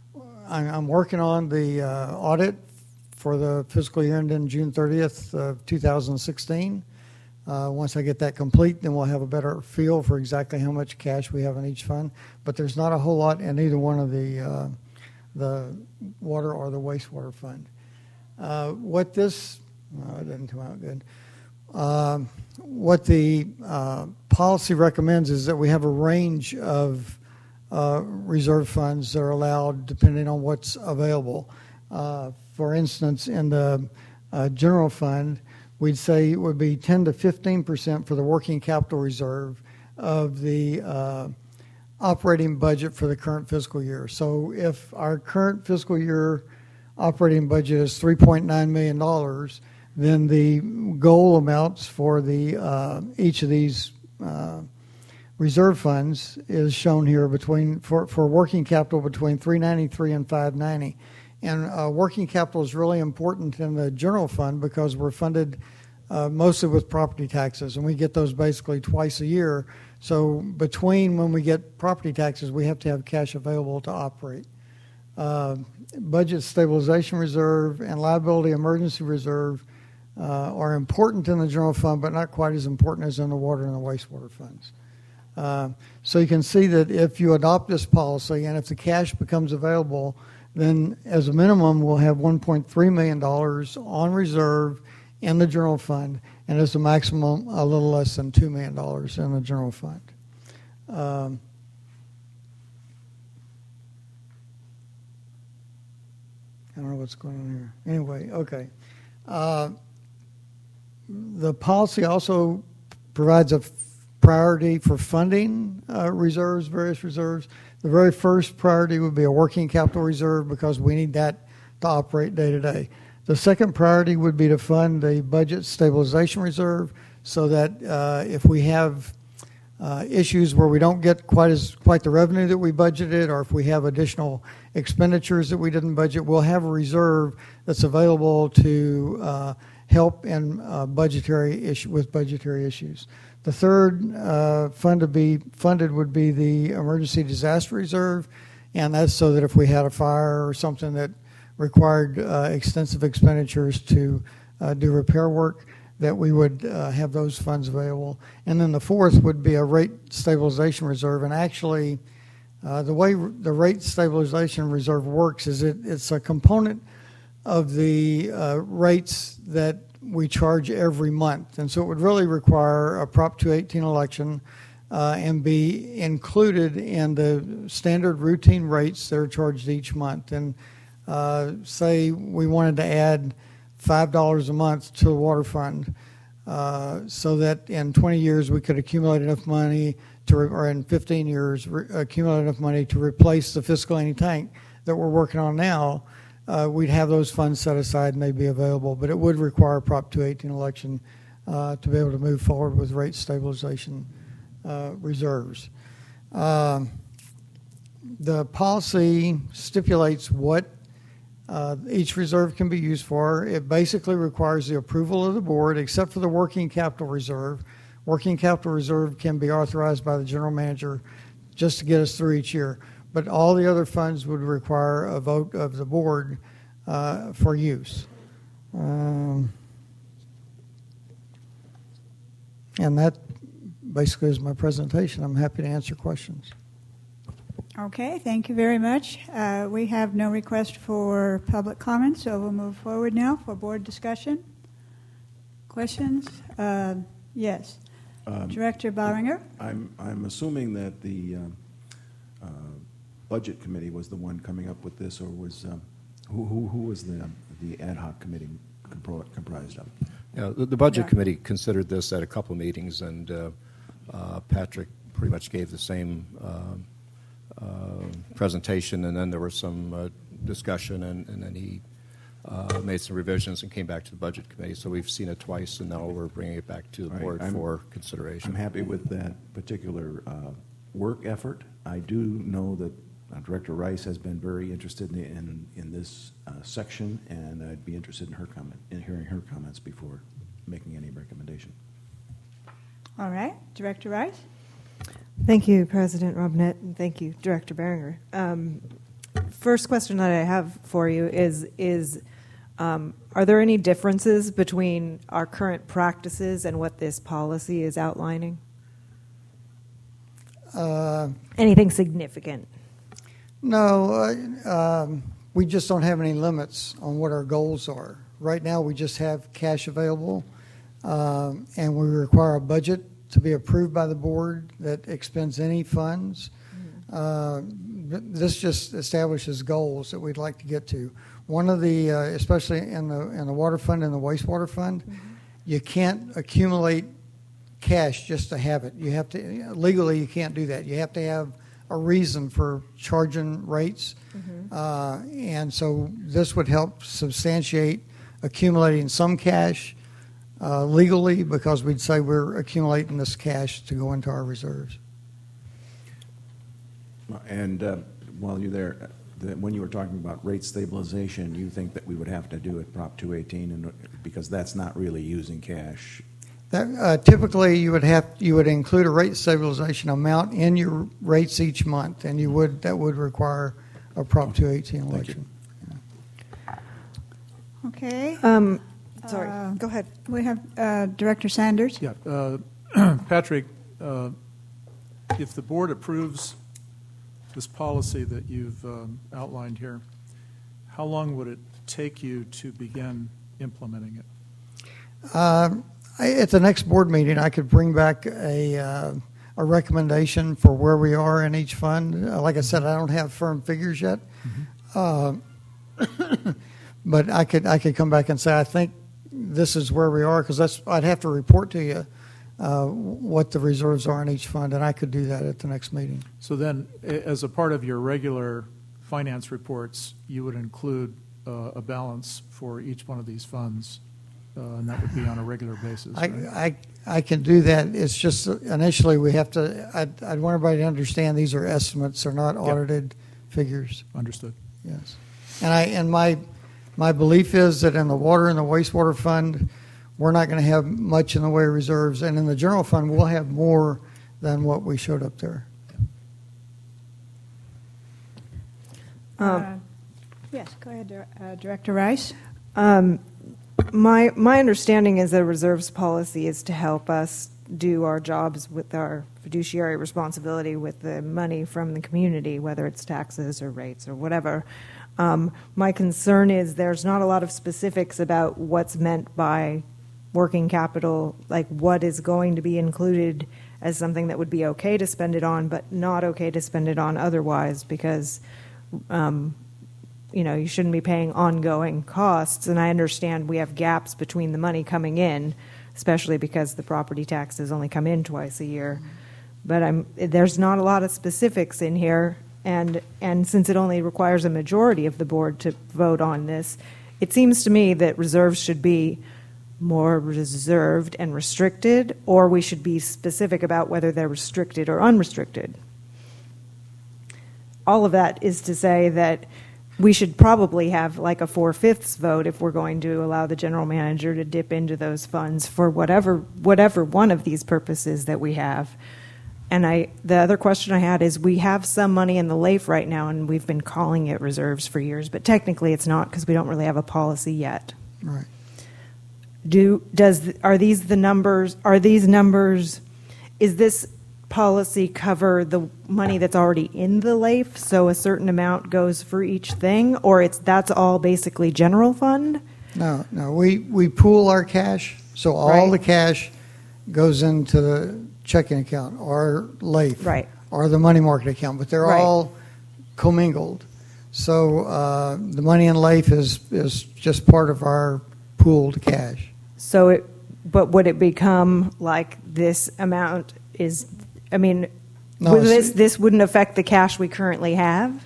I'm working on the uh, audit for the fiscal year ending June thirtieth of two thousand sixteen. Uh, once I get that complete, then we'll have a better feel for exactly how much cash we have in each fund. But there's not a whole lot in either one of the uh, the water or the wastewater fund. Uh, what this, no, it didn't come out good. Uh, what the uh, policy recommends is that we have a range of Uh, reserve funds that are allowed depending on what's available. Uh, for instance, in the uh, general fund, we'd say it would be ten to fifteen percent for the working capital reserve of the uh, operating budget for the current fiscal year. So if our current fiscal year operating budget is three point nine million dollars, then the goal amounts for the uh, each of these uh, reserve funds is shown here between for, for working capital between three ninety-three and five ninety. And uh, working capital is really important in the general fund because we're funded uh, mostly with property taxes, and we get those basically twice a year. So between when we get property taxes, we have to have cash available to operate. Uh, budget stabilization reserve and liability emergency reserve uh, are important in the general fund, but not quite as important as in the water and the wastewater funds. Uh, so you can see that if you adopt this policy and if the cash becomes available, then as a minimum we'll have one point three million dollars on reserve in the general fund, and as a maximum a little less than two million dollars in the general fund. Um, I don't know what's going on here. Anyway, okay. Uh, the policy also provides a priority for funding uh, reserves, various reserves. The very first priority would be a working capital reserve because we need that to operate day to day. The second priority would be to fund the budget stabilization reserve so that uh, if we have uh, issues where we don't get quite as quite the revenue that we budgeted, or if we have additional expenditures that we didn't budget, we'll have a reserve that's available to uh, help in uh, budgetary issue with budgetary issues. The third uh, fund to be funded would be the emergency disaster reserve, and that's so that if we had a fire or something that required uh, extensive expenditures to uh, do repair work, that we would uh, have those funds available. And then the fourth would be a rate stabilization reserve, and actually uh, the way the rate stabilization reserve works is it, it's a component of the uh, rates that we charge every month. And so it would really require a Prop two eighteen election uh, and be included in the standard routine rates that are charged each month. And uh, say we wanted to add five dollars a month to the water fund, uh, so that in twenty years we could accumulate enough money to, re- or in fifteen years, re- accumulate enough money to replace the fiscal cleaning tank that we're working on now. Uh, we'd have those funds set aside and they'd be available, but it would require a Prop two eighteen election uh, to be able to move forward with rate stabilization uh, reserves. Um, the policy stipulates what uh, each reserve can be used for. It basically requires the approval of the board, except for the working capital reserve. Working capital reserve can be authorized by the general manager just to get us through each year. But all the other funds would require a vote of the board uh, for use. Um, and that basically is my presentation. I'm happy to answer questions. Okay, thank you very much. Uh, we have no request for public comment, so we'll move forward now for board discussion. Questions? Uh, yes. Um, Director Baringer? I'm, I'm assuming that the um, uh, Budget Committee was the one coming up with this, or was um, who, who, who was the, the ad hoc committee compro- comprised of? Yeah, the, the Budget Yeah. Committee considered this at a couple of meetings, and uh, uh, Patrick pretty much gave the same uh, uh, presentation, and then there was some uh, discussion, and, and then he uh, made some revisions and came back to the Budget Committee. So we've seen it twice, and now we're bringing it back to the All right, board I'm- for consideration. I'm happy with that particular uh, work effort. I do know that uh, Director Rice has been very interested in in, in this uh, section, and I'd be interested in her comment, in hearing her comments before making any recommendation. All right, Director Rice? Thank you, President Robinette, and thank you, Director Beringer. Um, first question that I have for you is, is um, are there any differences between our current practices and what this policy is outlining? Uh, Anything significant? No, uh, um, we just don't have any limits on what our goals are. Right now, we just have cash available, um, and we require a budget to be approved by the board that expends any funds. Uh, this just establishes goals that we'd like to get to. One of the, uh, especially in the in the water fund and the wastewater fund, mm-hmm. you can't accumulate cash just to have it. You have to legally you can't do that. You have to have a reason for charging rates, mm-hmm. uh, and so this would help substantiate accumulating some cash uh, legally, because we'd say we're accumulating this cash to go into our reserves. And uh, while you're there, the, when you were talking about rate stabilization, you think that we would have to do it Prop two eighteen, and because that's not really using cash. That, uh, typically, you would have you would include a rate stabilization amount in your rates each month, and you would that would require a Prop two eighteen election. Okay. Um, sorry, Uh, go ahead. We have uh, Director Sanders. Yeah, uh, Patrick, uh, if the board approves this policy that you've um, outlined here, how long would it take you to begin implementing it? Um, I, at the next board meeting, I could bring back a uh, a recommendation for where we are in each fund. Uh, like I said, I don't have firm figures yet, mm-hmm. uh, but I could I could come back and say I think this is where we are, because that's I'd have to report to you uh, what the reserves are in each fund, and I could do that at the next meeting. So then, a- as a part of your regular finance reports, you would include uh, a balance for each one of these funds. Uh, and that would be on a regular basis. I, Right? I I can do that. It's just initially we have to. I'd, I'd want everybody to understand these are estimates; they're not audited yep. figures. Understood. Yes, and I and my my belief is that in the water and the wastewater fund, we're not going to have much in the way of reserves, and in the general fund, we'll have more than what we showed up there. Um, uh, yes, go ahead, uh, Director Rice. Um, My my understanding is the reserves policy is to help us do our jobs with our fiduciary responsibility with the money from the community, whether it's taxes or rates or whatever. Um, my concern is there's not a lot of specifics about what's meant by working capital, like what is going to be included as something that would be okay to spend it on, but not okay to spend it on otherwise, because um, you know, you shouldn't be paying ongoing costs. And I understand we have gaps between the money coming in. especially because the property taxes only come in twice a year. But I'm, there's not a lot of specifics in here, and and since it only requires a majority of the board to vote on this, it seems to me that reserves should be more reserved and restricted, or we should be specific about whether they're restricted or unrestricted. All of that is to say that we should probably have like a four-fifths vote if we're going to allow the general manager to dip into those funds for whatever whatever one of these purposes that we have. And I, the other question I had is, we have some money in the L A I F right now, and we've been calling it reserves for years, but technically it's not because we don't really have a policy yet. Right. Do does are these the numbers? Are these numbers? Is this policy cover the money that's already in the L A I F, so a certain amount goes for each thing, or it's that's all basically general fund? No, no. We we pool our cash, so all Right. the cash goes into the checking account or L A I F, Right. or the money market account, but they're Right. all commingled. So uh, the money in L A I F is is just part of our pooled cash. So it, but would it become like this amount is? I mean, No, would it's- this this wouldn't affect the cash we currently have.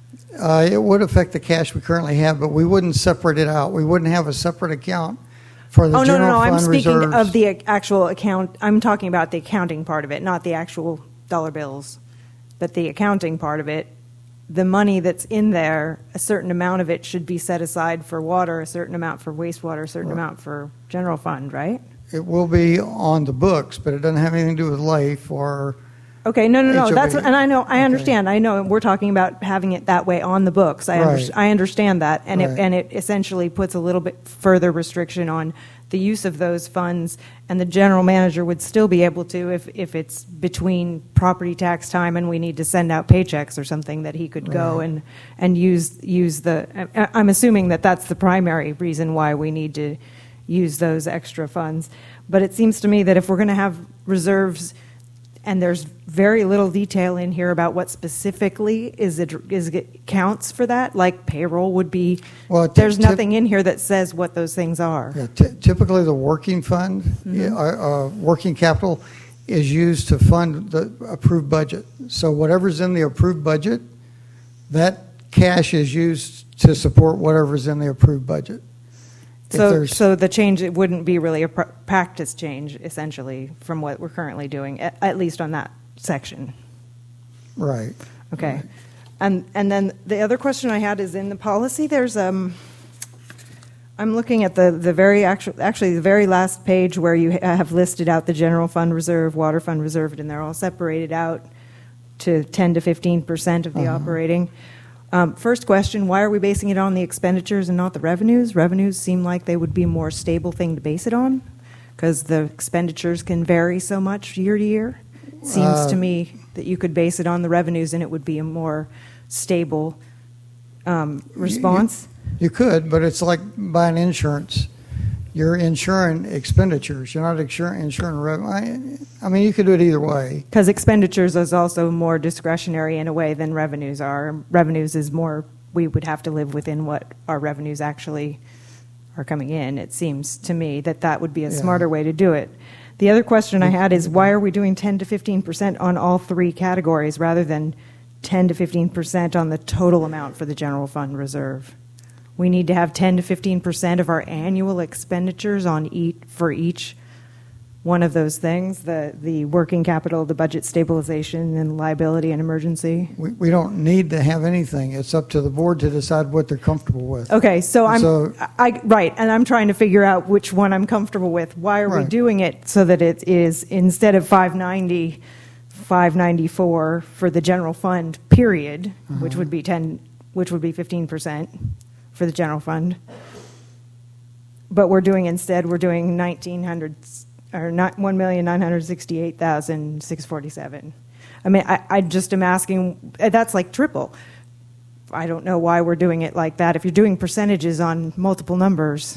Uh, it would affect the cash we currently have, but we wouldn't separate it out. We wouldn't have a separate account for the Oh no, general no, no! fund I'm speaking reserves. of the actual account. I'm talking about the accounting part of it, not the actual dollar bills, but the accounting part of it. The money that's in there, a certain amount of it should be set aside for water, a certain amount for wastewater, a certain Right. amount for general fund, right? It will be on the books, but it doesn't have anything to do with L A I F or. Okay, no, no, no. H O B. That's and I know, I understand. I know, we're talking about having it that way on the books. I, Right. under, I understand that, and Right. it and it essentially puts a little bit further restriction on the use of those funds, and the general manager would still be able to, if if it's between property tax time and we need to send out paychecks or something, that he could go Right. and and use use the. I- I'm assuming that that's the primary reason why we need to use those extra funds. But it seems to me that if we're going to have reserves, and there's very little detail in here about what specifically is it, is it counts for that, like payroll would be. Well, t- there's tip- nothing in here that says what those things are. Yeah, ty- typically, the working fund, Mhm. yeah, uh, uh, working capital, is used to fund the approved budget. So whatever's in the approved budget, that cash is used to support whatever's in the approved budget. If So, there's- so the change, it wouldn't be really a pr- practice change, essentially, from what we're currently doing, at, at least on that section. Right. Okay. And and then the other question I had is, in the policy, there's um. I'm looking at the the very actual actually the very last page where you ha- have listed out the general fund reserve, water fund reserve, and they're all separated out to ten to fifteen percent of the Uh-huh. operating. Um, first question: why are we basing it on the expenditures and not the revenues? Revenues seem like they would be a more stable thing to base it on, because the expenditures can vary so much year to year. It seems Uh, to me that you could base it on the revenues, and it would be a more stable um, response. You could, but it's like buying insurance. You're insuring expenditures. You're not insur- insuring revenue. I, I mean, you could do it either way. Because expenditures is also more discretionary in a way than revenues are. Revenues is more, we would have to live within what our revenues actually are coming in. It seems to me that that would be a Yeah. smarter way to do it. The other question I had is, why are we doing ten to fifteen percent on all three categories rather than ten to fifteen percent on the total amount for the general fund reserve? We need to have ten to fifteen percent of our annual expenditures on each, for each one of those things, the, the working capital, the budget stabilization, and liability and emergency. We, we don't need to have anything. It's up to the board to decide what they're comfortable with. Okay, so I'm So- I, right, and I'm trying to figure out which one I'm comfortable with. Why are we Right. doing it so that it is, instead of five ninety, five ninety-four for the general fund period, which Uh-huh. would be ten, which would be fifteen percent for the general fund. But we're doing instead, we're doing nineteen hundred or not one million nine hundred sixty-eight thousand six forty-seven. I mean, I, I just am asking. That's like triple. I don't know why we're doing it like that. If you're doing percentages on multiple numbers,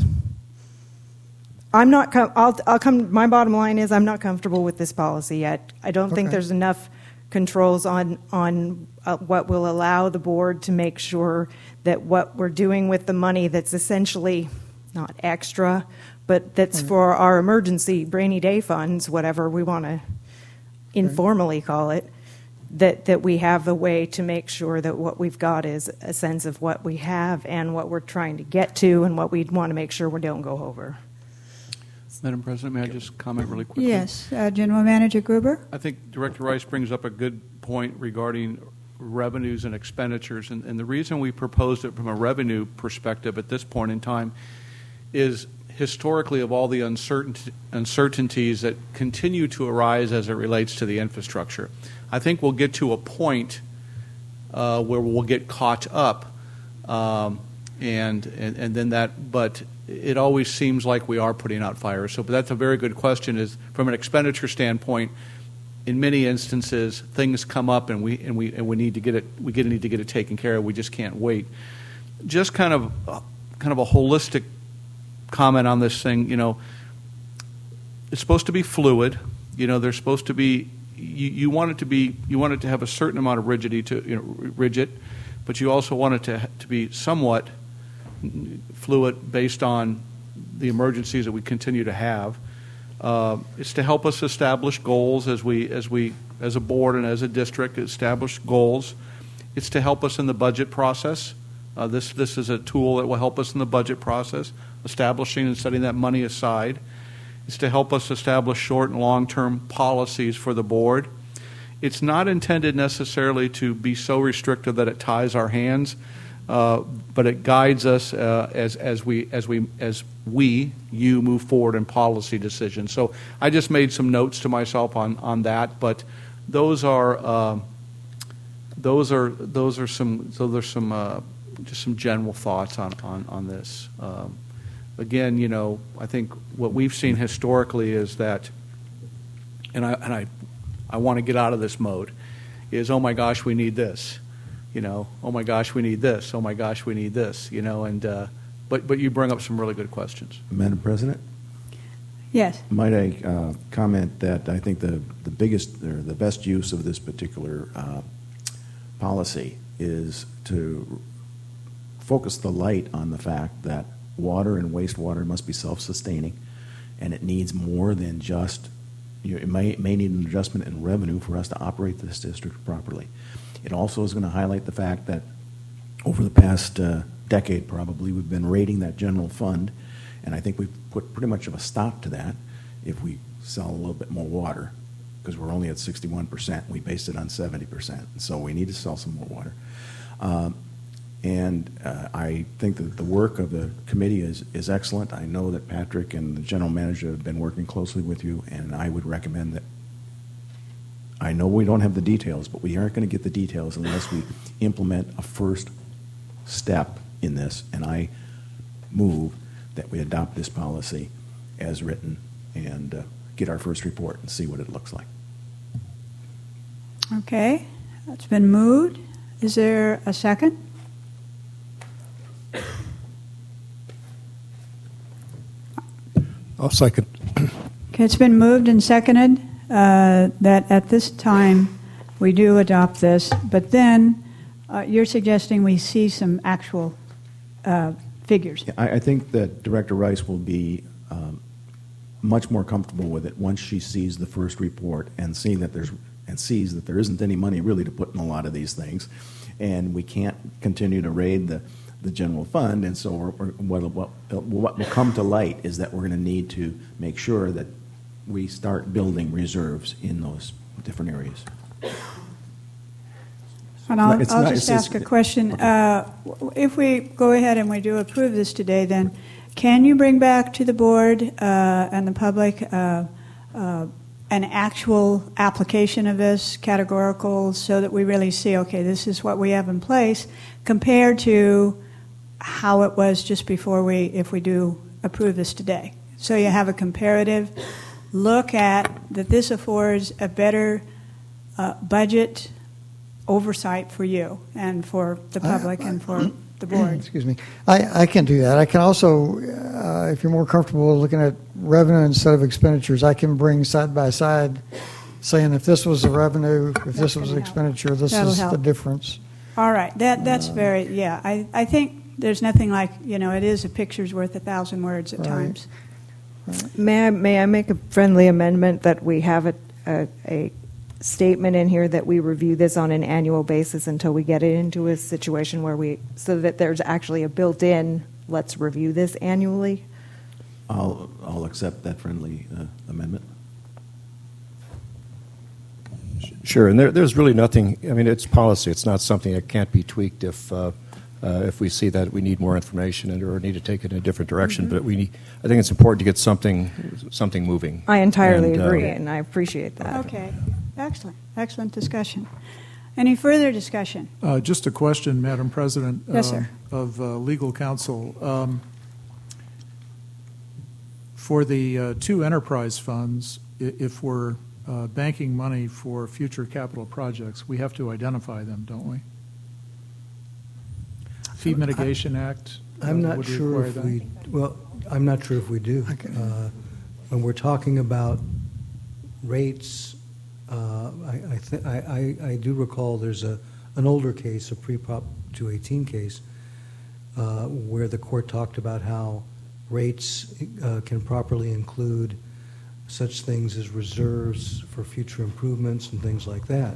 I'm not. Com- I'll, I'll come. My bottom line is, I'm not comfortable with this policy yet. I don't think Okay. there's enough controls on on uh, what will allow the board to make sure that what we're doing with the money that's essentially not extra, but that's for our emergency rainy day funds, whatever we want to informally call it, that, that we have a way to make sure that what we've got is a sense of what we have and what we're trying to get to and what we want to make sure we don't go over. Madam President, may I just comment really quickly? Yes, uh, General Manager Gruber. I think Director Rice brings up a good point regarding revenues and expenditures, and, and the reason we proposed it from a revenue perspective at this point in time is historically of all the uncertainty, uncertainties that continue to arise as it relates to the infrastructure. I think we'll get to a point uh, where we'll get caught up, um, and, and and then that, but it always seems like we are putting out fires. So, but that's a very good question. Is from an expenditure standpoint, in many instances, things come up and we and we and we need to get it. We get need to get it taken care of. We just can't wait. Just kind of, uh, kind of a holistic comment on this thing. You know, it's supposed to be fluid. You know, there's supposed to be. You, you want it to be. You want it to have a certain amount of rigidity to you know rigid, but you also want it to to be somewhat fluid based on the emergencies that we continue to have. Uh, it's to help us establish goals as we, as we, as a board and as a district, establish goals. It's to help us in the budget process. Uh, this, this is a tool that will help us in the budget process, establishing and setting that money aside. It's to help us establish short and long-term policies for the board. It's not intended necessarily to be so restrictive that it ties our hands. Uh, but it guides us uh, as as we as we as we you move forward in policy decisions. So I just made some notes to myself on, on that. But those are uh, those are those are some so there's some uh, just some general thoughts on on on this. Um, again, you know, I think what we've seen historically is that, and I and I I want to get out of this mode, is oh my gosh, we need this. You know, oh my gosh, we need this. Oh my gosh, we need this. You know, and uh, but but you bring up some really good questions. Madam President? Yes. Might I uh, comment that I think the, the biggest or the best use of this particular uh, policy is to focus the light on the fact that water and wastewater must be self-sustaining, and it needs more than just, you know, it may, may need an adjustment in revenue for us to operate this district properly. It also is going to highlight the fact that over the past uh, decade, probably, we've been raiding that general fund, and I think we've put pretty much of a stop to that if we sell a little bit more water, because we're only at sixty-one percent. We based it on seventy percent, so we need to sell some more water. Um, and uh, I think that the work of the committee is, is excellent. I know that Patrick and the general manager have been working closely with you, and I would recommend that. I know we don't have the details, but we aren't going to get the details unless we implement a first step in this, and I move that we adopt this policy as written and uh, get our first report and see what it looks like. Okay, that's been moved. Is there a second? I'll second. Okay, it's been moved and seconded uh, that at this time we do adopt this, but then uh, you're suggesting we see some actual uh, figures. Yeah, I, I think that Director Rice will be um, much more comfortable with it once she sees the first report and seeing that there's and sees that there isn't any money really to put in a lot of these things, and we can't continue to raid the the general fund, and so we're, we're, what, what, what will come to light is that we're going to need to make sure that we start building reserves in those different areas. And I'll, It's I'll not- just it's- ask a question. Uh, if we go ahead and we do approve this today, then can you bring back to the board uh, and the public uh, uh, an actual application of this, categorical, so that we really see, okay, this is what we have in place, compared to how it was just before we, if we do approve this today. So you have a comparative look at that this affords a better uh, budget oversight for you and for the public I, I, and for the board. Excuse me. I, I can do that. I can also, uh, if you're more comfortable looking at revenue instead of expenditures, I can bring side by side saying if this was the revenue, if That's this was the expenditure, this That'll is help. the difference. All right. That That's Uh, very, yeah. I, I think there's nothing like, you know, it is a picture's worth a thousand words at Right. times. May I, may I make a friendly amendment that we have a, a, a statement in here that we review this on an annual basis until we get it into a situation where we, so that there's actually a built-in, let's review this annually? I'll, I'll accept that friendly uh, amendment. Sure, and there, there's really nothing, I mean, it's policy. It's not something that can't be tweaked if uh, uh, if we see that we need more information and, or need to take it in a different direction. Mm-hmm. But we need, I think it's important to get something something moving. I entirely and, agree, uh, and I appreciate that. Okay, excellent, excellent discussion. Any further discussion? Uh, just a question, Madam President. Yes, uh, sir. Of uh, legal counsel. Um, for the uh, two enterprise funds, i- if we're uh, banking money for future capital projects, we have to identify them, don't we? Fee Mitigation Act uh, I'm not would sure require if that. we, well, I'm not sure if we do. Uh, When we're talking about rates, uh, I, I, thi- I, I I do recall there's a, an older case, a pre-Prop two eighteen case, uh, where the court talked about how rates uh, can properly include such things as reserves for future improvements and things like that.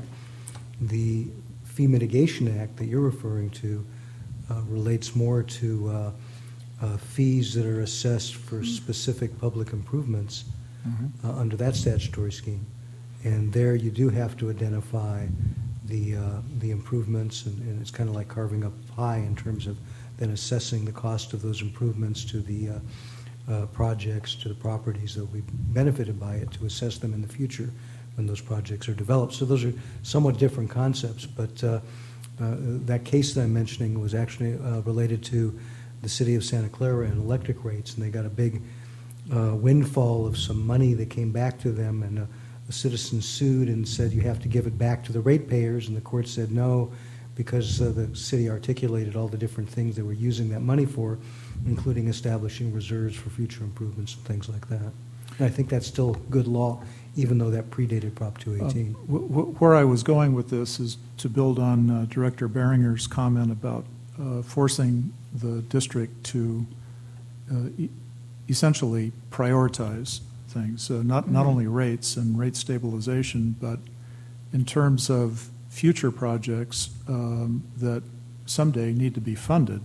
The Fee Mitigation Act that you're referring to uh, relates more to uh, uh, fees that are assessed for specific public improvements Mhm. uh, under that statutory scheme. And there you do have to identify the, uh, the improvements, and, and it's kind of like carving up a pie in terms of then assessing the cost of those improvements to the uh, uh, projects, to the properties that will be benefited by it, to assess them in the future when those projects are developed. So those are somewhat different concepts, but uh, uh, that case that I'm mentioning was actually uh, related to the city of Santa Clara and electric rates, and they got a big uh, windfall of some money that came back to them, and a, a citizen sued and said you have to give it back to the ratepayers, and the court said no, because uh, the city articulated all the different things they were using that money for, including establishing reserves for future improvements and things like that. And I think that's still good law, even though that predated Prop two eighteen. Uh, wh- wh- where I was going with this is to build on uh, Director Behringer's comment about uh, forcing the district to uh, e- essentially prioritize things, uh, not, not only rates and rate stabilization, but in terms of future projects um, that someday need to be funded.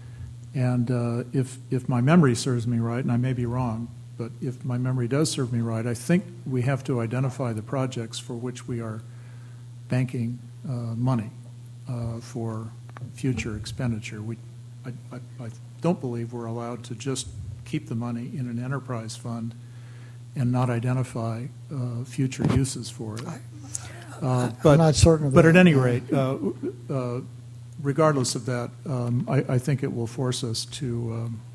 And uh, if, if my memory serves me right, and I may be wrong, but if my memory does serve me right, I think we have to identify the projects for which we are banking uh, money uh, for future expenditure. We, I, I, I don't believe we're allowed to just keep the money in an enterprise fund and not identify uh, future uses for it. Uh, but, I'm not certain of but that. at any rate, uh, uh, regardless of that, um, I, I think it will force us to um,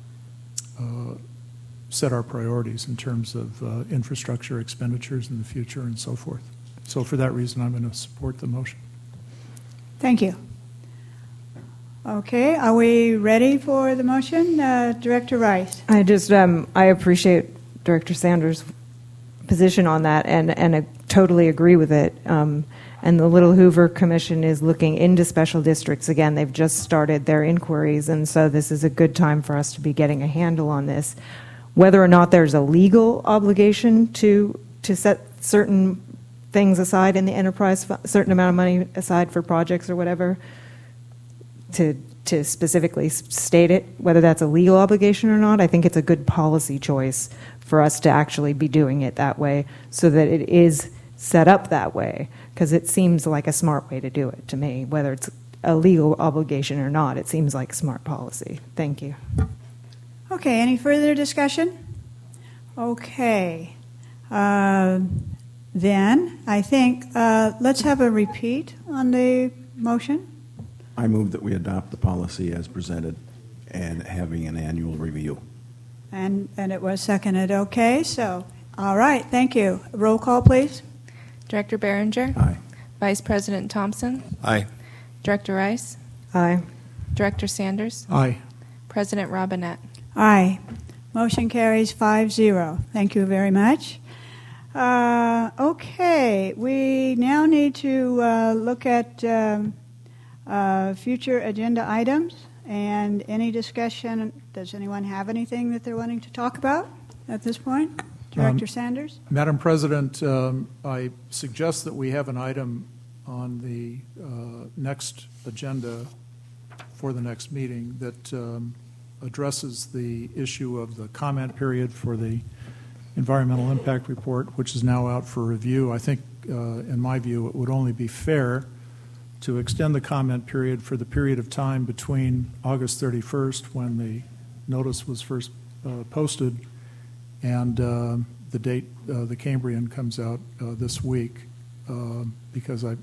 uh, set our priorities in terms of uh, infrastructure expenditures in the future and so forth. So for that reason, I'm going to support the motion. Thank you. Okay, are we ready for the motion? Uh, Director Rice. I just, um, I appreciate Director Sanders' position on that, and, and I totally agree with it. Um, and the Little Hoover Commission is looking into special districts again. They've just started their inquiries, and so this is a good time for us to be getting a handle on this. Whether or not there's a legal obligation to to set certain things aside in the enterprise, fu- certain amount of money aside for projects or whatever, to to specifically s- state it, whether that's a legal obligation or not, I think it's a good policy choice for us to actually be doing it that way, so that it is set up that way, because it seems like a smart way to do it to me. Whether it's a legal obligation or not, it seems like smart policy. Thank you. Okay, any further discussion? Okay. Uh, then, I think, uh, let's have a repeat on the motion. I move that we adopt the policy as presented and having an annual review. And, and it was seconded. Okay, so, all right, thank you. Roll call, please. Director Behringer? Aye. Vice President Thompson? Aye. Director Rice? Aye. Director Sanders? Aye. President Robinette? Aye. Motion carries five zero. Thank you very much. Uh, okay, we now need to uh, look at um, uh, future agenda items and any discussion. Does anyone have anything that they're wanting to talk about? at this point? Director Um, Sanders? Madam President, um, I suggest that we have an item on the uh, next agenda for the next meeting that um, addresses the issue of the comment period for the environmental impact report, which is now out for review. I think, uh, in my view, it would only be fair to extend the comment period for the period of time between August thirty-first, when the notice was first uh, posted, and uh, the date uh, the Cambrian comes out uh, this week, uh, because I,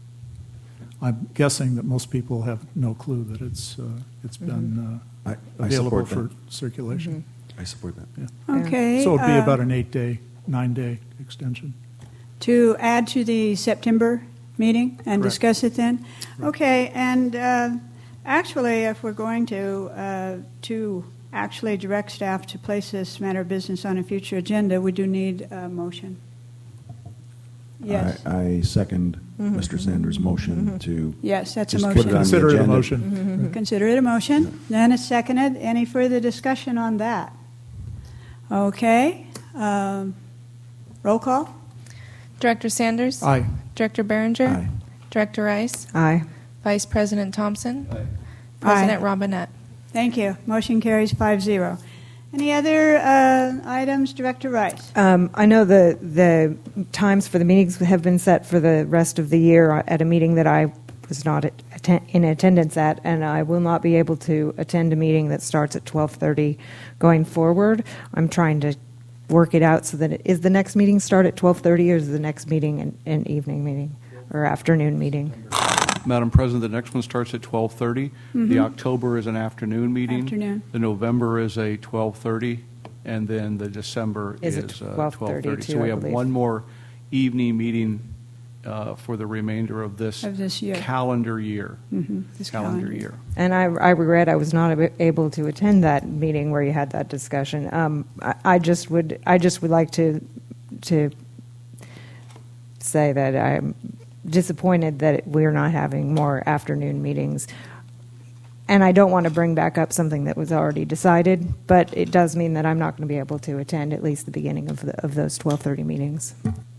I'm guessing that most people have no clue that it's uh, it's Mm-hmm. been uh, I- I available support for that. circulation. Mm-hmm. I support that. Yeah. Okay. So it'd be uh, about an eight-day, nine-day extension. To add to the September meeting and Correct. discuss it then? Okay, and uh, actually, if we're going to, uh, to actually direct staff to place this matter of business on a future agenda, we do need a motion. Yes. I, I second Mhm. Mister Sanders' motion Mhm. to Yes, that's a just motion. put it on the Consider it a agenda. motion. Mm-hmm. Consider it a motion. Then it's seconded. Any further discussion on that? Okay. Um, roll call. Director Sanders? Aye. Director Behringer? Aye. Director Rice? Aye. Vice President Thompson? President Aye. Robinette? Thank you. Motion carries five zero. Any other uh, items, Director Rice? Um, I know the the times for the meetings have been set for the rest of the year at a meeting that I was not at, atten- in attendance at, and I will not be able to attend a meeting that starts at twelve thirty going forward. I'm trying to work it out so that it, is the next meeting start at twelve thirty, or is the next meeting an, an evening meeting or afternoon meeting? Madam President, the next one starts at twelve thirty. Mhm. The October is an afternoon meeting. Afternoon. The November is a twelve thirty, and then the December Is is, it uh, twelve thirty twelve thirty. too, So we I have believe. one more evening meeting uh, for the remainder of this, Of this year. calendar year. Mhm, this calendar calendar. year. And I, I regret I was not ab- able to attend that meeting where you had that discussion. Um, I, I just would I just would like to to say that I'm disappointed that we're not having more afternoon meetings. And I don't want to bring back up something that was already decided, but it does mean that I'm not going to be able to attend at least the beginning of the, of those twelve thirty meetings.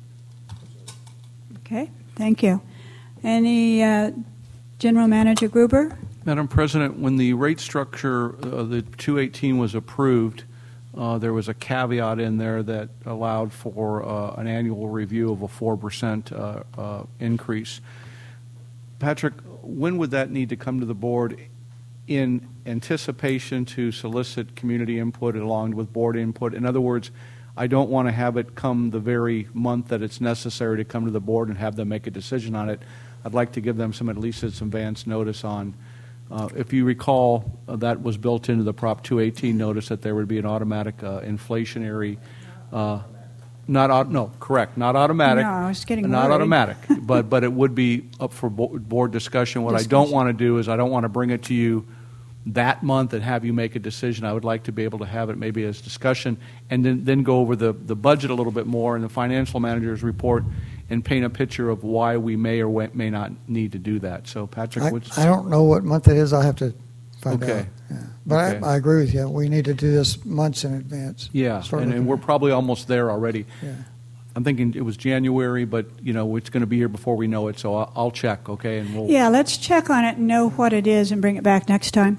Okay, thank you. Any uh, General Manager Gruber? Madam President, when the rate structure, uh, the two eighteen was approved, uh, there was a caveat in there that allowed for uh, an annual review of a four percent uh, uh, increase. Patrick, when would that need to come to the board in anticipation to solicit community input along with board input? In other words, I don't want to have it come the very month that it's necessary to come to the board and have them make a decision on it. I'd like to give them some, at least some advance notice on. Uh, if you recall, uh, that was built into the Prop two eighteen notice that there would be an automatic uh, inflationary, uh, not au- no, correct, not automatic. No, I was getting not worried. automatic, but but it would be up for bo- board discussion. What I don't Discussion. want to do is I don't want to bring it to you that month and have you make a decision. I would like to be able to have it maybe as discussion and then, then go over the, the budget a little bit more and the financial manager's report and paint a picture of why we may or wa- may not need to do that. So, Patrick, I, what's... I don't know what month it is. I'll have to find Okay. out. Yeah. But Okay. I, I agree with you. We need to do this months in advance. Yeah, Start and, and looking we're at it. probably almost there already. Yeah. I'm thinking it was January, but, you know, it's going to be here before we know it, so I'll, I'll check, okay? And we'll... Yeah, let's check on it and know what it is and bring it back next time.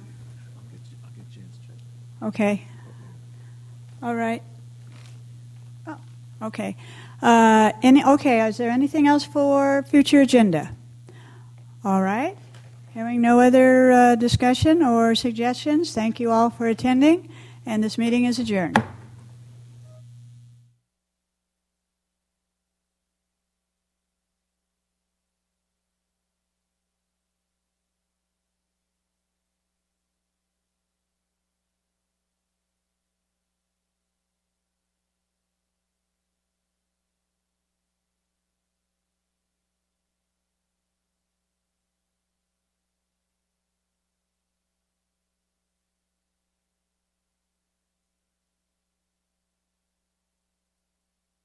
Okay. All right. Oh, okay. Uh, any, okay, is there anything else for future agenda? All right. Hearing no other uh, discussion or suggestions, thank you all for attending, and this meeting is adjourned.